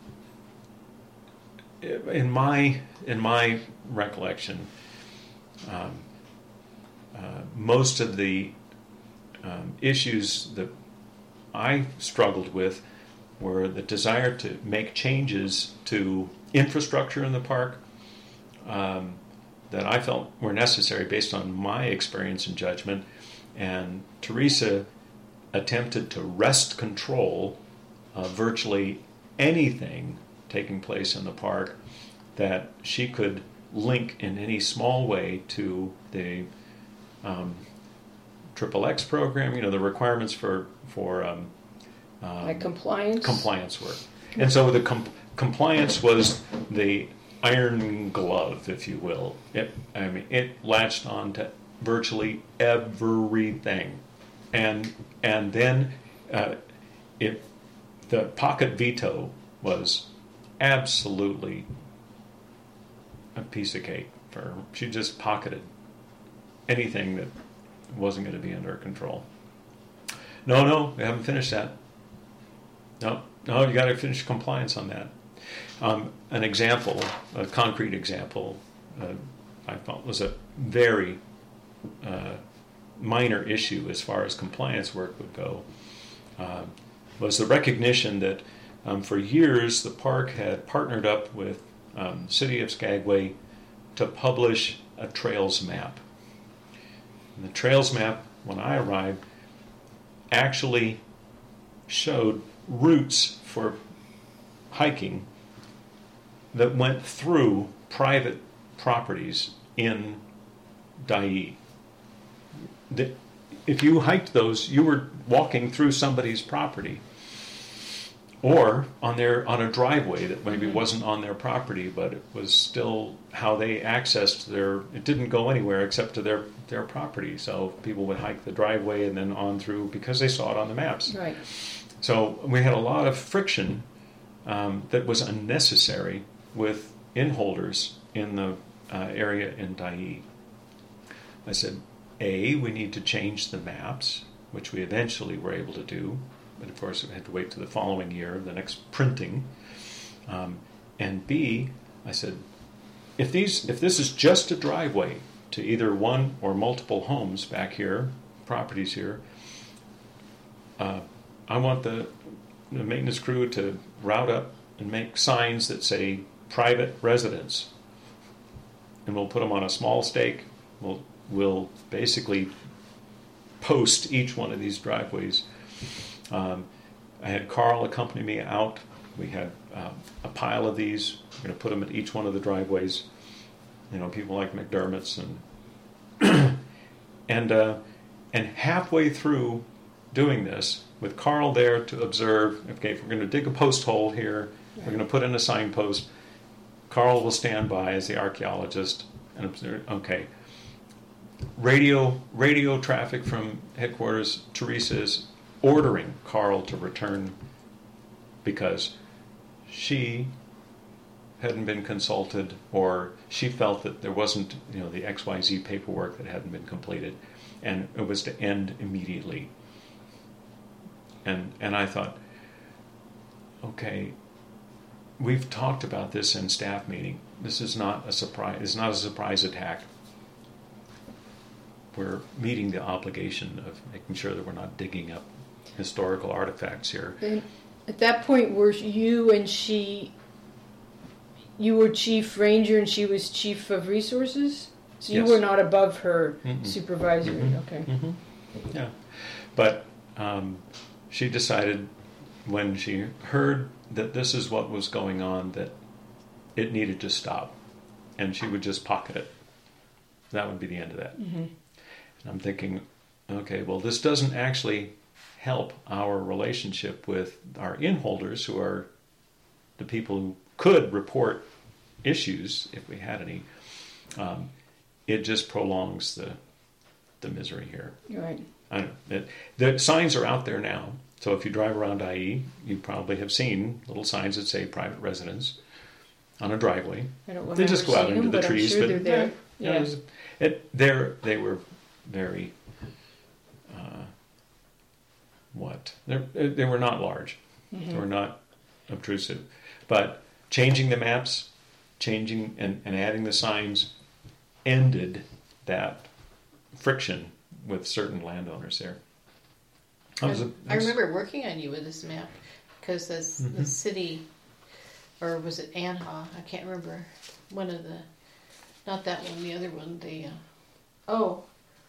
in my in my recollection, um, uh, most of the um, issues that I struggled with were the desire to make changes to infrastructure in the park um, that I felt were necessary based on my experience and judgment. And Teresa attempted to wrest control of virtually anything taking place in the park that she could link in any small way to the um, Triple X program, you know, the requirements for for um, um, Like compliance? compliance work. And so the com- compliance was the iron glove, if you will. It, I mean, it latched on to virtually everything, and and then uh, it the pocket veto was absolutely a piece of cake for her. She just pocketed anything that wasn't going to be under her control. No, no, we haven't finished that. No, no, you got to finish compliance on that. Um, an example, a concrete example, uh, I felt was a very uh, minor issue as far as compliance work would go, uh, was the recognition that um, for years the park had partnered up with um, City of Skagway to publish a trails map. And the trails map, when I arrived, actually showed routes for hiking that went through private properties in Dyea. The, if you hiked those, you were walking through somebody's property, or on their on a driveway that maybe wasn't on their property, but it was still how they accessed their. It didn't go anywhere except to their their property. So people would hike the driveway and then on through because they saw it on the maps. Right. So we had a lot of friction um, that was unnecessary with inholders in the uh, area in Dyea. I said, A, we need to change the maps, which we eventually were able to do, but of course we had to wait to the following year, the next printing. Um, and B, I said, if these, if this is just a driveway to either one or multiple homes back here, properties here, uh, I want the, the maintenance crew to route up and make signs that say private residence. And we'll put them on a small stake. We'll, we'll basically post each one of these driveways. Um, I had Carl accompany me out we had uh, a pile of these. We're going to put them at each one of the driveways. You know, people like McDermott's and and uh, and halfway through doing this, with Carl there to observe. Okay, if we're going to dig a post hole here, we're going to put in a signpost. Carl will stand by as the archaeologist and observe. Okay. Radio radio traffic from headquarters. Teresa is ordering Carl to return because she hadn't been consulted, or she felt that there wasn't, you know, the X Y Z paperwork that hadn't been completed, and it was to end immediately. And and I thought, okay, we've talked about this in staff meeting. This is not a surprise. It's not a surprise attack. We're meeting the obligation of making sure that we're not digging up historical artifacts here. And at that point, were you and she, you were chief ranger and she was chief of resources? So you Yes. were not above her Mm-mm. supervisory, Mhm. okay. Mm-hmm. Yeah. But um, she decided when she heard that this is what was going on, that it needed to stop. And she would just pocket it. That would be the end of that. Mm-hmm. And I'm thinking, okay, well, this doesn't actually help our relationship with our inholders, who are the people who could report issues if we had any. Um, it just prolongs the the misery here. Right. I don't know. It, the signs are out there now. So if you drive around I E, you probably have seen little signs that say private residence on a driveway. I don't They just go out into them, the but trees, I'm sure but they're there. yeah, Yeah. it was- it, they're, they were very, uh, what? They're, they were not large. Mm-hmm. They were not obtrusive. But changing the maps, changing and, and adding the signs ended that friction with certain landowners there. That was a- I remember working on you with this map because the Mhm. the city, or was it Anha? I can't remember. One of the, not that one, the other one. The uh, oh,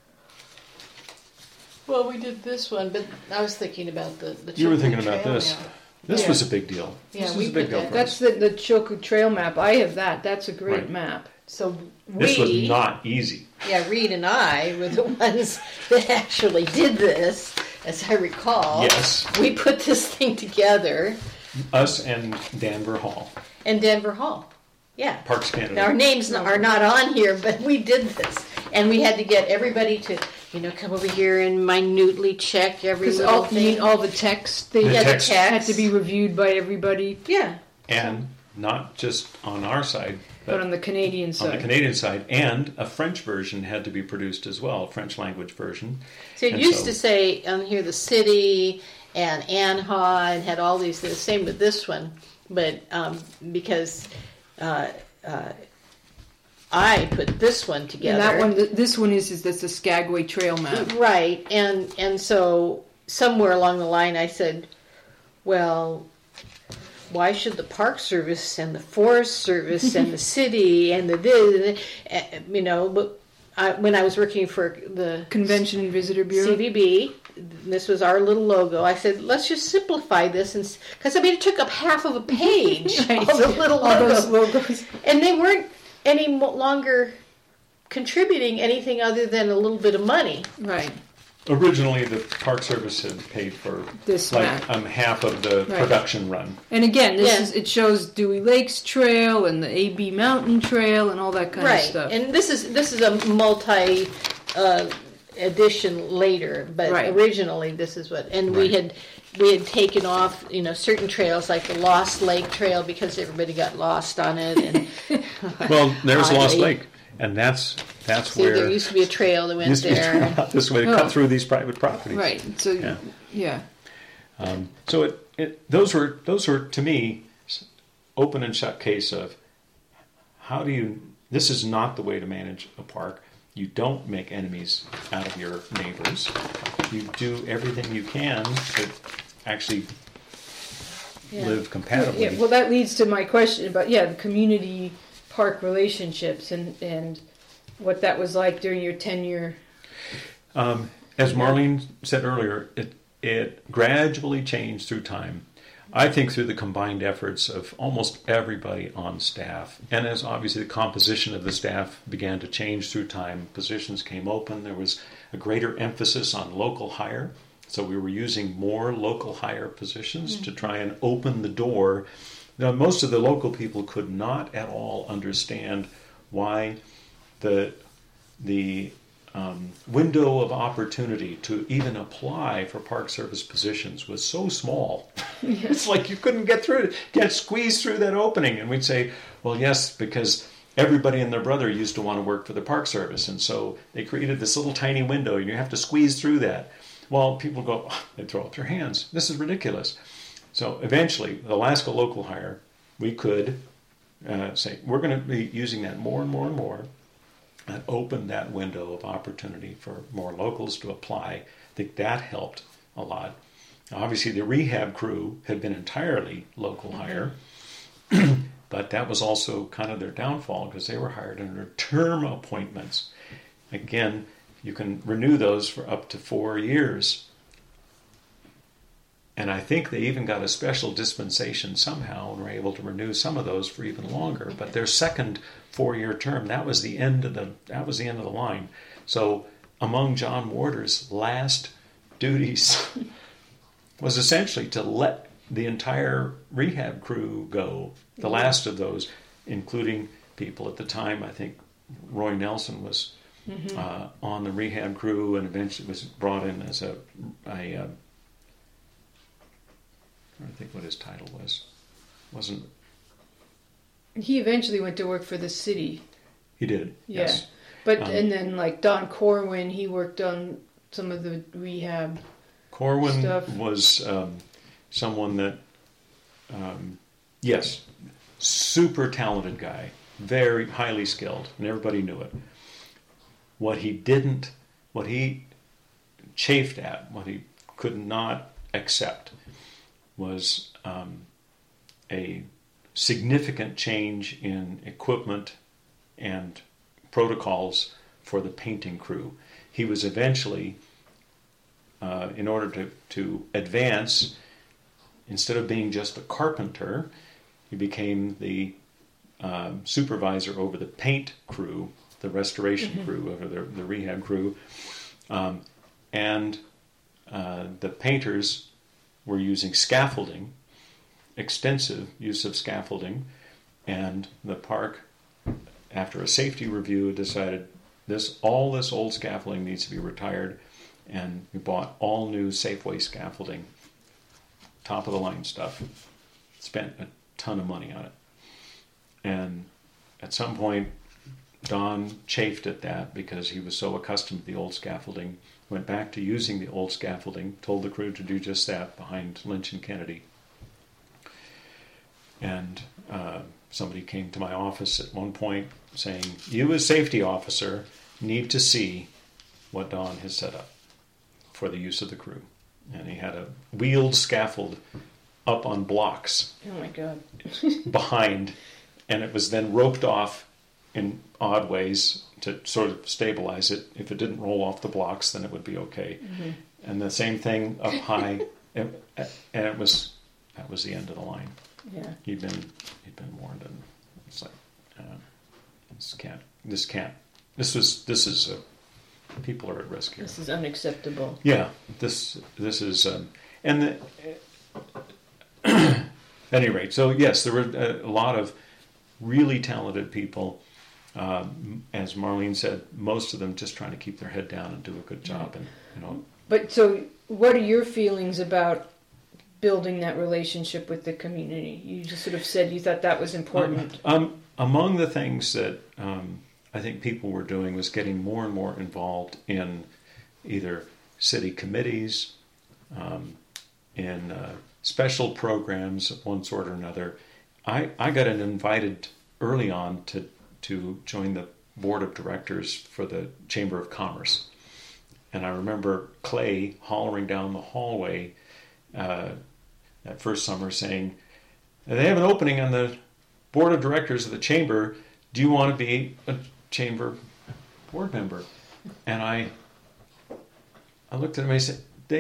well, we did this one, but I was thinking about the the. You were Chilkoot thinking about Trail this. map. This Yeah. was a big deal. Yeah, this we was a big put deal that- for That's us. the, the Chilkoot Trail map. I have that. That's a great Right. map. So This we, was not easy. yeah, Reed and I were the ones that actually did this, as I recall. Yes. We put this thing together, Us and Danvers Hall, and Denver Hall. Yeah. Parks Canada. Now, our names are not on here, but we did this. And we had to get everybody to, you know, come over here and minutely check every Because little all, you thing. mean all the text, they The yeah, text. the had text. to be reviewed by everybody, Yeah. And not just on our side, but but on the Canadian on side. the Canadian side. And a French version had to be produced as well, a French language version. So it And used so- to say on here the city and Anha and had all these things. Same with this one. But um, because uh, uh, I put this one together. And that one, th- this one is, is that's the Skagway Trail map. Right, and and so somewhere along the line I said, well, why should the Park Service and the Forest Service and the city and the this, uh, you know, but I, when I was working for the Convention and Visitor Bureau. C V B, this was our little logo. I said, let's just simplify this, and because I mean it took up half of a page, Right. all the little All those logos, logos. and they weren't any mo- longer contributing anything other than a little bit of money. Right. Originally, the Park Service had paid for This like map. um, half of the Right. production run. And again, this Yeah. is it shows Dewey Lakes Trail and the A B Mountain Trail and all that kind Right, of stuff. and this is this is a multi uh, edition later, but Right. originally this is what, and we Right. had we had taken off, you know, certain trails like the Lost Lake Trail because everybody got lost on it, and Well, there's Lost Oddly. Lake, and that's that's see, where there used to be a trail that went used to be there. out this way to Oh. cut through these private properties. right. So Yeah. yeah. Um, so it, it those were those were to me s- open and shut case of how do you. This is not the way to manage a park. You don't make enemies out of your neighbors. You do everything you can to actually Yeah. live compatibly. Yeah, well, that leads to my question about yeah the community park relationships and and what that was like during your tenure. Um, as Marlene said earlier, it it gradually changed through time. I think through the combined efforts of almost everybody on staff, and as obviously the composition of the staff began to change through time, positions came open, there was a greater emphasis on local hire. So we were using more local hire positions mm-hmm. to try and open the door. Now, most of the local people could not at all understand why the the um, window of opportunity to even apply for Park Service positions was so small. Yes. It's like you couldn't get through it, can't squeeze through that opening. And we'd say, well, yes, because everybody and their brother used to want to work for the Park Service, and so they created this little tiny window, and you have to squeeze through that. Well, people go, oh, they throw up their hands. This is ridiculous. So eventually, the Alaska local hire, we could uh, say, we're going to be using that more and more and more, and open that window of opportunity for more locals to apply. I think that helped a lot. Obviously, the rehab crew had been entirely local hire, but that was also kind of their downfall because they were hired under term appointments. Again, you can renew those for up to four years. And I think they even got a special dispensation somehow and were able to renew some of those for even longer. But their second four-year term, that was the end of the that was the end of the line. So among John Warder's last duties was essentially to let the entire rehab crew go. The last of those, including people at the time, I think Roy Nelson was Mm-hmm. Uh, on the rehab crew, and eventually was brought in as a, a uh, I don't think what his title was. Wasn't he eventually went to work for the city? He did. Yeah, yes. But um, and then like Don Corwin, he worked on some of the rehab. Corwin stuff. was um, someone that, um, yes, super talented guy, very highly skilled, and everybody knew it. What he didn't, what he chafed at, what he could not accept was um, a significant change in equipment and protocols for the painting crew. He was eventually, uh, in order to, to advance, instead of being just a carpenter, he became the uh, supervisor over the paint crew, the restoration mm-hmm. crew, over the, the rehab crew. Um, and uh, the painters were using scaffolding, extensive use of scaffolding, and the park, after a safety review, decided this all this old scaffolding needs to be retired, and we bought all new Safeway scaffolding, top of the line stuff, spent a ton of money on it. And at some point, Don chafed at that because he was so accustomed to the old scaffolding, went back to using the old scaffolding, told the crew to do just that behind Lynch and Kennedy. And uh, somebody came to my office at one point saying, you as safety officer need to see what Don has set up for the use of the crew. And he had a wheeled scaffold up on blocks. Oh my God. behind, and it was then roped off in odd ways to sort of stabilize it. If it didn't roll off the blocks, then it would be okay. Mm-hmm. And the same thing up high, and, and it was that was the end of the line. Yeah, he'd been he'd been warned, and it's like uh, this can't this can't this was this is a, people are at risk here. This is unacceptable. Yeah, this this is um, and the, at any rate, so yes, there were a, a lot of really talented people. Um, as Marlene said, most of them just trying to keep their head down and do a good job. And you know. But so, what are your feelings about building that relationship with the community? You just sort of said you thought that was important. Um, um, among the things that um, I think people were doing was getting more and more involved in either city committees, um, in uh, special programs of one sort or another. I, I got invited early on to to join the board of directors for the Chamber of Commerce. And I remember Clay hollering down the hallway uh, that first summer saying, they have an opening on the board of directors of the Chamber. Do you want to be a Chamber board member? And I I looked at him and I said, they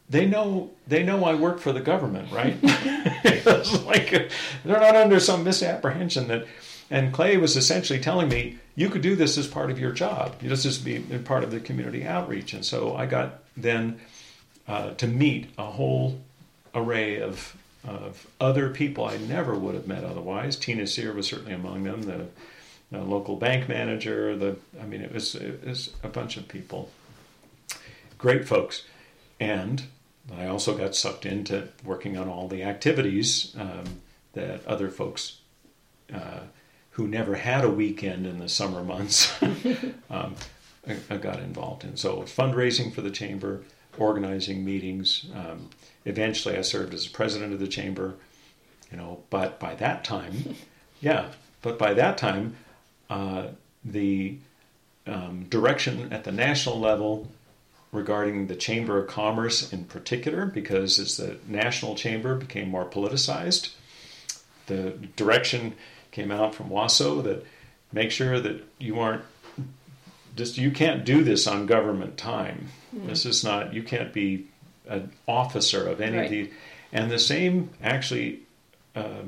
they know they know I work for the government, right? It's like they're not under some misapprehension that. And Clay was essentially telling me, you could do this as part of your job. This is be part of the community outreach. And so I got then uh, to meet a whole array of of other people I never would have met otherwise. Tina Sear was certainly among them. The, the local bank manager. The I mean, it was it was a bunch of people. Great folks, and I also got sucked into working on all the activities um, that other folks. Uh, who never had a weekend in the summer months, um, I, I got involved in. So fundraising for the chamber, organizing meetings. Um, eventually I served as president of the chamber, you know, but by that time, yeah, but by that time, uh, the um, direction at the national level regarding the Chamber of Commerce in particular, because as the national chamber became more politicized, the direction came out from WASO that make sure that you aren't just you can't do this on government time. Mm-hmm. This is not you can't be an officer of any right. of the and the same actually uh,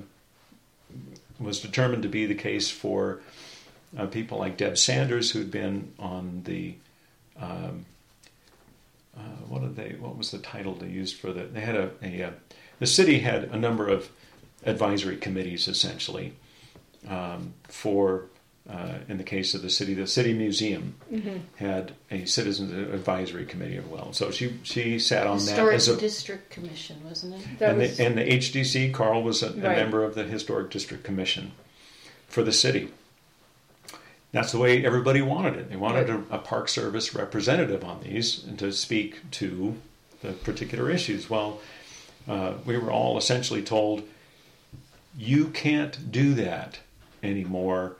was determined to be the case for uh, people like Deb Sanders, who'd been on the um, uh, what did they what was the title they used for the they had a, a, a the city had a number of advisory committees essentially. Um, for, uh, in the case of the city, the city museum mm-hmm. had a citizens advisory committee as well. So she she sat on Historic that as a District Commission, wasn't it? And, was, the, and the H D C, Carl was a, a right. member of the Historic District Commission for the city. That's the way everybody wanted it. They wanted right. a, a Park Service representative on these and to speak to the particular issues. Well, uh, we were all essentially told, you can't do that anymore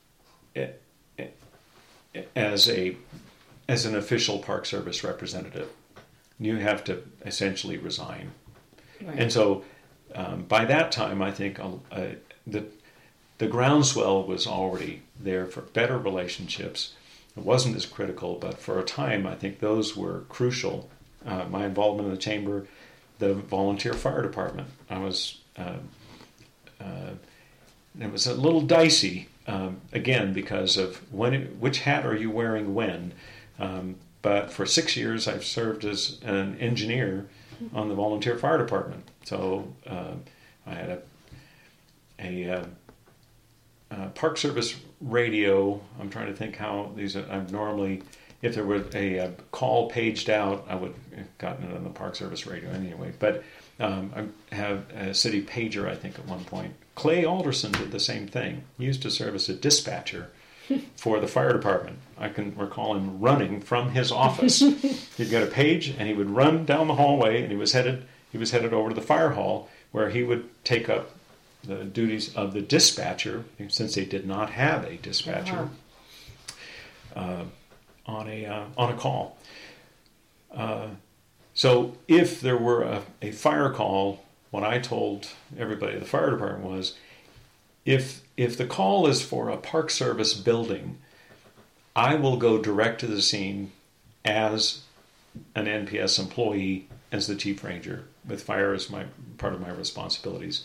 as a as an official Park Service representative. You have to essentially resign. Right. And so um, by that time, I think uh, uh, the the groundswell was already there for better relationships. It wasn't as critical, but for a time, I think those were crucial. Uh, my involvement in the chamber, the volunteer fire department. I was. Uh, uh, It was a little dicey, um, again, because of when, it, which hat are you wearing when? Um, but for six years, I've served as an engineer on the volunteer fire department. So uh, I had a, a, a, a Park Service radio. I'm trying to think how these. Are, I'm normally, if there were a, a call paged out, I would have gotten it on the Park Service radio anyway. But um, I have a city pager, I think, at one point. Clay Alderson did the same thing. He used to serve as a dispatcher for the fire department. I can recall him running from his office. He'd get a page and he would run down the hallway, and he was headed he was headed over to the fire hall where he would take up the duties of the dispatcher, since they did not have a dispatcher, uh-huh. uh, on a uh, on a call. Uh, so if there were a, a fire call, what I told everybody at the fire department was, if if the call is for a Park Service building, I will go direct to the scene as an N P S employee, as the chief ranger, with fire as my part of my responsibilities.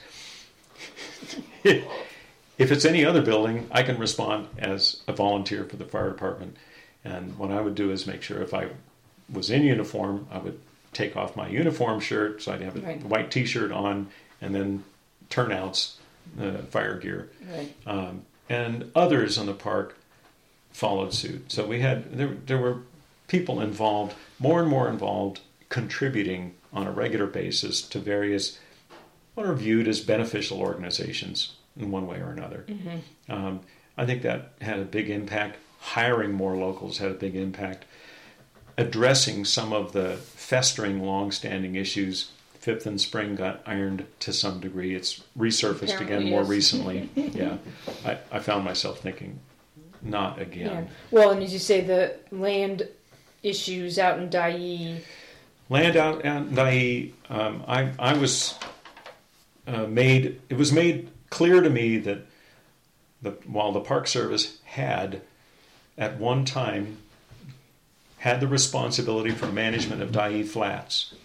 If it's any other building, I can respond as a volunteer for the fire department. And what I would do is make sure if I was in uniform, I would take off my uniform shirt, so I'd have a right. white T-shirt on, and then turnouts, uh, fire gear. Right. Um, and others in the park followed suit. So we had there, there were people involved, more and more involved, contributing on a regular basis to various what are viewed as beneficial organizations in one way or another. Mm-hmm. Um, I think that had a big impact. Hiring more locals had a big impact. Addressing some of the festering, long-standing issues. Fifth and Spring got ironed to some degree. It's resurfaced Apparently again more is. recently. Yeah, I, I found myself thinking, not again. Yeah. Well, and as you say, the land issues out in Dyea. Land out in Dyea, um, I, I was uh, made, it was made clear to me that the, while the Park Service had, at one time, had the responsibility for management of Dyea Flats,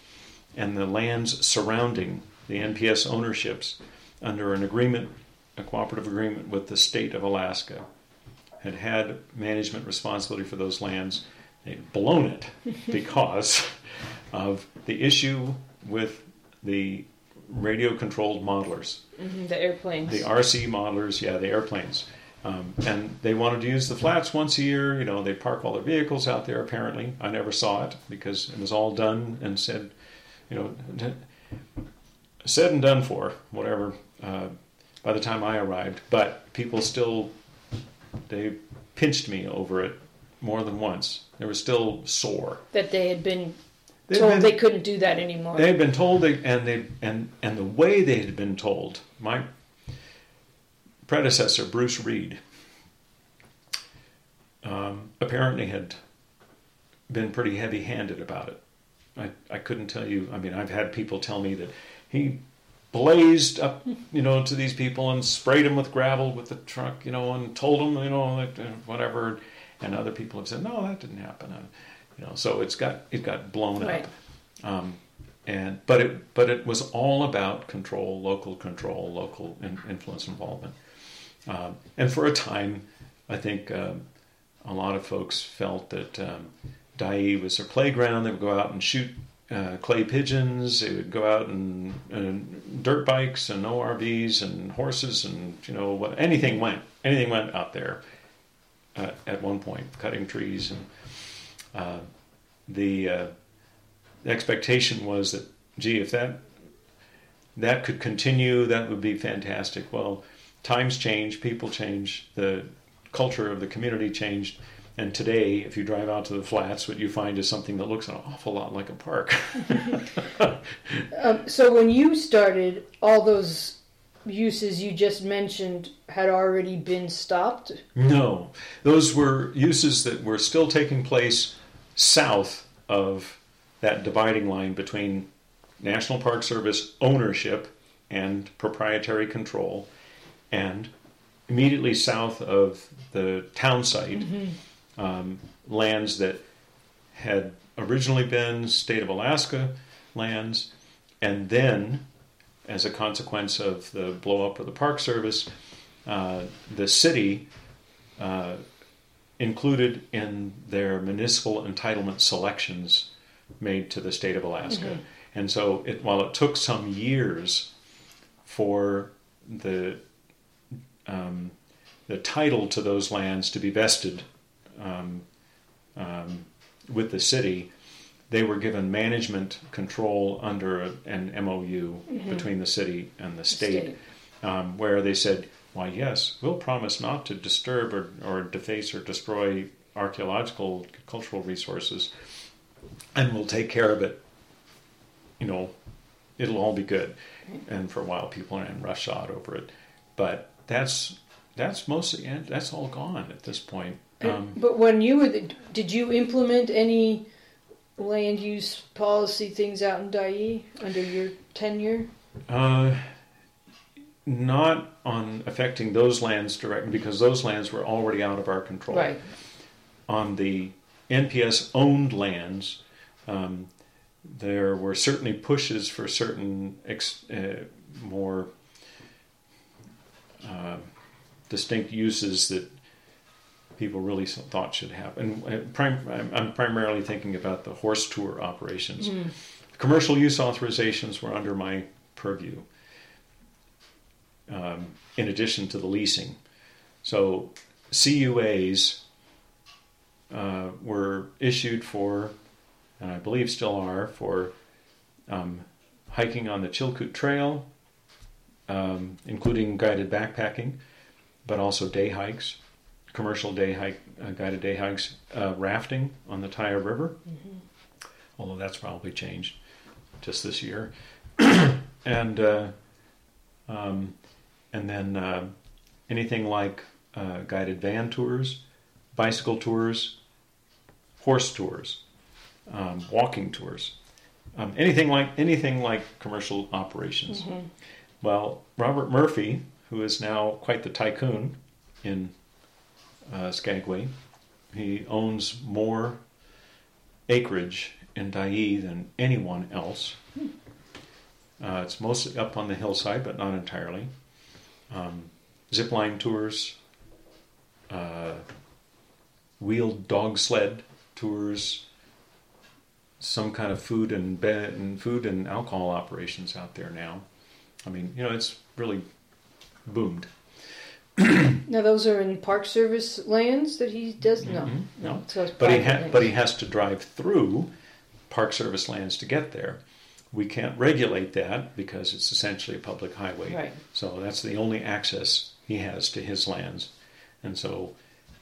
and the lands surrounding the N P S ownerships under an agreement, a cooperative agreement with the state of Alaska, had had management responsibility for those lands. They'd blown it because of the issue with the radio-controlled modelers. Mm-hmm, the airplanes. The R C modelers, yeah, the airplanes. Um, and they wanted to use the flats once a year. You know, they park all their vehicles out there, apparently. I never saw it because it was all done and said, you know, said and done for, whatever, uh, by the time I arrived. But people still, they pinched me over it more than once. They were still sore. That they had been They'd told been, they couldn't do that anymore. They had been told, they, and they and and the way they had been told, my predecessor, Bruce Reed, um, apparently had been pretty heavy-handed about it. I, I couldn't tell you, I mean, I've had people tell me that he blazed up, you know, to these people and sprayed them with gravel with the truck, you know, and told them, you know, that, uh, whatever. And other people have said, no, that didn't happen. Uh, you know, so it's got it got blown right. up. Um, and but it but it was all about control, local control, local in, influence involvement. Um, and for a time, I think um, a lot of folks felt that um, Dyea was their playground. They would go out and shoot uh, clay pigeons. They would go out and, and dirt bikes and O R Vs and horses and you know what anything went. Anything went out there uh, at one point, cutting trees and uh, the, uh, the expectation was that gee, if that that could continue, that would be fantastic. Well, times change, people change, the culture of the community changed, and today, if you drive out to the flats, what you find is something that looks an awful lot like a park. um, so when you started, all those uses you just mentioned had already been stopped? No. Those were uses that were still taking place south of that dividing line between National Park Service ownership and proprietary control, and immediately south of the town site, mm-hmm. um, lands that had originally been state of Alaska lands, and then, as a consequence of the blow-up of the Park Service, uh, the city uh, included in their municipal entitlement selections made to the state of Alaska. Mm-hmm. And so it, while it took some years for the um, the title to those lands to be vested um, um, with the city, they were given management control under a, an M O U mm-hmm. between the city and the state, state. Um, where they said, why, yes, we'll promise not to disturb or, or deface or destroy archaeological, cultural resources, and we'll take care of it. You know, it'll all be good. And for a while, people ran roughshod over it. But that's that's mostly, that's all gone at this point. Um, but when you were, the, did you implement any land use policy things out in Dyea under your tenure? Uh, not on affecting those lands directly, because those lands were already out of our control. Right. On the N P S-owned lands, um, there were certainly pushes for certain ex, uh, more uh, distinct uses that people really thought should happen. And prim- I'm primarily thinking about the horse tour operations. Mm. Commercial use authorizations were under my purview, um, in addition to the leasing. So C U As uh, were issued for, and I believe still are, for um, hiking on the Chilkoot Trail, um, including guided backpacking, but also day hikes, commercial day hike, uh, guided day hikes, uh, rafting on the Taya River, mm-hmm. although that's probably changed just this year, and uh, um, and then uh, anything like uh, guided van tours, bicycle tours, horse tours, um, walking tours, um, anything like anything like commercial operations. Mm-hmm. Well, Robert Murphy, who is now quite the tycoon in uh, Skagway, he owns more acreage in Dyea than anyone else. Uh, it's mostly up on the hillside, but not entirely. Um, zipline tours, uh, wheeled dog sled tours, some kind of food and bed and food and alcohol operations out there now. I mean, you know, it's really boomed. Now, those are in Park Service lands that he does? No. Mm-hmm. No. So it's but, he private ha- lands. but he has to drive through Park Service lands to get there. We can't regulate that because it's essentially a public highway. Right. So that's the only access he has to his lands. And so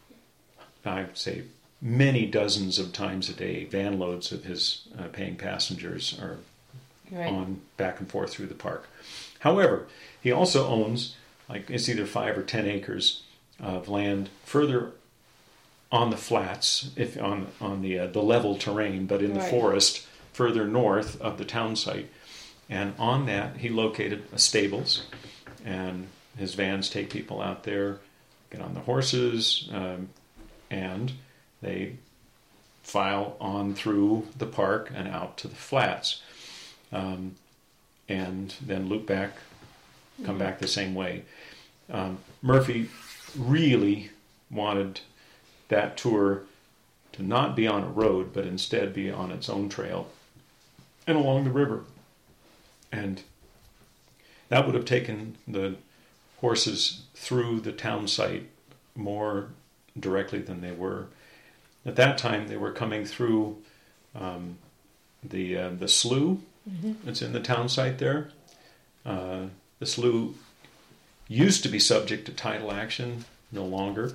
I'd say many dozens of times a day, van loads of his uh, paying passengers are Right. on back and forth through the park. However, he also owns, like, it's either five or ten acres of land further on the flats, if on on the uh, the level terrain, but in the Right. forest further north of the town site. And on that, he located a stables, and his vans take people out there, get on the horses, um, and they file on through the park and out to the flats, um, and then loop back, come Mm-hmm. back the same way. Um, Murphy really wanted that tour to not be on a road, but instead be on its own trail and along the river. And that would have taken the horses through the town site more directly than they were. At that time, they were coming through um, the uh, the slough Mm-hmm. that's in the town site there. Uh, the slough used to be subject to tidal action, no longer.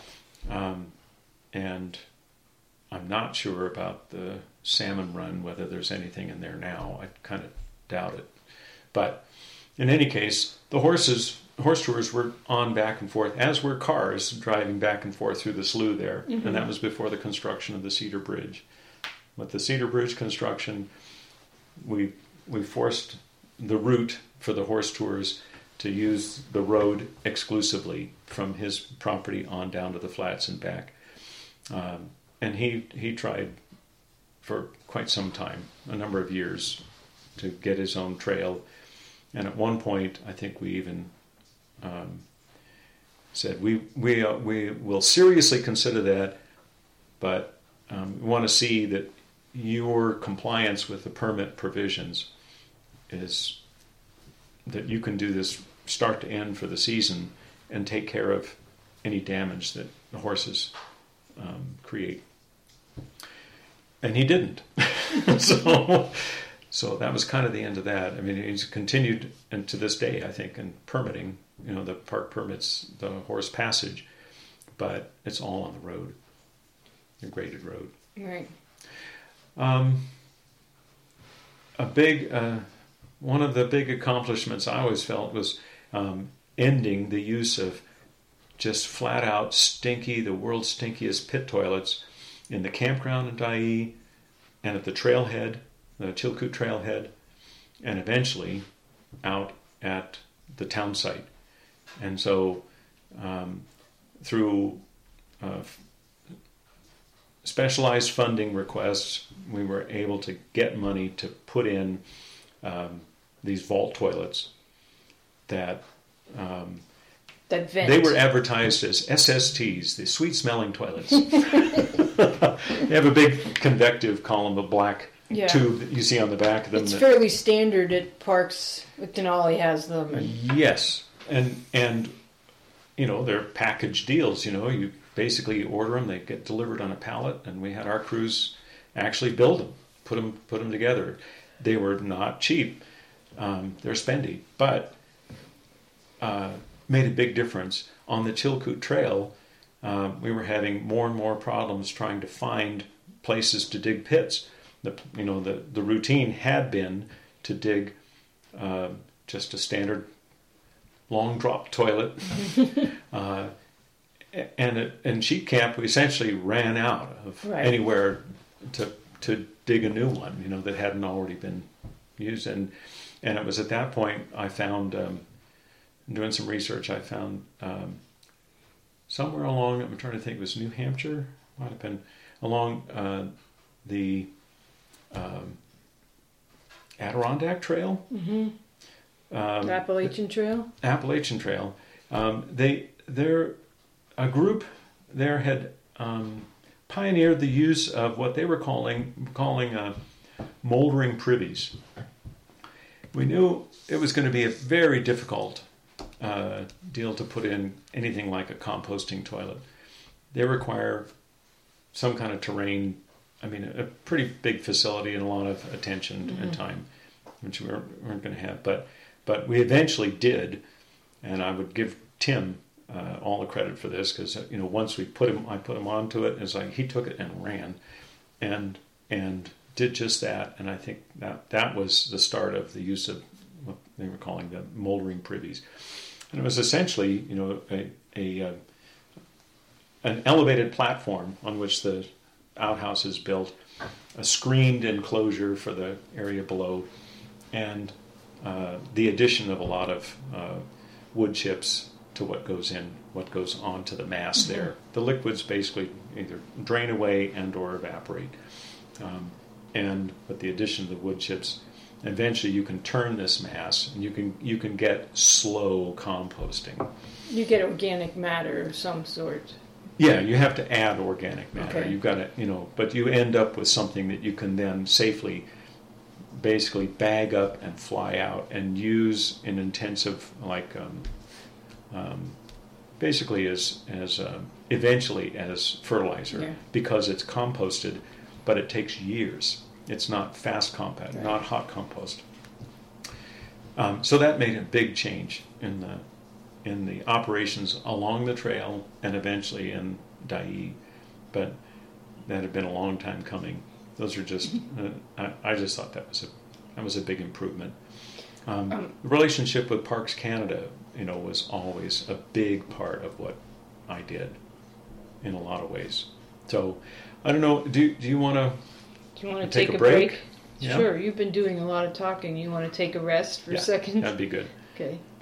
Um, and I'm not sure about the salmon run, whether there's anything in there now. I kind of doubt it. But in any case, the horses, horse tours were on back and forth, as were cars driving back and forth through the slough there. Mm-hmm. And that was before the construction of the Cedar Bridge. With the Cedar Bridge construction, we we forced the route for the horse tours to use the road exclusively from his property on down to the flats and back. Um, and he, he tried for quite some time, a number of years, to get his own trail. And at one point, I think we even um, said, we, we, uh, we will seriously consider that, but um, we want to see that your compliance with the permit provisions is that you can do this start to end for the season and take care of any damage that the horses um, create. And he didn't. so, so that was kind of the end of that. I mean, he's continued, and to this day, I think, in permitting. You know, the park permits the horse passage, but it's all on the road, the graded road. Right. Um, a big, uh, one of the big accomplishments I always felt was um, ending the use of just flat out stinky, the world's stinkiest pit toilets in the campground in Dyea and at the trailhead, the Chilkoot trailhead, and eventually out at the town site. And so um, through uh, specialized funding requests, we were able to get money to put in um, these vault toilets that um, That vent. they were advertised as S S Ts, the sweet-smelling toilets. They have a big convective column of black Yeah. tube that you see on the back of them. It's that- fairly standard at parks. Denali has them. And Yes, and and you know they're package deals. You know, you basically order them; they get delivered on a pallet, and we had our crews actually build them, put them put them together. They were not cheap; um, they're spendy, but uh, made a big difference on the Chilkoot Trail. Uh, we were having more and more problems trying to find places to dig pits. The you know the the routine had been to dig uh, just a standard long drop toilet, uh, and it, in Sheep Camp we essentially ran out of Right. anywhere to to dig a new one, you know, that hadn't already been used. And and it was at that point I found, um, doing some research, I found um, somewhere along, I'm trying to think, it was New Hampshire, might have been along uh, the um, Adirondack Trail, Mm-hmm. um, Appalachian Trail. Appalachian Trail. Um, they they're a group there had um, pioneered the use of what they were calling calling uh, moldering privies. We knew it was going to be a very difficult uh, deal to put in anything like a composting toilet. They require some kind of terrain. I mean, a pretty big facility and a lot of attention mm-hmm. and time, which we weren't, weren't going to have. But but we eventually did, and I would give Tim uh, all the credit for this because you know once we put him, I put him onto it. It's like he took it and ran, and and did just that. And I think that that was the start of the use of what they were calling the moldering privies, and it was essentially you know a a uh, an elevated platform on which the outhouse is built, a screened enclosure for the area below, and uh, the addition of a lot of uh, wood chips to what goes in, what goes onto the mass mm-hmm. there. The liquids basically either drain away and or evaporate. Um, and with the addition of the wood chips, eventually you can turn this mass and you can you can get slow composting. You get organic matter of some sort. Yeah, you have to add organic matter. Okay. You've got to, you know, but you end up with something that you can then safely, basically bag up and fly out and use in intensive, like, um, um, basically as as uh, eventually as fertilizer yeah. because it's composted, but it takes years. It's not fast compost, right. not hot compost. Um, so that made a big change in the. in the operations along the trail and eventually in Dyea. But that had been a long time coming. Those are just, uh, I, I just thought that was a that was a big improvement. Um, um, the relationship with Parks Canada, you know, was always a big part of what I did in a lot of ways. So, I don't know, do, do you want to Do you want to take, take a a break? break? Yeah. Sure, you've been doing a lot of talking. You want to take a rest for yeah, a second? That'd be good. Okay.